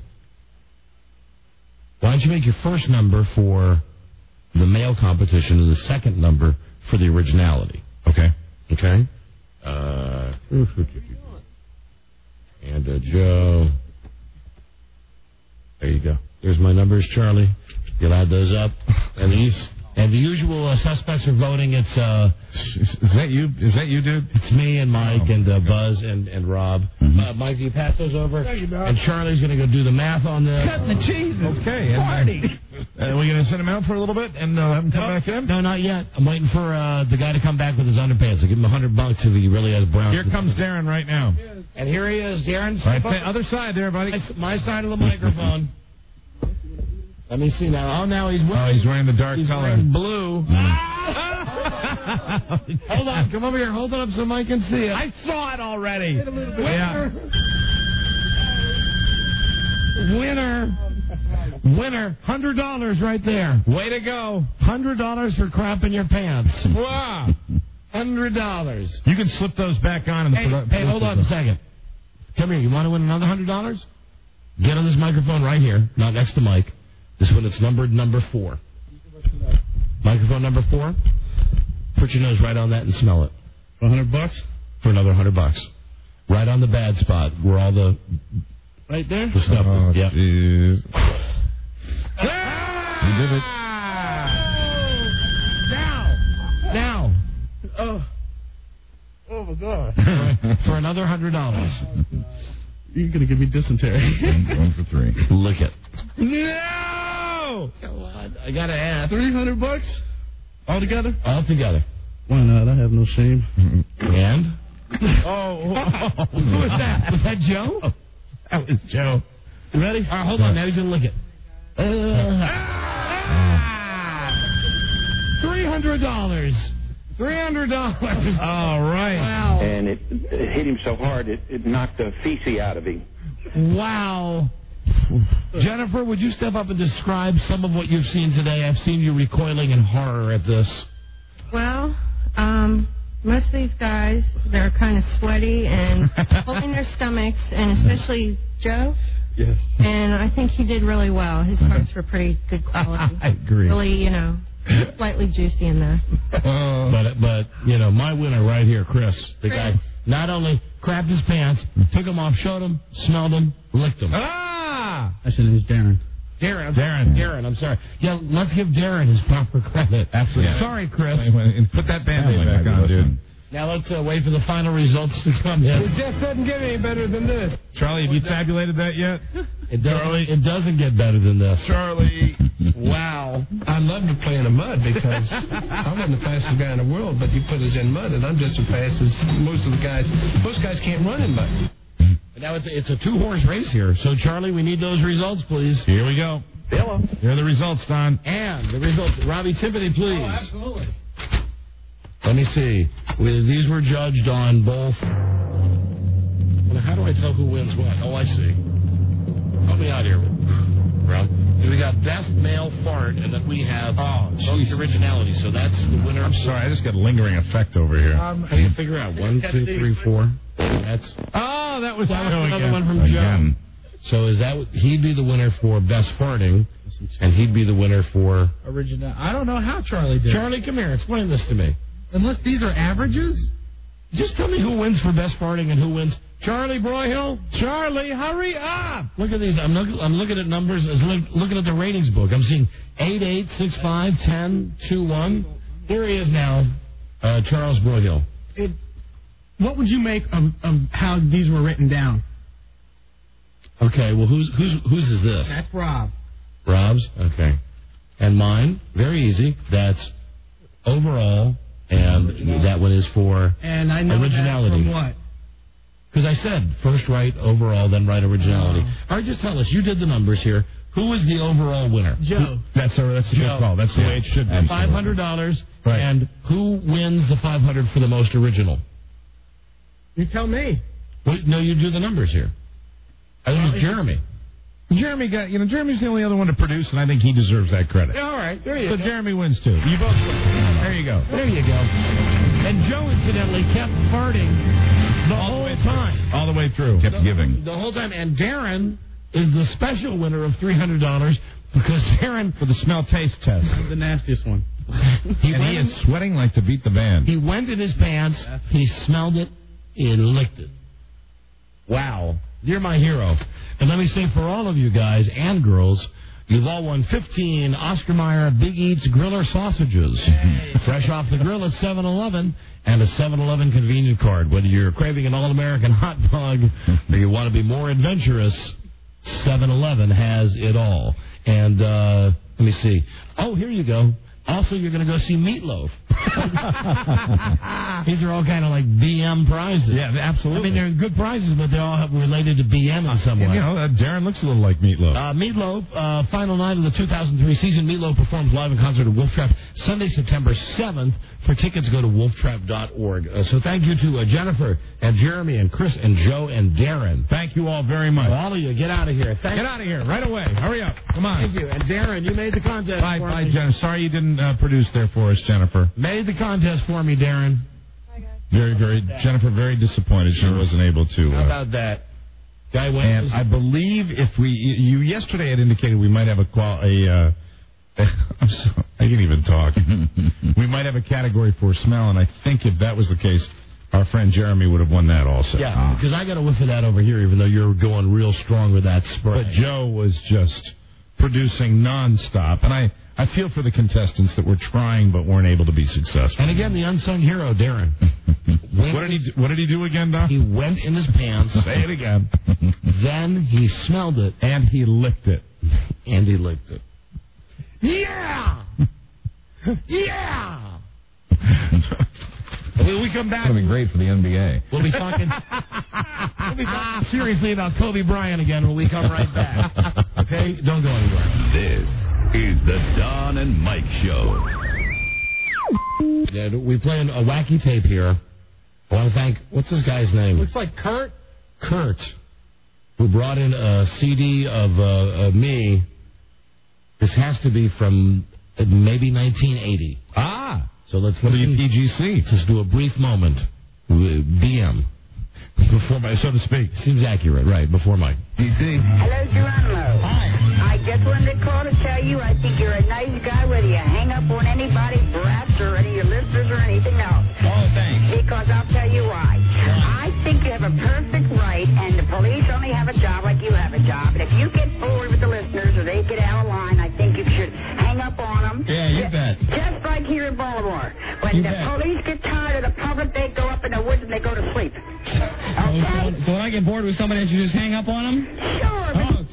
Why don't you make your first number for the male competition and the second number for the originality? Okay. Okay? And Joe. There you go. There's my numbers, Charlie. You'll add those up. And the usual suspects are voting. It's is that you? Is that you, dude? It's me and Mike and Buzz and Rob. Mike, do you pass those over? Thank you, Doc. And Charlie's going to go do the math on this. Cutting the cheese. Okay. Party. Are we going to send him out for a little bit and have him come back in? No, not yet. I'm waiting for the guy to come back with his underpants. I'll give him $100 if he really has brown. Here comes Darren right now. And here he is, Darren. Right, other side there, buddy. My side of the microphone. Let me see now. Oh, now he's wearing the dark color. Wearing blue. Hold on. Come over here. Hold it up so Mike can see it. I saw it already. Yeah. Winner. $100 right there. Way to go. $100 for crap in your pants. Wow. $100. You can slip those back on in the Hey, hold on a second. Come here. You want to win another $100? Get on this microphone right here, not next to Mike. This one, it's numbered number 4. Microphone number 4. Put your nose right on that and smell it. $100? For another $100. Right on the bad spot, where all the... Right there? The stuff is, yep. You did it. Now. Oh, my God. For another $100. You're going to give me dysentery. Going for 3. Look it. No! Come on. I got to ask. $300? All together? All together. Why not? I have no shame. And? Who was that? Was that Joe? That was Joe. You ready? All right, hold on. Now he's going to lick it. $300. $300. All right. Wow. And it hit him so hard it knocked the feces out of him. Wow. Jennifer, would you step up and describe some of what you've seen today? I've seen you recoiling in horror at this. Well, most of these guys, they're kind of sweaty and holding their stomachs, and especially Joe. Yes. And I think he did really well. His parts were pretty good quality. I agree. Really, slightly juicy in there. But my winner right here, Chris. The guy not only crapped his pants, took them off, showed them, smelled them, licked them. I said it was Darren. Darren, I'm sorry. Yeah, let's give Darren his proper credit. Absolutely. Yeah. Sorry, Chris. And put that Band-Aid back on, dude. Now let's wait for the final results to come in. It just doesn't get any better than this. Charlie, have you tabulated that yet? It doesn't get better than this. Charlie. Wow. I love to play in the mud because I wasn't the fastest guy in the world, but you put us in mud, and I'm just as fast as most of the guys. Most guys can't run in mud. Now it's a 2-horse race here. So, Charlie, we need those results, please. Here we go. Hello. Here are the results, Don. And the results. Robbie Tiffany, please. Oh, absolutely. Let me see. These were judged on both. Well, how do I tell who wins what? Oh, I see. Help me out here, Rob. We got best male fart, and then we have most originality. So that's the winner. I'm sorry, I just got a lingering effect over here. How do you figure out? 1, 2, 3, 4. That's. Oh, that was another one from Joe. So is that he'd be the winner for best farting, and he'd be the winner for original. I don't know how Charlie did. Charlie, come here. Explain this to me. Unless these are averages. Just tell me who wins for best farting and who wins. Charlie Broyhill. Charlie, hurry up! Look at these. I'm looking at numbers. Looking at the ratings book. I'm seeing 8, 8, 6, 5, 10, 2, 1. Here he is now, Charles Broyhill. What would you make of how these were written down? Okay, well, whose is this? That's Rob. Rob's? Okay. And mine? Very easy. That's overall, and that one is for and I know originality. That from what? Because I said first right overall, then right originality. All right, just tell us. You did the numbers here. Who was the overall winner? Joe. That's a good call. That's the way it should be. $500. Right. And who wins the $500 for the most original? You tell me. Wait, no, you do the numbers here. I think it's Jeremy. Jeremy's the only other one to produce, and I think he deserves that credit. All right, there you go. So Jeremy wins, too. You both win. There you go. There you go. And Joe, incidentally, kept farting the whole time. All the way through. Kept giving. The whole time. And Darren is the special winner of $300 because Darren... For the smell taste test. The nastiest one. He is sweating like to beat the band. He went in his pants, he smelled it, and licked it. Wow. You're my hero. And let me say, for all of you guys and girls, you've all won 15 Oscar Mayer Big Eats Griller sausages. Fresh off the grill at 7-Eleven, and a 7-Eleven convenient card. Whether you're craving an all-American hot dog or you want to be more adventurous, 7-Eleven has it all. And let me see. Oh, here you go. Also, you're going to go see Meatloaf. These are all kind of like BM prizes. Yeah, absolutely. I mean, they're good prizes, but they're all related to BM in some way. Darren looks a little like Meatloaf. Meatloaf, final night of the 2003 season. Meatloaf performs live in concert at Wolf Trap Sunday, September 7th. For tickets, go to wolftrap.org. So thank you to Jennifer and Jeremy and Chris and Joe and Darren. Thank you all very much. All of you, get out of here. Get out of here right away. Hurry up. Come on. Thank you. And Darren, you made the contest Bye, for me. Jen. Sorry you didn't produce there for us, Jennifer. Made the contest for me, Darren. Jennifer, very disappointed she wasn't able to. How about that? Guy went. And I believe you yesterday had indicated we might have I can't even talk. We might have a category for smell, and I think if that was the case, our friend Jeremy would have won that also. Yeah, because I got a whiff of that over here, even though you're going real strong with that spray. But Joe was just producing nonstop, and I feel for the contestants that were trying but weren't able to be successful. And again, the unsung hero, Darren. What did he do again, Doc? He went in his pants. Say it again. Then he smelled it. And he licked it. Yeah! Yeah! When we come back... It's going to be great for the NBA. We'll be talking seriously about Kobe Bryant again when we come right back. Okay? Don't go anywhere. This is the Don and Mike Show. Yeah, we play a wacky tape here. I want to thank... What's this guy's name? Looks like Kurt. Kurt, who brought in a CD of me. This has to be from maybe 1980. So let's listen. WPGC. Let's just do a brief moment. BM. Before my, so to speak. Seems accurate, right, before Mike. DC. Hello, Geronimo. Hi. I just wanted to call to tell you I think you're a nice guy, whether you hang up on anybody, brats, or any of your listeners, or anything else. Oh, thanks. Because I'll tell you why. I think you have a perfect right, and the police only have a job like you have a job. And if you get bored with the listeners, or they get out of line, I think you should hang up on them. Yeah, you bet. Just like here in Baltimore. When the police get tired of the public, they go up in the woods and they go to sleep. Okay? So when I get bored with somebody, I should just hang up on them? Sure.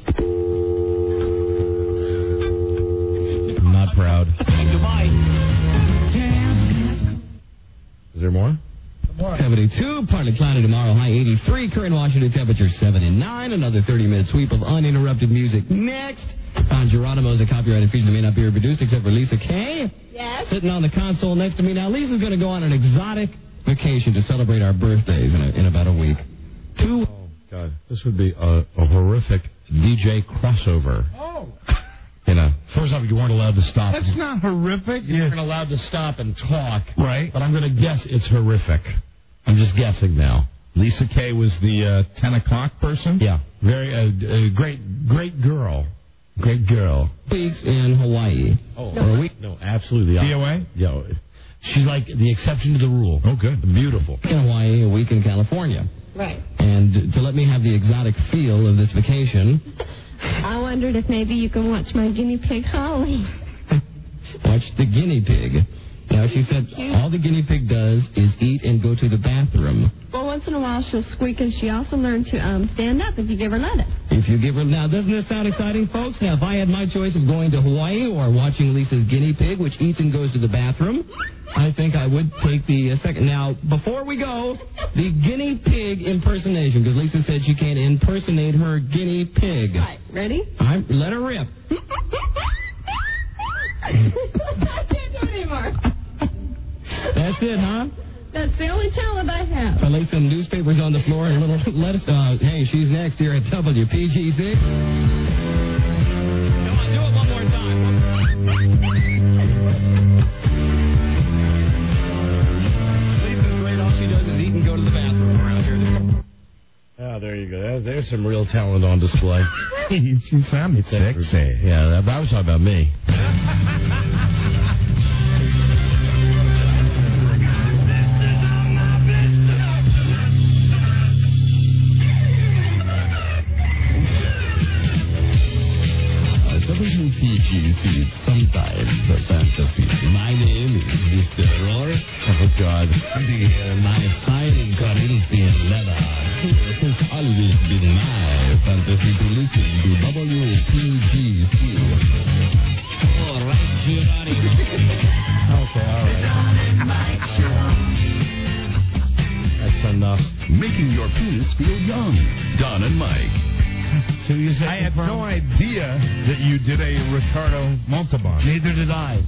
I'm not proud. Goodbye. Is there more? 72, partly cloudy tomorrow, high 83. Current Washington temperature 79. Another 30-minute sweep of uninterrupted music next. Don Geronimo's a copyrighted feature that may not be reproduced except for Lisa Kay. Yes? Sitting on the console next to me. Now, Lisa's going to go on an exotic vacation to celebrate our birthdays in about a week. Oh, God. This would be a horrific DJ crossover. Oh. First off, you weren't allowed to stop. That's not horrific. You weren't allowed to stop and talk. Right. But I'm going to guess it's horrific. I'm just guessing now. Lisa Kay was the 10 o'clock person? Yeah. Very great girl. Great girl. Weeks in Hawaii. Oh, no, absolutely. DOA? Yeah. She's like the exception to the rule. Oh, good. Beautiful. In Hawaii, a week in California. Right. And to let me have the exotic feel of this vacation... I wondered if maybe you can watch my guinea pig, Holly. Watch the guinea pig. Now, she said all the guinea pig does is eat and go to the bathroom. Well, once in a while she'll squeak, and she also learned to stand up if you give her lettuce. If you give her... Now, doesn't this sound exciting, folks? Now, if I had my choice of going to Hawaii or watching Lisa's guinea pig, which eats and goes to the bathroom, I think I would take the second. Now, before we go, the guinea pig impersonation, because Lisa said she can't impersonate her guinea pig. All right, ready? Let her rip. I can't do it anymore. That's it, huh? That's the only talent I have. I laid some newspapers on the floor and a little lettuce. Hey, she's next here at WPGC. There's some real talent on display. She sounded sexy. Yeah, I was talking about me. WPGC, sometimes fantasy. My name is Mr. Roar. Oh, God. My fine Corinthian leather. It has always been my fantasy to listen to WPGC. All right, Geronimo. Okay, all right. That's enough. Making your penis feel young. Don and Mike. So you said I had no idea that you did a Ricardo Montalban. Neither did I.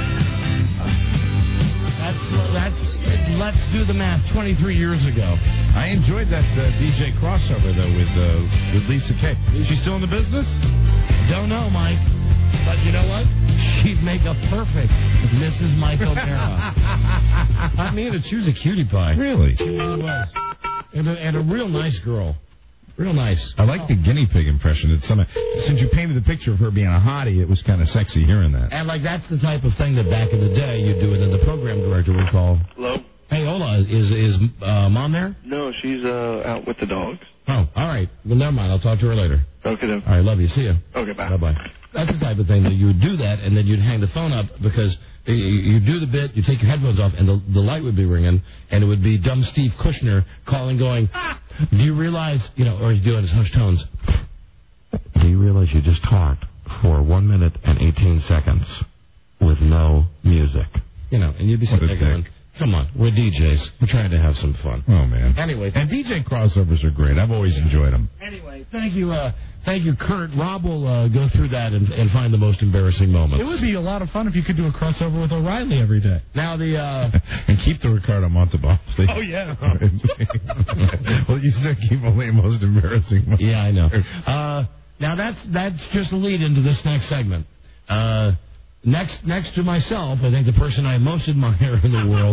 Let's do the math. 23 years ago. I enjoyed that DJ crossover, though, with Lisa Kay. Is she still in the business? Don't know, Mike. But you know what? She'd make a perfect Mrs. Mike O'Mara. Not me to choose a cutie pie. Really? She really was. And a real nice girl. Real nice. I like the guinea pig impression. Since you painted the picture of her being a hottie, it was kind of sexy hearing that. And, that's the type of thing that back in the day you'd do it, and the program director would call. Hello? Hey, hola. Is Mom there? No, she's out with the dogs. Oh, all right. Well, never mind. I'll talk to her later. Okay, then. All right, love you. See ya. Okay, bye. Bye-bye. That's the type of thing that you would do that, and then you'd hang the phone up because you do the bit, you take your headphones off, and the light would be ringing, and it would be dumb Steve Kushner calling, going, do you realize, or he's doing his hushed tones, do you realize you just talked for 1 minute and 18 seconds with no music? And you'd be sitting there going, come on, we're DJs. We're trying to have some fun. Oh, man. Anyway. And DJ crossovers are great. I've always enjoyed them. Anyway, thank you, Kurt. Rob will go through that and find the most embarrassing moments. It would be a lot of fun if you could do a crossover with O'Reilly every day. Now and keep the Ricardo Montalban, please. Oh, yeah. Well, you said keep only the most embarrassing moments. Yeah, I know. Now, that's just a lead into this next segment. Next to myself, I think the person I most admire in the world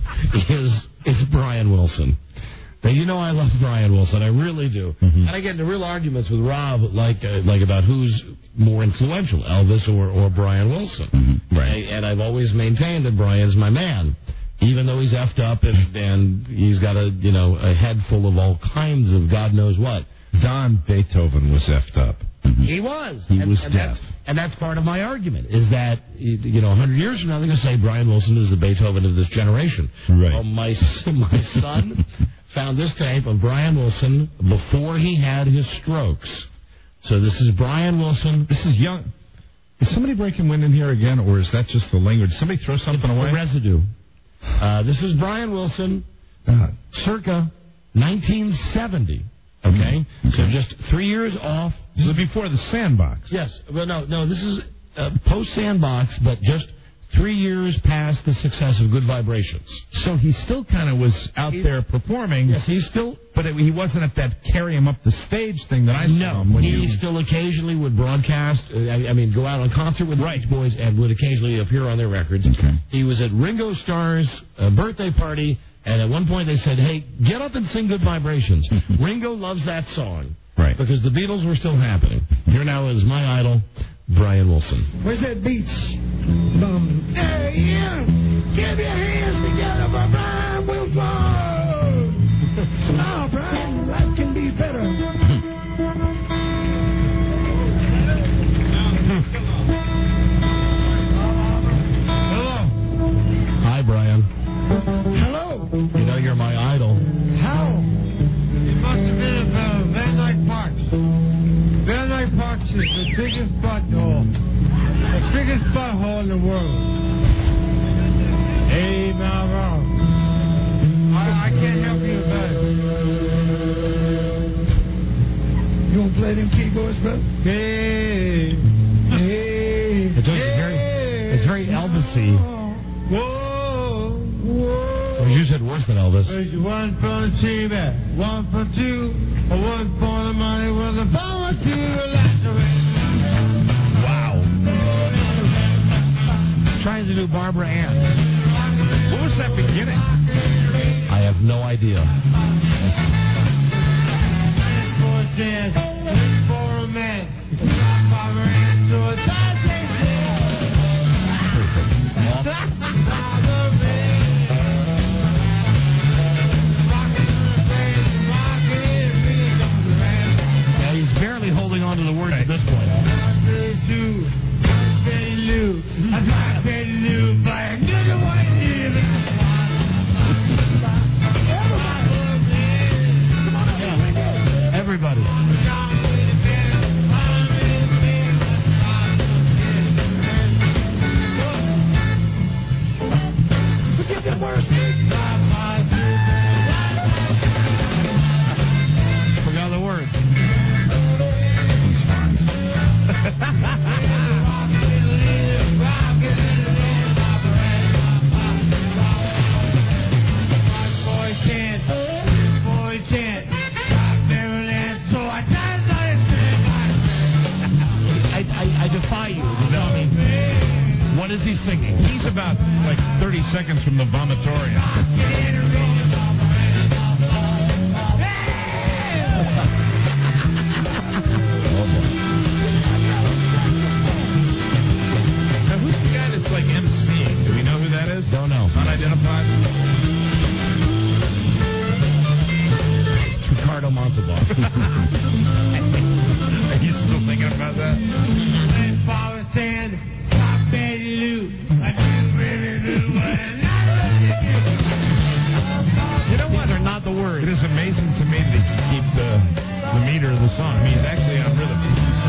is Brian Wilson. Now, I love Brian Wilson. I really do. Mm-hmm. And I get into real arguments with Rob, like about who's more influential, Elvis or Brian Wilson. Mm-hmm. Right. And I've always maintained that Brian's my man, even though he's effed up and he's got a head full of all kinds of God knows what. Don Beethoven was effed up. Mm-hmm. He was. He was deaf. And that's part of my argument, is that, 100 years from now, they're going to say Brian Wilson is the Beethoven of this generation. Right. Well, my son found this tape of Brian Wilson before he had his strokes. So this is Brian Wilson. This is young. Is somebody breaking wind in here again, or is that just the language? Somebody throw something away? The residue. This is Brian Wilson, circa 1970. Okay? So just 3 years off. This is before the Sandbox. Yes. Well, no, this is post-Sandbox, but just 3 years past the success of Good Vibrations. So he still kind of was out there performing. Yes, he's still... But he wasn't at that carry him up the stage thing that I saw him. He still occasionally would broadcast, go out on concert with the Beach Boys and would occasionally appear on their records. Okay. He was at Ringo Starr's birthday party, and at one point they said, hey, get up and sing Good Vibrations. Ringo loves that song. Right. Because the Beatles were still happening. Here now is my idol, Brian Wilson. Where's that beach bum? Hey, yeah. Give your hands together for Brian Wilson. Smile, Brian. Life can be better. Hello. Hi, Brian. Hello. You're my idol. How? It must have been at Van Dyke Parks. Van Dyke Parks is the biggest butthole. The biggest butthole in the world. Hey, now wrong. I can't help you about it. You want to play them keyboards, brother? Hey. Hey. It's very Elvis-y. Whoa. Whoa. You said worse than Elvis. There's one for the TV, one for two, or one for the money with a power to Wow. Trying to do Barbara Ann. What was that beginning? I have no idea. chance, look for a man. Barbara Ann to a Yeah, he's barely holding on to the words at this point. Everybody. Forgot the words. He's fine. I defy you to tell me what is he singing. He's about like 30 seconds from the vomitorium. Now, who's the guy that's like emceeing? Do we know who that is? Don't know. Unidentified? Ricardo Montalban. Are you still thinking about that? You know what? They're not the words. It is amazing to me that he can keep the meter of the song. I mean, he's actually on rhythm.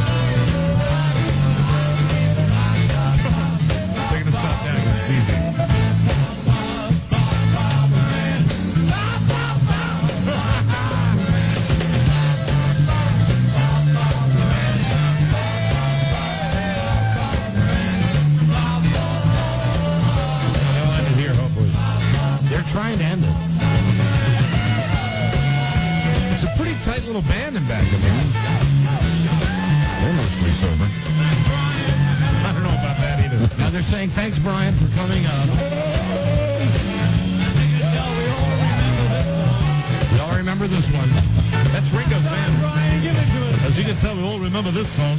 They're going to stop now because it's easy. Trying to end it. It's a pretty tight little band in back of there. They're mostly sober. I don't know about that either. Now they're saying thanks, Brian, for coming up. We all remember this one. That's Ringo's band. Brian, give it to us. As you can tell, we all remember this song.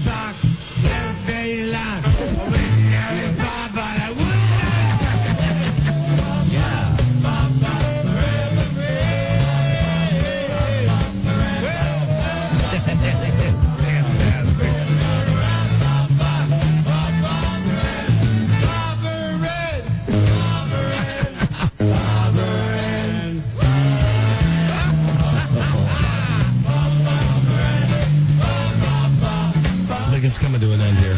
It's coming to an end here.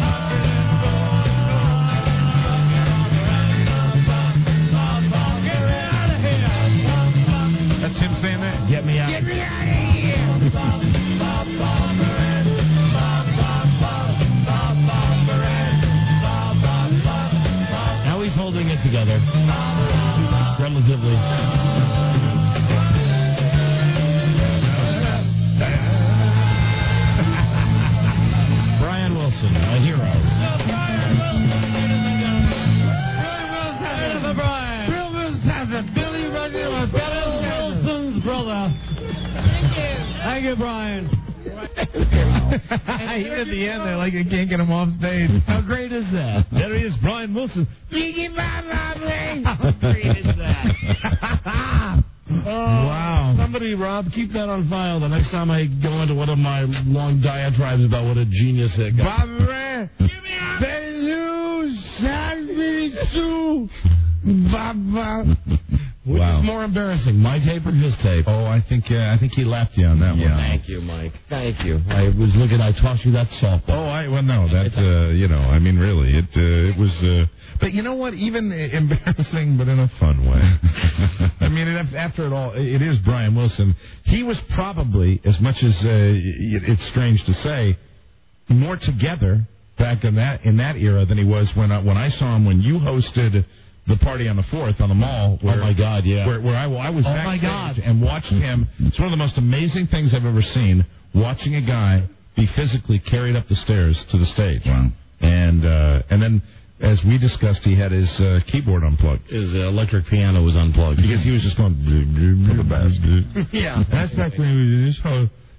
That's him saying that? Get me out. Get me out of here. Now he's holding it together. Relatively. Brian Wilson, a hero. Bill Wilson, Billy Wilson's brother. Thank you, Brian. Even at the end, they're like, you can't get him off stage. How great is that? There he is, Brian Wilson. How great is that? Wow. Somebody, Rob, keep that on file the next time I go into one of my long diatribes about what a genius it got. Which is more embarrassing, my tape or his tape? Oh, I think he laughed you on that one. Thank you, Mike. Thank you. I was looking. I tossed you that softball. Oh, no, that I mean, really, it was. But you know what? Even embarrassing, but in a fun way. I mean, after it all, it is Brian Wilson. He was probably, as much as it's strange to say, more together back in that era than he was when I saw him when you hosted the party on the 4th on the mall. Where, oh my God! Yeah. Where I was oh my God. and watched him. It's one of the most amazing things I've ever seen. Watching a guy be physically carried up the stairs to the stage. Wow. And then, as we discussed, he had his keyboard unplugged. His electric piano was unplugged because he was just going for the best. Yeah. That's back when he was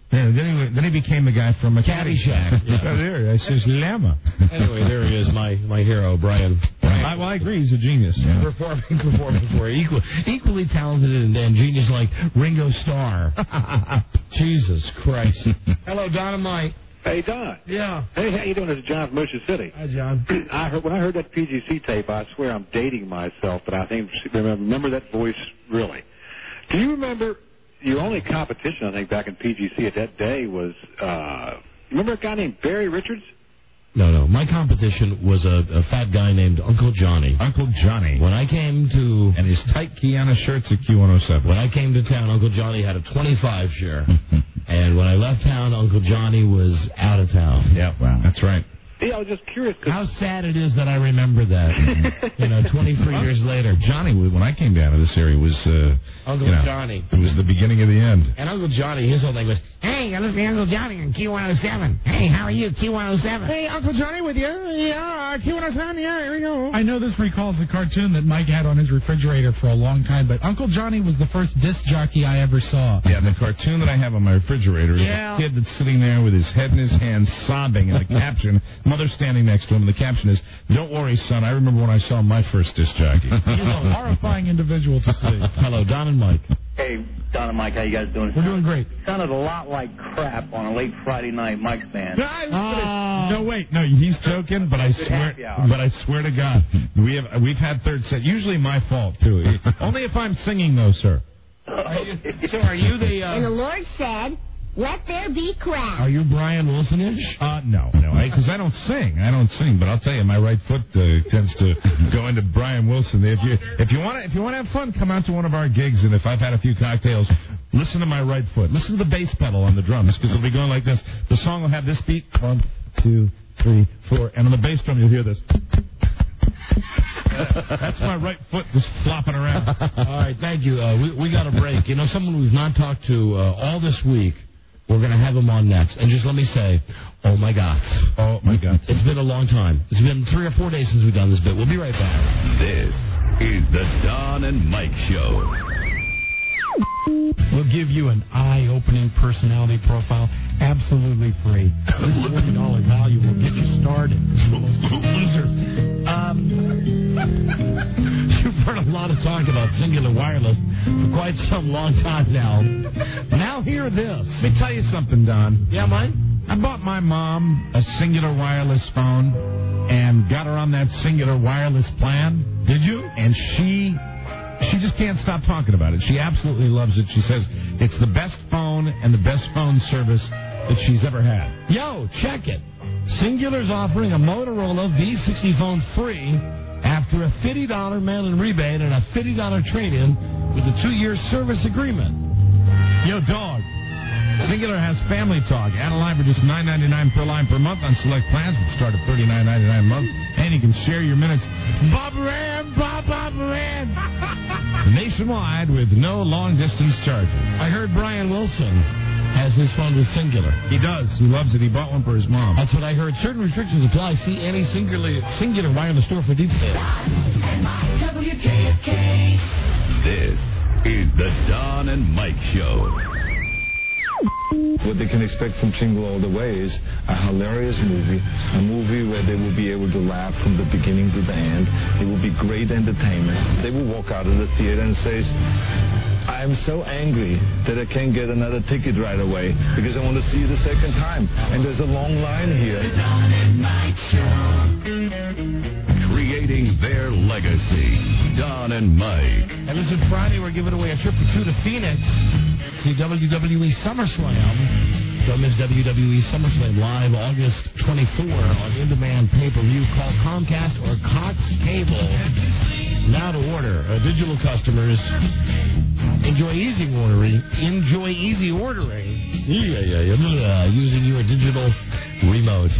Yeah, then he became the guy from a Caddyshack. Yeah. Oh, there, that's his lemma. Anyway, there he is, my hero, Brian. I agree, he's a genius. Yeah. Performing for equally talented and genius like Ringo Starr. Jesus Christ. Hello, Don and Mike. Hey, Don. Yeah. Hey, how you doing? This is John from Motion City. Hi, John. When I heard that PGC tape, I swear I'm dating myself, but I think remember that voice really. Do you remember your only competition? I think back in PGC at that day was remember a guy named Barry Richards? No. My competition was a fat guy named Uncle Johnny. Uncle Johnny. When I came to... And his tight Kiana shirts at Q107. When I came to town, Uncle Johnny had a 25 share. And when I left town, Uncle Johnny was out of town. Yeah, wow. That's right. Yeah, I was just curious. How sad it is that I remember that. 23 years later. Johnny, when I came down to this area, was... Uncle Johnny. It was the beginning of the end. And Uncle Johnny, his whole thing was, hey, I listen to Uncle Johnny on Q107. Hey, how are you, Q107? Hey, Uncle Johnny with you? Yeah, Q107, yeah, here we go. I know this recalls a cartoon that Mike had on his refrigerator for a long time, but Uncle Johnny was the first disc jockey I ever saw. Yeah, the cartoon that I have on my refrigerator is a kid that's sitting there with his head in his hands, sobbing, and the caption, mother standing next to him, and the caption is, don't worry, son, I remember when I saw my first disc jockey. He's a horrifying individual to see. Hello, Don and Mike. Hey, Don and Mike, how you guys doing? We're doing great. Sounded a lot like crap on a late Friday night Mike's band. No, wait, no, he's joking, but I swear to God, we've had third set. Usually my fault too. Only if I'm singing, though, sir. So are you the? And the Lord said, "Let there be crap." Are you Brian Wilson-ish? No, because I don't sing. But I'll tell you, my right foot tends to go into Brian Wilson. If you want to have fun, come out to one of our gigs, and if I've had a few cocktails, listen to my right foot. Listen to the bass pedal on the drums, because it'll be going like this. The song will have this beat: 1, 2, 3, 4, and on the bass drum you'll hear this. That's my right foot just flopping around. All right, thank you. We got a break. Someone we've not talked to all this week. We're going to have him on next. And just let me say, oh, my God. Oh, my God. It's been a long time. It's been 3 or 4 days since we've done this bit. We'll be right back. This is the Don and Mike Show. We'll give you an eye-opening personality profile absolutely free. This $40 value will get you started. Loser. You've heard a lot of talk about Singular Wireless for quite some long time now. Now hear this. Let me tell you something, Don. Yeah, Mike? I bought my mom a Singular Wireless phone and got her on that Singular Wireless plan. Did you? And she just can't stop talking about it. She absolutely loves it. She says it's the best phone and the best phone service that she's ever had. Yo, check it. Singular's offering a Motorola V60 phone free after a $50 mail-in rebate and a $50 trade-in with a 2-year service agreement. Yo, dog. Singular has Family Talk. Add a line for just $9.99 per line per month on select plans, which start at $39.99 a month. And you can share your minutes Bob Ran, nationwide with no long-distance charges. I heard Brian Wilson has his phone with Singular. He does. He loves it. He bought one for his mom. That's what I heard. Certain restrictions apply. See any Singular Wireless store for details. This is the Don and Mike Show. What they can expect from Jingle All the Way is a hilarious movie, a movie where they will be able to laugh from the beginning to the end. It will be great entertainment. They will walk out of the theater and say, I am so angry that I can't get another ticket right away because I want to see it a second time. And there's a long line here. The Don and Mike Show. Creating their legacy. Don and Mike. And this is Friday. We're giving away a trip for 2 to Phoenix. See WWE SummerSlam. Don't miss WWE SummerSlam live August 24 on in-demand pay-per-view. Call Comcast or Cox Cable now to order. Digital customers, enjoy easy ordering. Using your digital remote.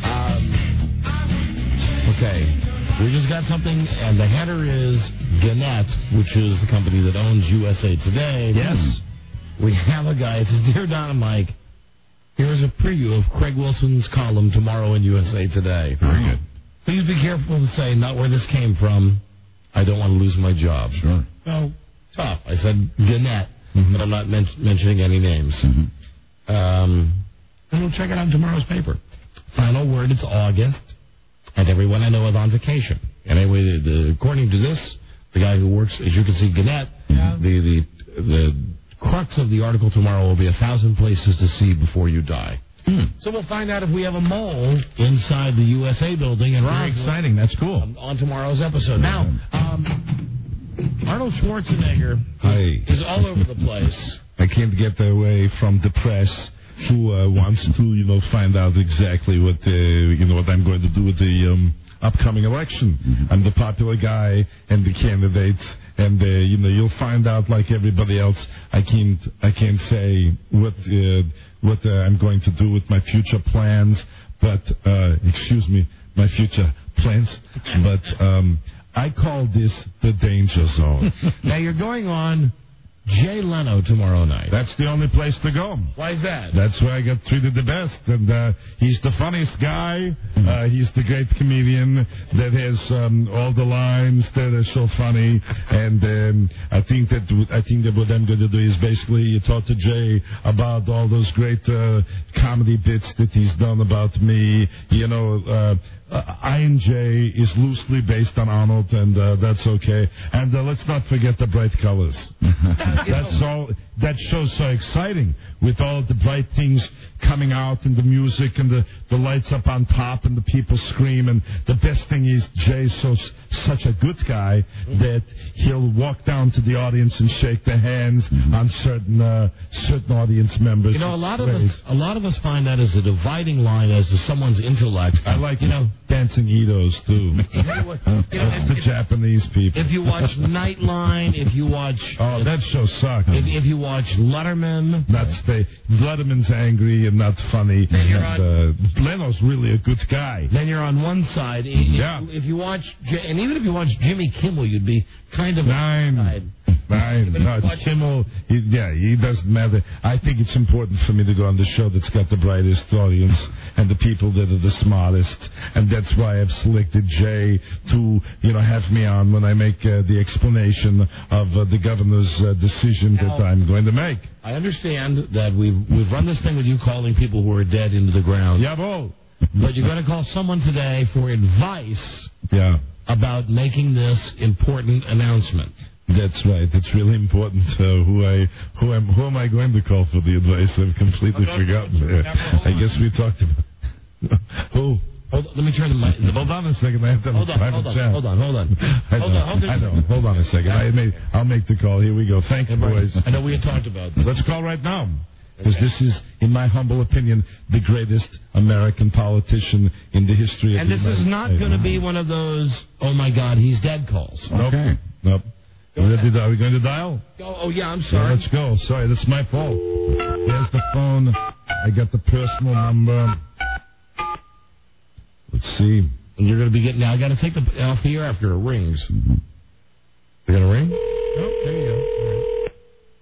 Okay. We just got something, and the header is Gannett, which is the company that owns USA Today. Yes. We have a guy. It says, Dear Don and Mike, here's a preview of Craig Wilson's column tomorrow in USA Today. Very good. Please be careful to say not where this came from. I don't want to lose my job. Sure. Oh, tough. I said Gannett, but I'm not mentioning any names. And we'll check it out in tomorrow's paper. Final word, it's August, and everyone I know is on vacation. And anyway, according to this, the guy who works, as you can see, Gannett, the crux of the article tomorrow will be 1,000 places to see before you die. So we'll find out if we have a mole inside the USA building in Roswell. Very exciting. That's cool. On tomorrow's episode. Now, Arnold Schwarzenegger is all over the place. I can't get away from the press who wants to, find out exactly what I'm going to do with the upcoming election. I'm the popular guy and the candidate, and you'll find out like everybody else. I can't say what I'm going to do with my future plans, but my future plans. But I call this the danger zone. Now you're going on Jay Leno tomorrow night. That's the only place to go. Why is that? That's where I got treated the best. And he's the funniest guy. He's the great comedian that has all the lines that are so funny. And I think that what I'm going to do is basically talk to Jay about all those great comedy bits that he's done about me. Iron Jay is loosely based on Arnold, and that's okay. And let's not forget the bright colors. That show's so exciting with all the bright things coming out and the music and the lights up on top and the people scream. And the best thing is Jay's such a good guy that he'll walk down to the audience and shake their hands on certain audience members. A lot of us find that as a dividing line as to someone's intellect. I like dancing Itos too. That's the Japanese people. If you watch Nightline, if you watch that show sucks. If you watch Letterman, Letterman's angry and not funny. Leno's really a good guy. Then you're on one side. If you watch, and even if you watch Jimmy Kimmel, you'd be kind of Fine. No, it's Kimmel. He doesn't matter. I think it's important for me to go on the show that's got the brightest audience and the people that are the smartest, and that's why I've selected Jay to have me on when I make the explanation of the governor's decision that I'm going to make. I understand that we've run this thing with you calling people who are dead into the ground. Jawohl. But you're going to call someone today for advice. About making this important announcement. That's right. It's really important. Who am I going to call for the advice? I've completely forgotten. I guess we talked about who. Let me turn the mic. Hold on a second. I have to have a private chat. Hold on. I know. Hold on a second. I'll make the call. Here we go. Thanks, boys. I know we had talked about this. Let's call right now. Because this is, in my humble opinion, the greatest American politician in the history of the United States. And this is not going to be one of those, oh my God, he's dead calls. Okay. Nope. Are we going to dial? I'm sorry. Let's go. Sorry, that's my fault. There's the phone. I got the personal number. Let's see. And you're going to be getting, now I got to take the off the air after it rings. They going to ring? Oh, there you go. All right.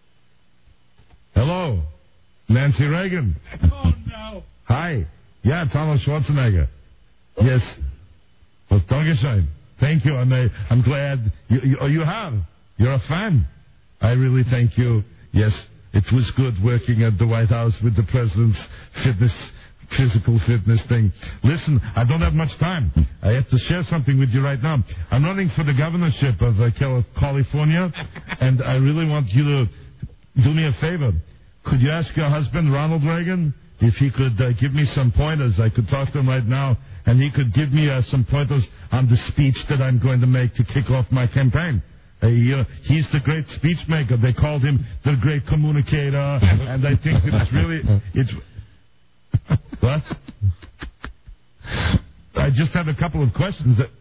Hello. Nancy Reagan. Oh, no. Hi. Yeah, it's Arnold Schwarzenegger. Yes. Well, Dankeschön. Thank you. I'm glad you have. You're a fan. I really thank you. Yes, it was good working at the White House with the president's physical fitness thing. Listen, I don't have much time. I have to share something with you right now. I'm running for the governorship of California, and I really want you to do me a favor. Could you ask your husband, Ronald Reagan, if he could give me some pointers? I could talk to him right now, and he could give me some pointers on the speech that I'm going to make to kick off my campaign. He's the great speech maker. They called him the great communicator, and I think it's what? I just have a couple of questions that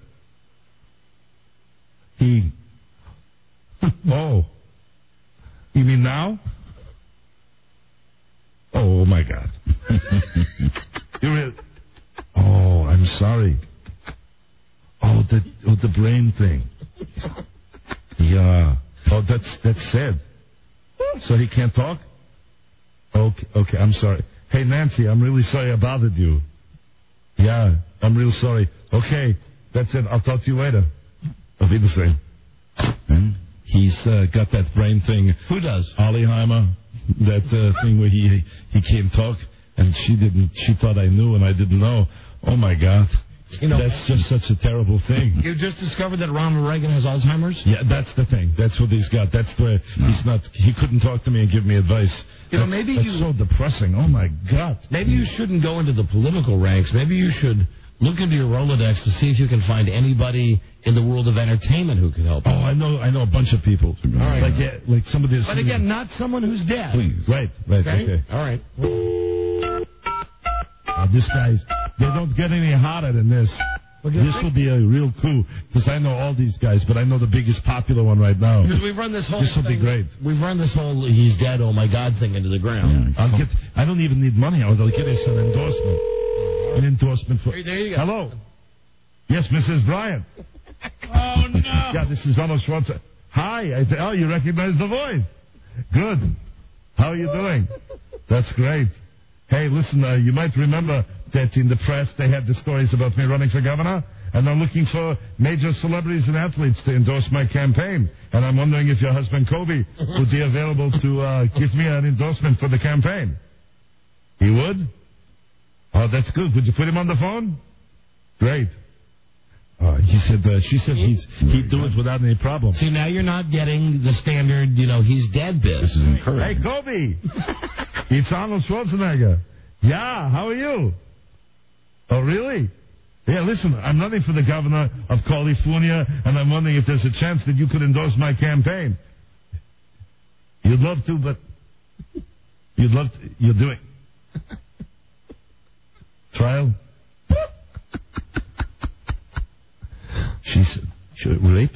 Oh, you mean now? Oh my God! Oh, I'm sorry. Oh, the brain thing. Yeah. Oh, that's sad. So he can't talk? Okay, I'm sorry. Hey, Nancy, I'm really sorry I bothered you. Yeah, I'm real sorry. Okay, that's it. I'll talk to you later. I'll be the same. He's got that brain thing. Who does? Alzheimer. That thing where he can't talk, and she thought I knew and I didn't know. Oh, my God. That's just such a terrible thing. You just discovered that Ronald Reagan has Alzheimer's? Yeah, that's the thing. That's what he's got. That's the he couldn't talk to me and give me advice. That's so depressing. Oh, my God. Maybe you shouldn't go into the political ranks. Maybe you should look into your Rolodex to see if you can find anybody in the world of entertainment who can help you. Oh, I know a bunch of people. All right. Like somebody. But again, not someone who's dead. Please. Right. Okay. All right. This guy's. They don't get any hotter than this. This will be a real coup because I know all these guys, but I know the biggest popular one right now. Because we've run this whole. This will be great. We've run this whole "he's dead, oh my God" thing into the ground. Yeah, I don't even need money. I'll get us an endorsement. An endorsement for. There you go. Hello. Yes, Mrs. Bryant. Oh no. Yeah, this is Arnold Schwarzenegger. Hi. You recognize the voice. Good. How are you doing? That's great. Hey, listen, you might remember that in the press they had the stories about me running for governor, and I'm looking for major celebrities and athletes to endorse my campaign. And I'm wondering if your husband, Kobe, would be available to give me an endorsement for the campaign. He would? Oh, that's good. Would you put him on the phone? Great. She said he'd do it without any problem. See, now you're not getting the standard, he's dead bit. This is encouraging. Hey, Kobe! It's Arnold Schwarzenegger. Yeah, how are you? Oh, really? Yeah, listen, I'm running for the governor of California, and I'm wondering if there's a chance that you could endorse my campaign. You'd love to, but you're doing trial? She said, rape?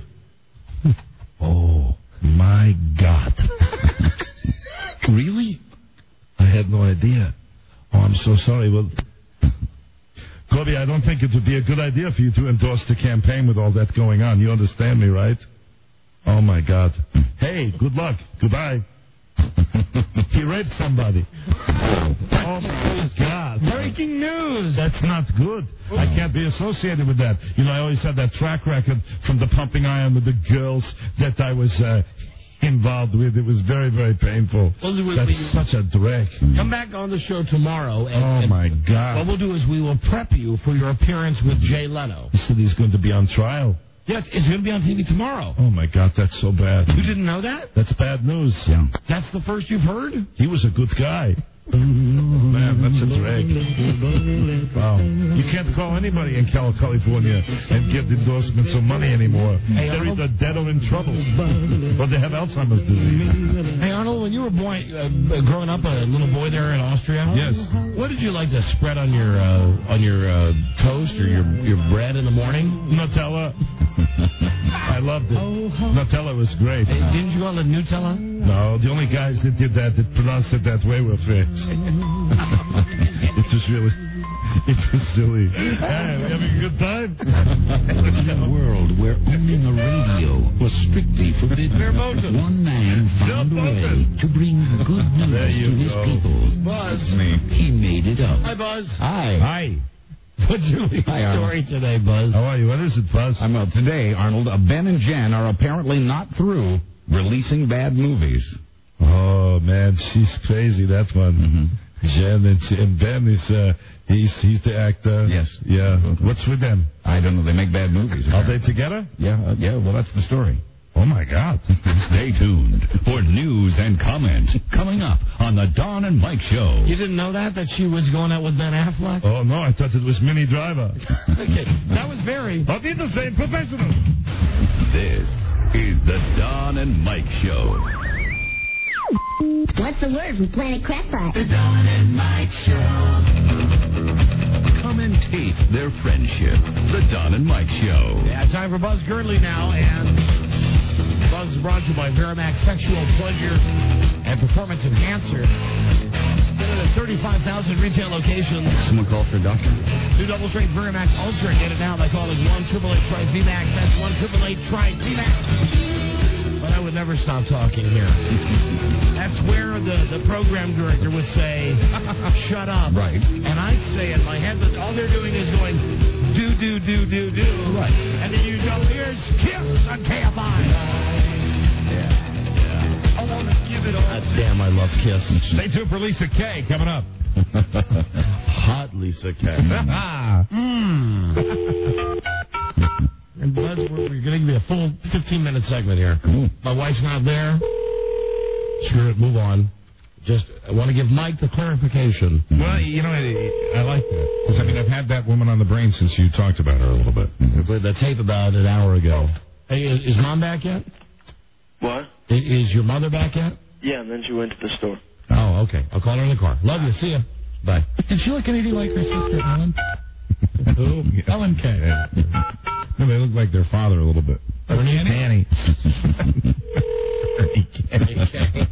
Oh, my God. Really? I had no idea. Oh, I'm so sorry. Well, Kobe, I don't think it would be a good idea for you to endorse the campaign with all that going on. You understand me, right? Oh, my God. Hey, good luck. Goodbye. He raped somebody. Oh, my God. Breaking news. That's not good. I can't be associated with that. I always had that track record from the pumping iron with the girls that I was involved with. It was very, very painful. That's such a drag. Come back on the show tomorrow. And, my God. What we'll do is we will prep you for your appearance with Jay Leno. He said he's going to be on trial. Yeah, it's going to be on TV tomorrow. Oh, my God, that's so bad. You didn't know that? That's bad news. Yeah. That's the first you've heard? He was a good guy. Man, that's a drag. Wow. You can't call anybody in California and give endorsements or money anymore. Hey, they're either dead or in trouble. Or they have Alzheimer's disease. Hey, Arnold, when you were growing up, a little boy there in Austria, yes. What did you like to spread on your toast or your bread in the morning? Nutella. I loved it. Nutella was great. Hey, didn't you call it Nutella? No, the only guys that did that, that pronounced it that way, were French. It was silly. Hey, we having a good time? In a world where owning a radio was strictly forbidden, one man found a way to bring good news to his people. Buzz. He made it up. Hi, Buzz. Hi. What's your story today, Buzz? How are you? What is it, Buzz? Today, Arnold, Ben and Jen are apparently not through releasing bad movies. Oh, man, she's crazy, that one. Mm-hmm. Jen and Ben is, he's the actor. Yes. Yeah. What's with them? I don't know. They make bad movies. Apparently. Are they together? Yeah, well, that's the story. Oh, my God. Stay tuned for news and comment coming up on the Don and Mike Show. You didn't know that she was going out with Ben Affleck? Oh, no, I thought it was Minnie Driver. Okay, that was very... I'll be the same professional. This is the Don and Mike Show. What's the word from Planet Crackpot? The Don and Mike Show. Come and taste their friendship. The Don and Mike Show. Yeah, time for Buzz Girdley now, and Buzz is brought to you by Verimax Sexual Pleasure and Performance Enhancer. Get it at 35,000 retail locations. Someone call for a doctor? Two double straight Verimax Ultra. Get it now by calling 1-888-TRY-VMAX. That's 1-888-TRY-VMAX. But I would never stop talking here. That's where the program director would say, shut up. Right. And I'd say in my head that all they're doing is going, do. Right. And then you go, here's Kiss on KFI. Yeah. I want to give it all Damn, I love Kiss. Stay tuned for Lisa Kay coming up. Hot Lisa Kay. And Buzz, we're going to give you a full 15-minute segment here. Cool. My wife's not there. Screw it, move on. Just, I want to give Mike the clarification. Well, you know, I like that. Because, I mean, I've had that woman on the brain since you talked about her a little bit. We played that tape about an hour ago. Hey, is Mom back yet? What? Is your mother back yet? Yeah, and then she went to the store. Oh, okay. I'll call her in the car. Love you. See ya. Bye. Did she look anything like her sister, Ellen? Who? Ellen Kay. No, they look like their father a little bit. Ernie Danny. Ernie Kay.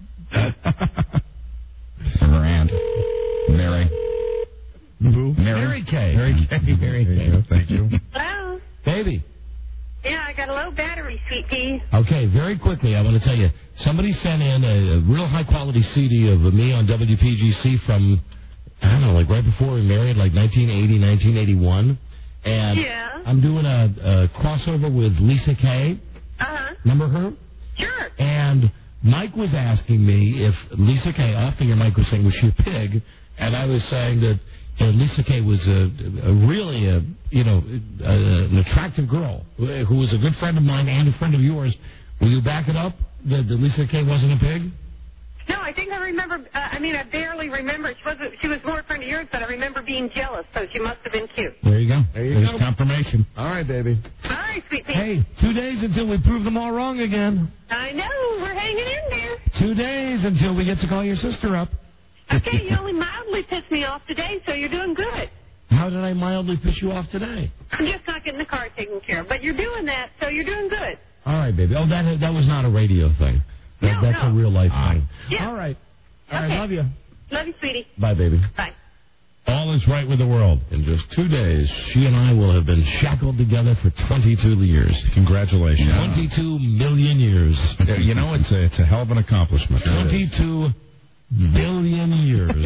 Her aunt, Mary. Who? Mary Kay. Mary Kay. Mary Kay. Thank you. Hello? Baby. Yeah, I got a low battery, sweet pea. Okay, very quickly, I want to tell you, somebody sent in a real high-quality CD of me on WPGC from, I don't know, like right before we married, like 1980, 1981. And yeah. I'm doing a crossover with Lisa Kay. Uh-huh. Remember her? Sure. And Mike was asking me if Lisa Kay, off the air, Mike was saying, was she a pig? And I was saying that Lisa Kay was really an attractive girl who was a good friend of mine and a friend of yours. Will you back it up that Lisa Kay wasn't a pig? No, I think I remember. I barely remember. She was more a friend of yours, but I remember being jealous, so she must have been cute. There you go. There's confirmation. All right, baby. All right, sweet pea. Hey, 2 days until we prove them all wrong again. I know. We're hanging in there. 2 days until we get to call your sister up. Okay, you only mildly pissed me off today, so you're doing good. How did I mildly piss you off today? I'm just not getting the car taken care of, but you're doing that, so you're doing good. All right, baby. Oh, that was not a radio thing. That's a real life thing. Yeah. All right. All Okay. right, love you. Love you, sweetie. Bye, baby. Bye. All is right with the world. In just 2 days, she and I will have been shackled together for 22 years. Congratulations. 22 million years. You know, it's a hell of an accomplishment. 22 billion years.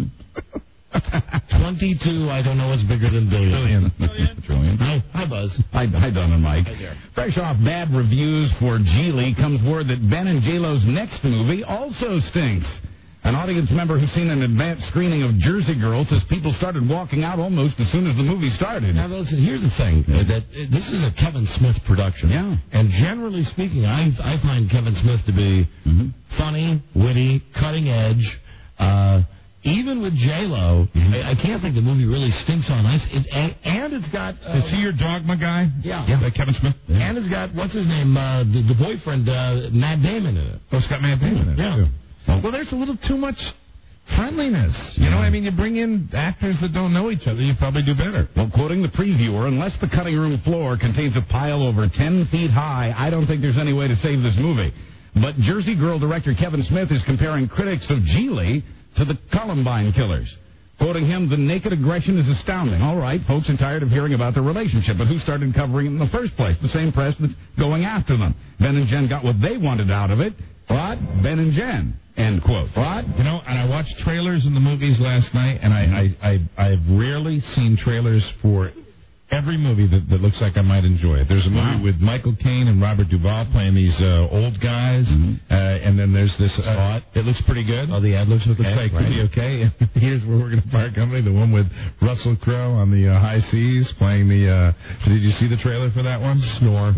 22, I don't know what's bigger than billion. Trillion. Hi, Buzz. Hi, Don and Mike. Hi there. Fresh off bad reviews for Geely comes word that Ben and J-Lo's next movie also stinks. An audience member who's seen an advanced screening of Jersey Girl says people started walking out almost as soon as the movie started. Now, listen, here's the thing. That this is a Kevin Smith production. Yeah. And generally speaking, I find Kevin Smith to be funny, witty, cutting edge. Even with J-Lo, I can't think the movie really stinks on ice. And it's got... Is he your dogma guy? Yeah. Kevin Smith? Yeah. And it's got, what's his name, the boyfriend, Matt Damon in it. Oh, it's got Matt Damon in it, yeah. too. Well, there's a little too much friendliness. You know, I mean, you bring in actors that don't know each other, you probably do better. Well, quoting the previewer, unless the cutting room floor contains a pile over 10 feet high, I don't think there's any way to save this movie. But Jersey Girl director Kevin Smith is comparing critics of Geely to the Columbine killers. Quoting him, the naked aggression is astounding. All right, folks are tired of hearing about their relationship, but who started covering it in the first place? The same press that's going after them. Ben and Jen got what they wanted out of it. What? Ben and Jen. End quote. What? You know, and I watched trailers in the movies last night, and I've rarely seen trailers for every movie that looks like I might enjoy it. There's a movie with Michael Caine and Robert Duvall playing these old guys, and then there's this. It looks pretty good. Oh, the ad looks okay. Looks like it'll be okay. And here's where we're going to fire company. The one with Russell Crowe on the high seas playing the. Did you see the trailer for that one? Snore.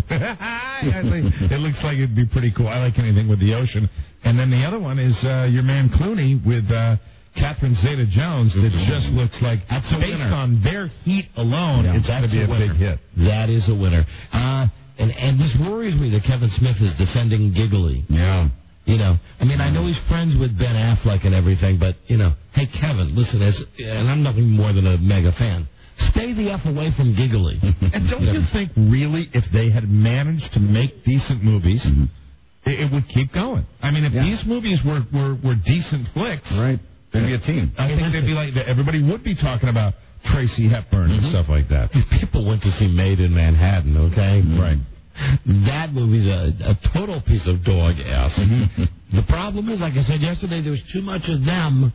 It looks like it'd be pretty cool. I like anything with the ocean. And then the other one is your man Clooney with Catherine Zeta-Jones. That just looks like, based on their heat alone, it's going to be a big hit. That is a winner. And this worries me that Kevin Smith is defending Giggly. Yeah. You know, I mean, I know he's friends with Ben Affleck and everything, but, you know, hey, Kevin, listen, and I'm nothing more than a mega fan. Stay the F away from Giggly. And don't you think, really, if they had managed to make decent movies, it would keep going? I mean, if these movies were decent flicks, right, they'd be a team. I think they'd be like, everybody would be talking about Tracy Hepburn and stuff like that. People went to see Made in Manhattan, okay? Right. That movie's a total piece of dog ass. The problem is, like I said yesterday, there was too much of them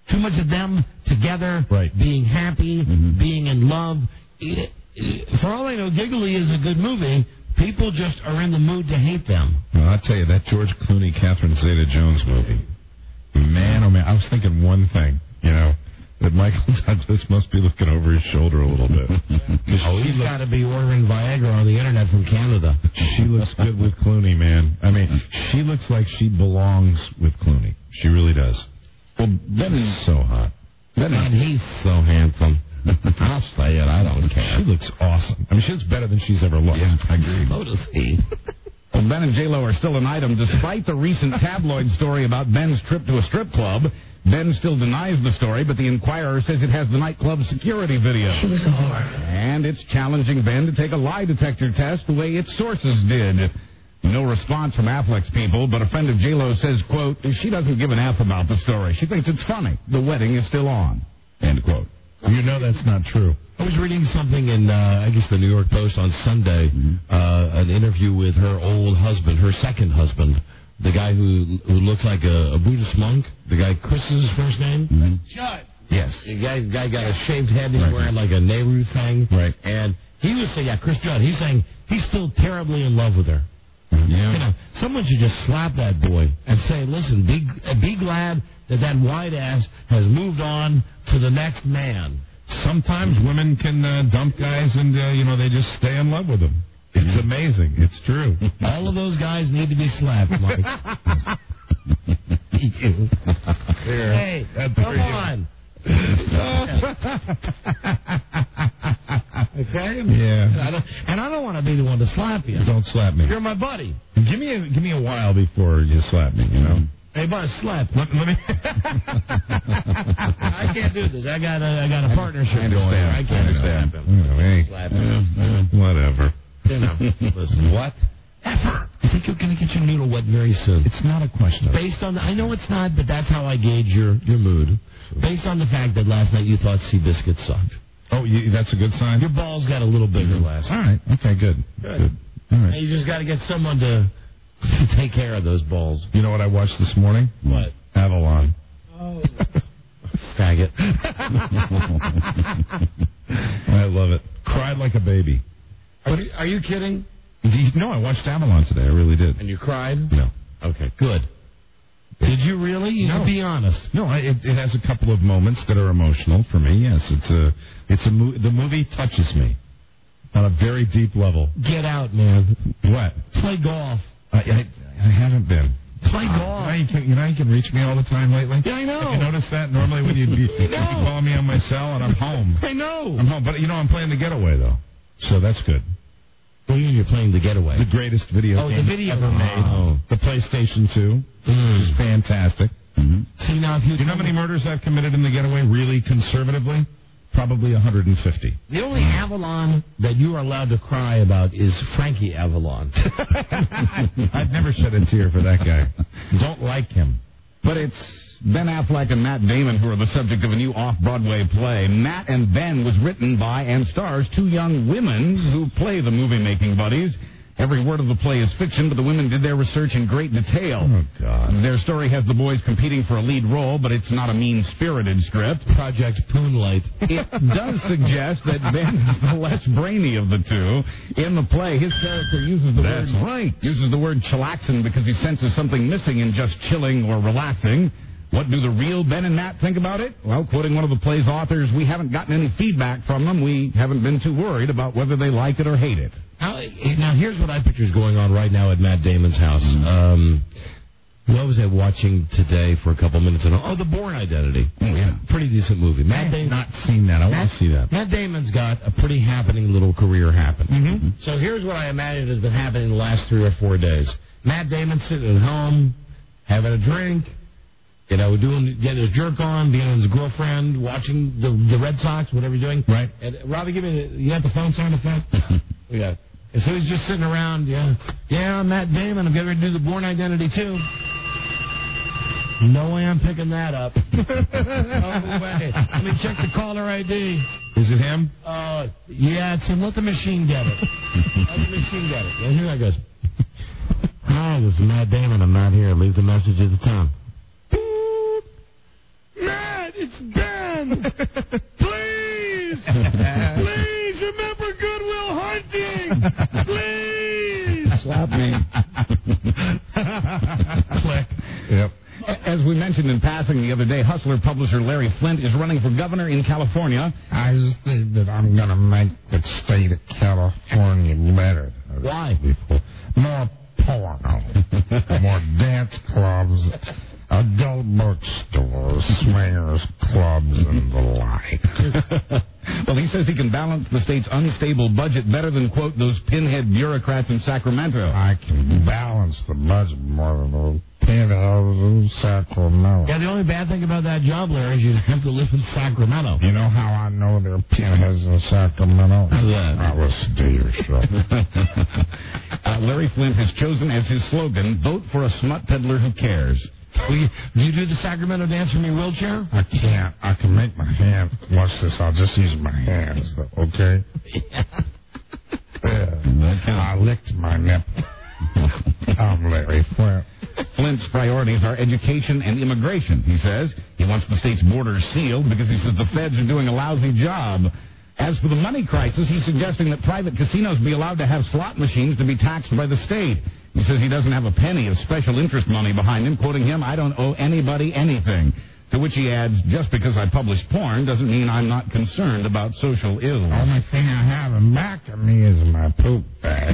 together, being happy, being in love. For all I know, Giggly is a good movie. People just are in the mood to hate them. Well, I'll tell you, that George Clooney, Catherine Zeta-Jones movie, man, oh man, I was thinking one thing, that Michael Douglas must be looking over his shoulder a little bit. He's got to be ordering Viagra on the internet from Canada. She looks good with Clooney, man. I mean, she looks like she belongs with Clooney. She really does. Well, Ben is so hot. And he's so handsome. I'll say it. I don't care. She looks awesome. I mean, she looks better than she's ever looked. Yeah, I agree. So does he. Well, Ben and J-Lo are still an item. Despite the recent tabloid story about Ben's trip to a strip club, Ben still denies the story, but the Inquirer says it has the nightclub security video. She was a whore. And it's challenging Ben to take a lie detector test the way its sources did. No response from Affleck's people, but a friend of J-Lo says, quote, she doesn't give an F about the story. She thinks it's funny. The wedding is still on. End quote. That's not true. I was reading something in, I guess, the New York Post on Sunday, an interview with her old husband, her second husband, the guy who looks like a Buddhist monk. The guy, Chris is his first name? Mm-hmm. Judd. Yes. The guy got a shaved head and he's wearing like a Nehru thing. Right. And he was saying, Chris Judd, he's saying he's still terribly in love with her. Yeah. Someone should just slap that boy and say, listen, be glad that white ass has moved on to the next man. Sometimes women can dump guys and, they just stay in love with them. It's amazing. It's true. All of those guys need to be slapped, Mike. Hey, come on. Okay? Yeah. I don't want to be the one to slap you. Don't slap me. You're my buddy. Give me a while before you slap me, Hey, buddy, slap. Let me. I can't do this. I got a partnership going here. I can't slap him. Slap him. Whatever. Listen, what? Effort. I think you're going to get your noodle wet very soon. It's not a question of based on I know it's not, but that's how I gauge your mood. Based on the fact that last night you thought Seabiscuit sucked. Oh, that's a good sign? Your balls got a little bigger last night. All right. Okay, good. All right. You just got to get someone to take care of those balls. You know what I watched this morning? What? Avalon. Oh. Faggot. I love it. Cried like a baby. Are you kidding? No, I watched Avalon today. I really did. And you cried? No. Okay, good. Did you really? No. Be honest. No, it has a couple of moments that are emotional for me. Yes, the movie touches me on a very deep level. Get out, man. What? Play golf. I haven't been. Play golf. You can reach me all the time lately. Yeah, I know. Have you noticed that? Normally when you call me on my cell and I'm home. I know. I'm home, but I'm playing the Getaway though, so that's good. What do you mean you're playing the Getaway? The greatest video game ever made. Oh. The PlayStation 2. Which is fantastic. Mm-hmm. See, now, if do you know how many murders I've committed in the Getaway, really conservatively? Probably 150. The only Avalon that you are allowed to cry about is Frankie Avalon. I've never shed a tear for that guy. Don't like him. But it's Ben Affleck and Matt Damon who are the subject of a new off-Broadway play. Matt and Ben was written by and stars two young women who play the movie-making buddies. Every word of the play is fiction, but the women did their research in great detail. Oh, God. Their story has the boys competing for a lead role, but it's not a mean-spirited script. Project Poonlight. It does suggest that Ben is the less brainy of the two. In the play, his character uses the word chillaxin because he senses something missing in just chilling or relaxing. What do the real Ben and Matt think about it? Well, quoting one of the play's authors, we haven't gotten any feedback from them. We haven't been too worried about whether they like it or hate it. Now, here's what I picture is going on right now at Matt Damon's house. What was I watching today for a couple minutes? The Bourne Identity. Oh, yeah. Pretty decent movie. I have not seen that. I want to see that. Matt Damon's got a pretty happening little career happening. Mm-hmm. So here's what I imagine has been happening the last 3 or 4 days. Matt Damon sitting at home, having a drink, getting his jerk on, being with his girlfriend, watching the Red Sox, whatever you're doing. Right. And Robbie, you got the phone sound effect? Yeah. And so he's just sitting around, I'm Matt Damon, I'm getting ready to do the Bourne Identity too. No way I'm picking that up. No way. Let me check the caller ID. Is it him? Yeah, it's him. Let the machine get it. Let the machine get it. And here I goes. Hi, this is Matt Damon. I'm not here. Leave the message at the tone. Matt, it's Ben. Please. Please remember Good Will Hunting. Please. slap me. Click. Yep. As we mentioned in passing the other day, Hustler publisher Larry Flint is running for governor in California. I just think that I'm going to make the state of California better. Why? More porno, more dance clubs, adult bookstores, swingers clubs, and the like. Well, he says he can balance the state's unstable budget better than, quote, those pinhead bureaucrats in Sacramento. I can balance the budget more than those pinheads in Sacramento. Yeah, the only bad thing about that job, Larry, is you have to live in Sacramento. You know how I know they're pinheads in Sacramento? How's that? I listen to your show. Larry Flint has chosen as his slogan, vote for a smut peddler who cares. Do you do the Sacramento dance from your wheelchair? I can't. I can make my hand. Watch this. I'll just use my hands, though, okay? I licked my nipple. I'm Larry Flint. Flint's priorities are education and immigration, he says. He wants the state's borders sealed because he says the feds are doing a lousy job. As for the money crisis, he's suggesting that private casinos be allowed to have slot machines to be taxed by the state. He says he doesn't have a penny of special interest money behind him. Quoting him, I don't owe anybody anything. To which he adds, just because I publish porn doesn't mean I'm not concerned about social ills. The only thing I have in back of me is my poop bag.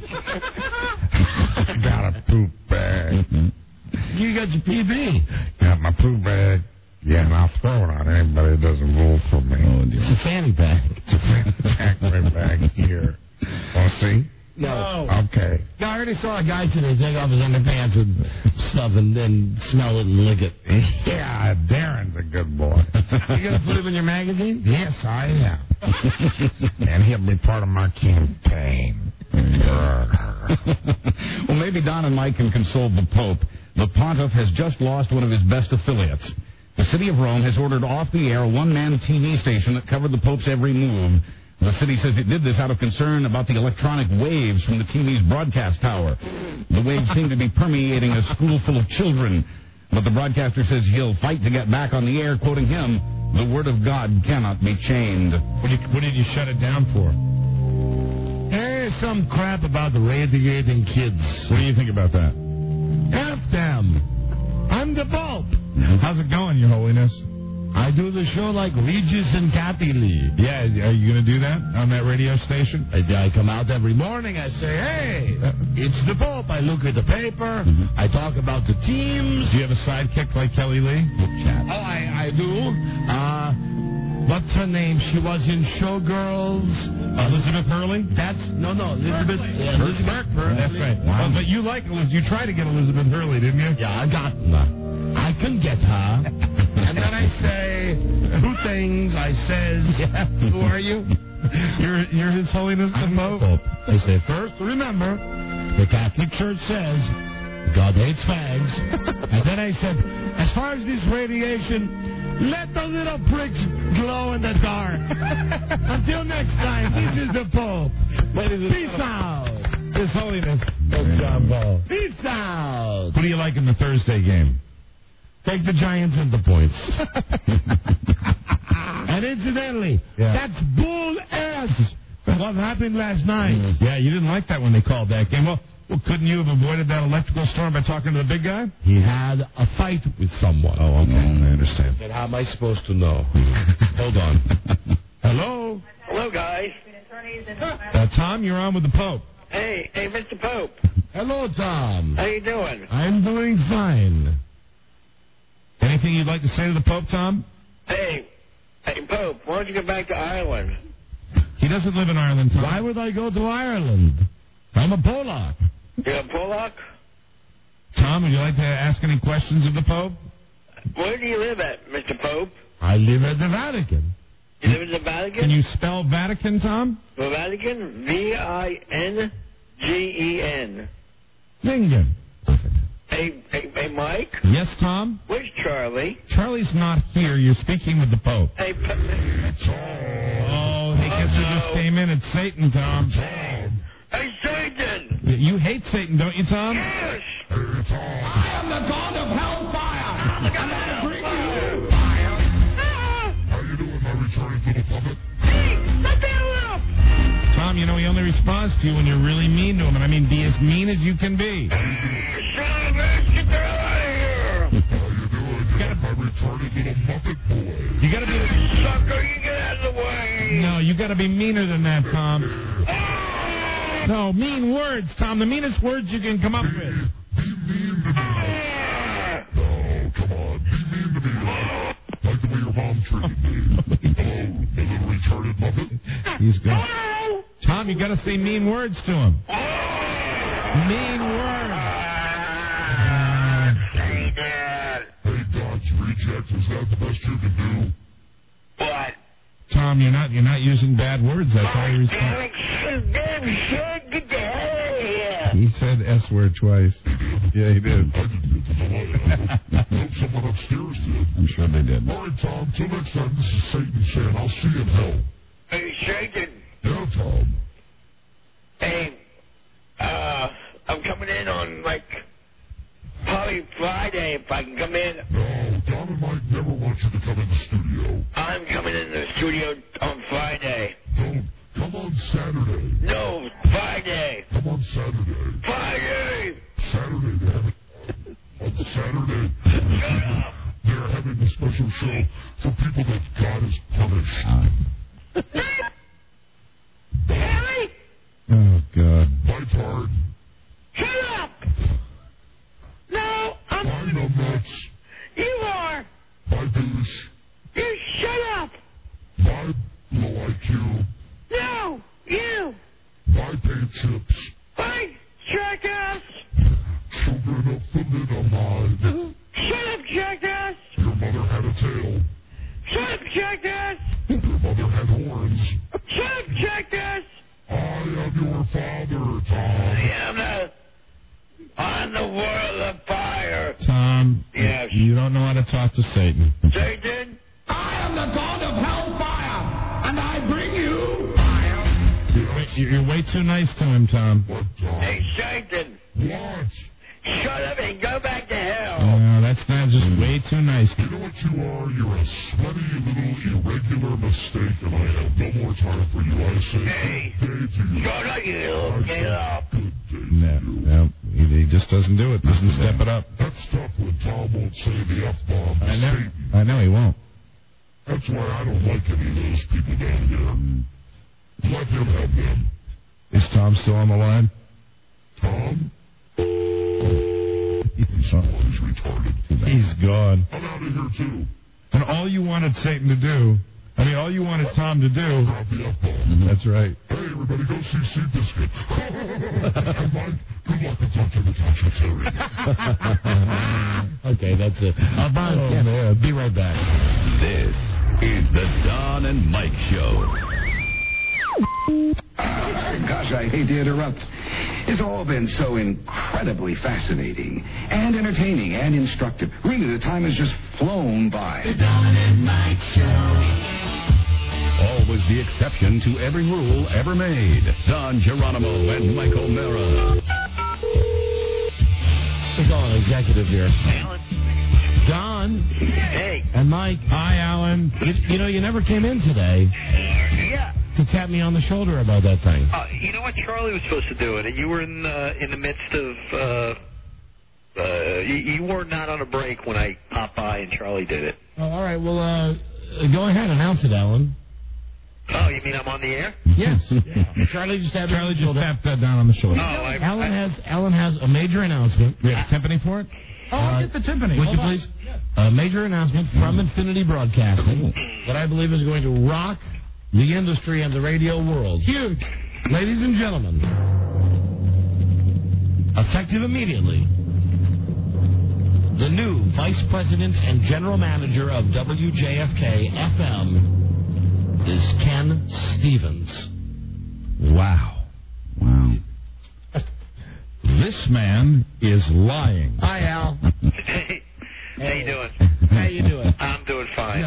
I got a poop bag. You got your PB. Got my poop bag. Yeah, and I'll throw it on anybody that doesn't vote for me. Oh, dear. It's a fanny pack. It's a fanny pack right back here. Want to see? No. Okay. No, I already saw a guy today take off his underpants with stuff and then smell it and lick it. Yeah, Darren's a good boy. You going to put him in your magazine? Yes, I am. And he'll be part of my campaign. Well, maybe Don and Mike can console the Pope. The Pontiff has just lost one of his best affiliates. The city of Rome has ordered off the air a one-man TV station that covered the Pope's every move. The city says it did this out of concern about the electronic waves from the TV's broadcast tower. The waves seem to be permeating a school full of children. But the broadcaster says he'll fight to get back on the air, quoting him, the word of God cannot be chained. What did you shut it down for? There's some crap about the radiating kids. What do you think about that? F them. I'm the Pope. How's it going, Your Holiness? I do the show like Regis and Kathy Lee. Yeah, are you going to do that on that radio station? I come out every morning. I say, hey, it's the Pope. I look at the paper. Mm-hmm. I talk about the teams. Do you have a sidekick like Kelly Lee? Oh, I do. What's her name? She was in Showgirls. Elizabeth Hurley? Elizabeth Hurley. That's right. Wow. But you like Elizabeth. You tried to get Elizabeth Hurley, didn't you? Yeah, I got her. I can get her. And then I say two things. I says, who are you? You're His Holiness the Pope. I say, first, remember, the Catholic Church says God hates fags. And then I said, as far as this radiation, let the little pricks glow in the dark. Until next time, this is the Pope. Peace out. His Holiness. John Paul. Peace out. Who do you like in the Thursday game? Take the Giants and the points. And incidentally, that's bull ass what happened last night. Yeah, you didn't like that when they called that game. Well, couldn't you have avoided that electrical storm by talking to the big guy? He had a fight with someone. Oh, okay. I understand. Then how am I supposed to know? Hold on. Hello? Hello, guys. Tom, you're on with the Pope. Hey, Mr. Pope. Hello, Tom. How you doing? I'm doing fine. Anything you'd like to say to the Pope, Tom? Hey, Pope, why don't you go back to Ireland? He doesn't live in Ireland, Tom. Why would I go to Ireland? I'm a Polak. You're a Polak? Tom, would you like to ask any questions of the Pope? Where do you live at, Mr. Pope? I live at the Vatican. You live in the Vatican? Can you spell Vatican, Tom? The Vatican? V-I-N-G-E-N. Vingen. Hey, Mike? Yes, Tom? Where's Charlie? Charlie's not here. You're speaking with the Pope. Hey, he just came in. It's Satan, Tom. Hey, Satan! You hate Satan, don't you, Tom? Yes! I am the God of hellfire! I'm gonna bring you fire! How you doing, my returning little puppet? Hey, let that up! Tom, Tom, you know he only responds to you when you're really mean to him. And I mean, be as mean as you can be. Son of a bitch, get the hell out of here! You gotta be... Sucker, you get out of the way! No, you gotta be meaner than that, Tom. No, mean words, Tom. The meanest words you can come up with. No, come on. Be mean to me. Like the way your mom treated me. Hello, you little retarded muppet. He's gone. Tom, you gotta say mean words to him. Mean words. Hey, Dad. Hey, Dodge reject, is that the best you can do? What? Tom, you're not using bad words. That's how you respond. Damn shit, get the hell out of here! He said S word twice. Yeah, he did. I didn't get the nope, someone upstairs did. I'm sure they did. All right, Tom, till next time, this is Satan saying I'll see you in hell. Hey, Satan. Yeah, Tom. Hey, I'm coming in on, like, probably Friday if I can come in. No, Tom and Mike never want you to come in the studio. I'm coming in the studio on Friday. Don't. Come on Saturday. No, Friday. Come on Saturday. Friday! Saturday, damn it. On Saturday. Shut up! They're having a special show for people that God has punished. Harry? Oh, God. Bye, Tard. Shut up! No, I'm... Bye, numbnuts. You are! Bye, douche. You shut up! Bye, low IQ. No, you! Bye, paint chips. Bye, jackass! Children of the Minamide. Shut up, jackass! Your mother had a tail. Shut up, jackass! Your mother had horns. Shut up, jackass! I am your father, Tom. I'm the world of fire. Tom, Yes. you don't know how to talk to Satan. Satan? I am the god of hellfire, and I bring you fire. You're way too nice to him, Tom. What, Tom? Hey, Satan! What? Shut up and go back to hell! No, that's not just way too nice. You know what you are? You're a sweaty little irregular mistake, and I have no more time for you. I say Hey. good day to you. Shut up, you little get up! Good day to No, you. no, he just doesn't do it. Doesn't step it up. That's tough when Tom won't say the F-bomb. I know he won't. That's why I don't like any of those people down here. Let him have them. Is Tom still on the line? Tom? He's retarded. He's gone. I'm out of here, too. And all you wanted Satan to do, all you wanted Tom to do. Drop the F-bomb. That's right. Hey, everybody, go see Seabiscuit. And Mike, good luck with Dr. Natasha Terry. Okay, that's it. Brian, man. be right back. This is the Don and Mike Show. Gosh, I hate to interrupt. It's all been so incredibly fascinating and entertaining and instructive. Really, the time has just flown by. The Don and Mike Show. Always the exception to every rule ever made. Don Geronimo and Michael Mara. We're going executive here. Alan? Don. Hey. And Mike. Hi, Alan. You know, you never came in today Yeah. to tap me on the shoulder about that thing. You know what? Charlie was supposed to do it. You were in the midst of. You were not on a break when I popped by and Charlie did it. Oh, all right. Well, go ahead and announce it, Alan. Oh, you mean I'm on the air? Yes. Charlie just tapped that down on the shoulder. Alan has a major announcement. We have a timpani for it? Oh, I'll get the timpani. Would Hold you on. please? A major announcement from Infinity Broadcasting that I believe is going to rock the industry and the radio world. Huge. Ladies and gentlemen, effective immediately, the new Vice President and General Manager of WJFK FM is Ken Stevens. Wow. This man is lying. Hi, Al. Hey, how you doing? How you doing? I'm doing fine.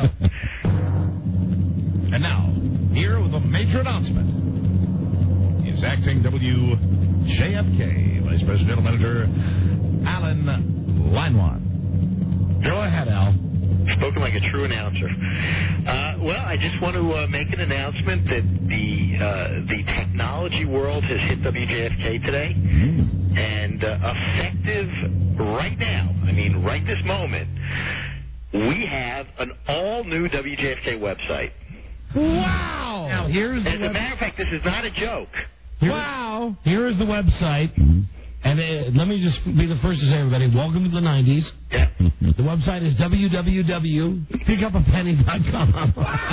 And now, here with a major announcement, is acting WJFK Vice President General Manager Alan Leinwand. Go ahead, Al. Spoken like a true announcer. Well, I just want to make an announcement that the technology technology world has hit WJFK today, and effective right now, I mean right this moment, we have an all-new WJFK website. Wow! Now, here's As a matter of fact, this is not a joke. Wow! Here is the website. And let me just be the first to say, everybody, welcome to the 90s. Yeah. The website is www.pickupapenny.com.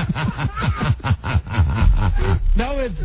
No, it's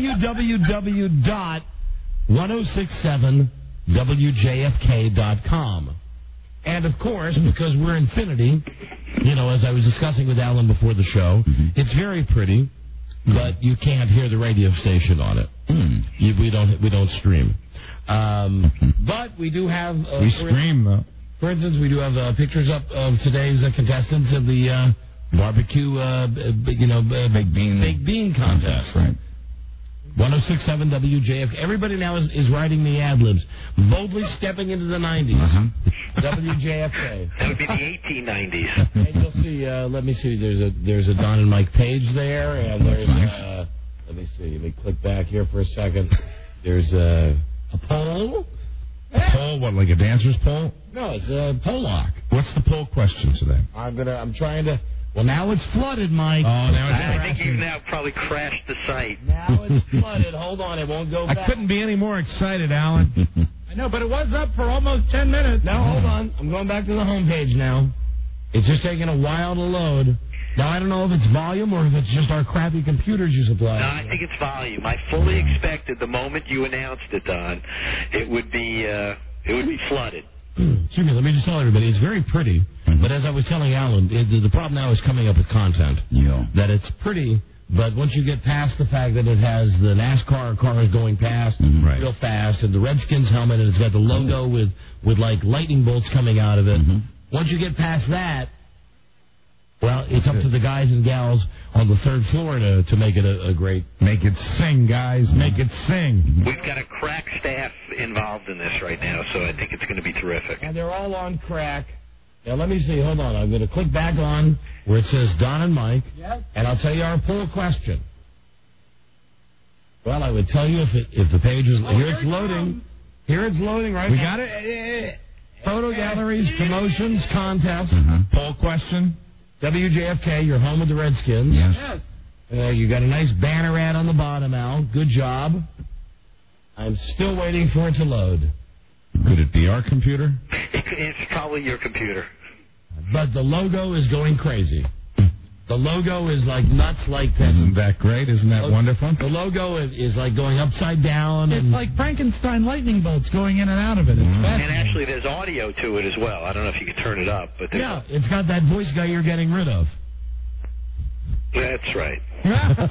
www.1067wjfk.com. And, of course, because we're infinity, as I was discussing with Alan before the show, it's very pretty, but you can't hear the radio station on it. We don't stream. But we do have... we scream, though. For instance, we do have pictures up of today's contestants in the barbecue, baked bean contest. Right. 106.7 WJFK. Everybody now is writing the ad-libs. Boldly stepping into the 90s. WJFK. That would be the 1890s. And you'll see, let me see, there's a Don and Mike page there, and there's, let me see, let me click back here for a second. There's a poll. A poll? What, like a dancer's poll? No, it's a poll lock. What's the poll question today? I'm trying to... Well, now it's flooded, Mike. Oh, now it's I think you've now probably crashed the site. Now it's flooded. Hold on, it won't go back. I couldn't be any more excited, Alan. I know, but it was up for almost 10 minutes. Now, hold on. I'm going back to the homepage now. It's just taking a while to load. Now, I don't know if it's volume or if it's just our crappy computers you supply. No, I think it's volume. I fully expected the moment you announced it, Don, it would be flooded. Excuse me, let me just tell everybody, it's very pretty, but as I was telling Alan, the problem now is coming up with content. Yeah. That it's pretty, but once you get past the fact that it has the NASCAR cars going past real fast, and the Redskins helmet, and it's got the logo with like lightning bolts coming out of it, once you get past that, well, it's up to the guys and gals on the third floor to make it a great... Make it sing, guys. Make it sing. We've got a crack staff involved in this right now, so I think it's going to be terrific. And they're all on crack. Now, let me see. Hold on. I'm going to click back on where it says Don and Mike, and I'll tell you our poll question. Well, I would tell you if the page is... here it's loading. Here it's loading right now. We got it. Photo galleries, promotions, contests. Poll question. WJFK, you're home with the Redskins. Yes. You got a nice banner ad on the bottom, Al. Good job. I'm still waiting for it to load. Could it be our computer? It's probably your computer. But the logo is going crazy. The logo is like nuts like this. Isn't that great? Isn't that wonderful? The logo is like going upside down. It's like Frankenstein lightning bolts going in and out of it. It's fascinating. And actually, there's audio to it as well. I don't know if you can turn it up, but it's got that voice guy you're getting rid of. That's right. I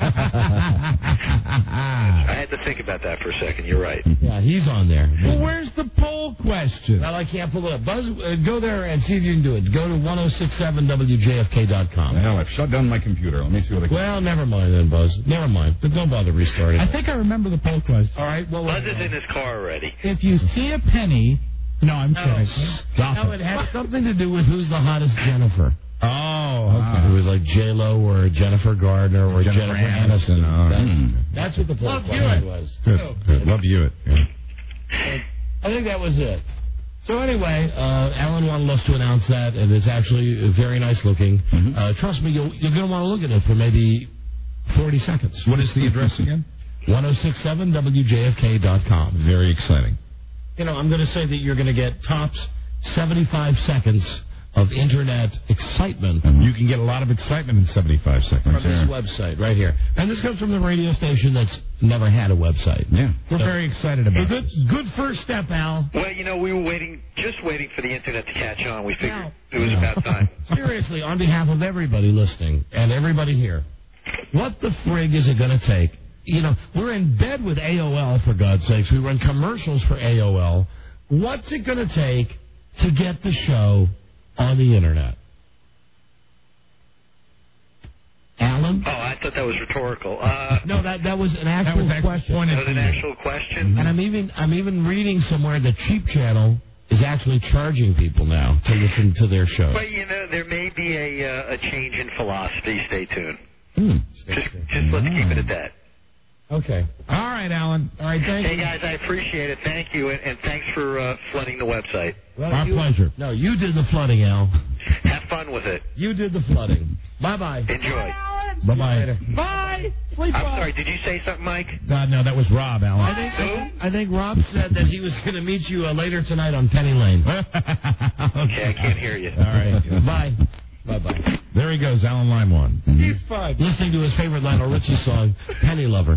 had to think about that for a second. You're right. Yeah, he's on there. Well, where's the poll question? Well, I can't pull it up. Buzz, go there and see if you can do it. Go to 1067wjfk.com. Hell, I've shut down my computer. Let me see what I can Well, never mind then, Buzz. Never mind. But don't bother restarting. I think I remember the poll question. All right. Well, Buzz is in his car already. If you see a penny... No, I'm kidding. No, it had something to do with who's the hottest Jennifer. Oh, okay. It was like J-Lo or Jennifer Gardner or Jennifer Aniston. That's what the poll question was. Good. Love you. Yeah. I think that was it. So anyway, Alan wanted us to announce that, and it's actually very nice looking. Trust me, you're going to want to look at it for maybe 40 seconds. What is the address again? 1067wjfk.com. Very exciting. I'm going to say that you're going to get tops 75 seconds of Internet excitement. You can get a lot of excitement in 75 seconds. From this website right here. And this comes from the radio station that's never had a website. Yeah. We're very excited about it. Good first step, Al. Well, we were just waiting for the Internet to catch on. We figured it was about time. Seriously, on behalf of everybody listening and everybody here, what the frig is it going to take? We're in bed with AOL, for God's sakes. We run commercials for AOL. What's it going to take to get the show on the Internet? Alan? Oh, I thought that was rhetorical. No, that was an actual question. That was an actual question? And I'm even reading somewhere that Cheap Channel is actually charging people now to listen to their show. But, there may be a change in philosophy. Stay tuned. Just let's keep it at that. Okay. All right, Alan. All right, thank Hey, you. guys, I appreciate it. Thank you, and thanks for flooding the website. Well, Our pleasure. No, you did the flooding, Al. Have fun with it. You did the flooding. Bye-bye. Enjoy. Bye-bye. Bye. Sleep I'm well. sorry, did you say something, Mike? No, that was Rob, Alan. I think Rob said that he was going to meet you later tonight on Penny Lane. Okay, I can't hear you. All right. Bye. Bye-bye. There he goes, Alan Limewand. He's fine. Listening to his favorite Lionel Richie song, Penny Lover.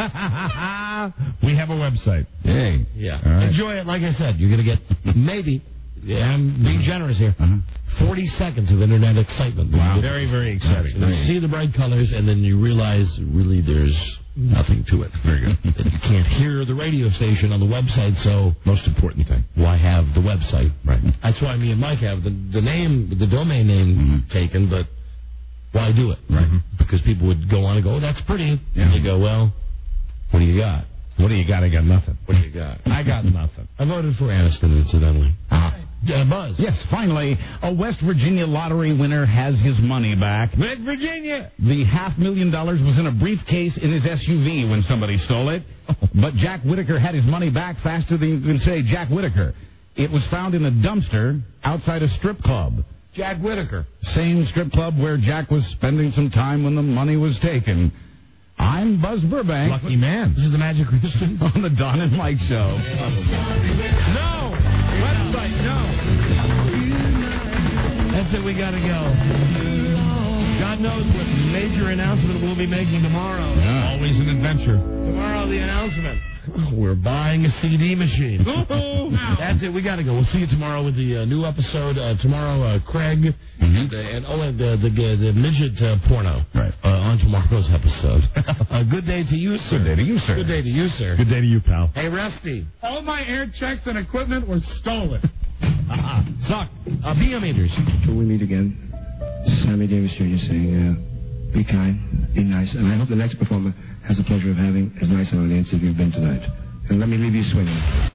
We have a website. Hey. Yeah. All right. Enjoy it. Like I said, you're going to get maybe, I'm being generous here, 40 seconds of internet excitement. Wow. Very, very exciting. You see the bright colors, and then you realize really there's nothing to it. Very good. That you can't hear the radio station on the website, so Most important thing. why have the website? Right. That's why me and Mike have the name, the domain name taken, but why do it? Right. Because people would go on and go, oh, that's pretty. Yeah. And you go, well, what do you got? What do you got? I got nothing. What do you got? I got nothing. I voted for Aniston, incidentally. Buzz. Yes, finally, a West Virginia lottery winner has his money back. West Virginia. The $500,000 was in a briefcase in his SUV when somebody stole it. But Jack Whitaker had his money back faster than you can say Jack Whitaker. It was found in a dumpster outside a strip club. Jack Whitaker. Same strip club where Jack was spending some time when the money was taken. I'm Buzz Burbank. Lucky man. This is the Magic Christian. On the Don and Mike Show. No. Website, no. That's it. We got to go. God knows what major announcement we'll be making tomorrow. Yeah. Always an adventure. Tomorrow, the announcement. We're buying a CD machine. That's it. We got to go. We'll see you tomorrow with the new episode. Tomorrow, Craig and the midget porno. Right. On tomorrow's episode. Good day to you, sir. Good day to you, sir. Good day to you, sir. Good day to you, pal. Hey, Rusty. All my air checks and equipment were stolen. Suck. BM meters. Till we meet again, Sammy Davis Jr. saying, be kind, be nice, and I hope the next performer has the pleasure of having as nice an audience as you've been tonight. And let me leave you swinging.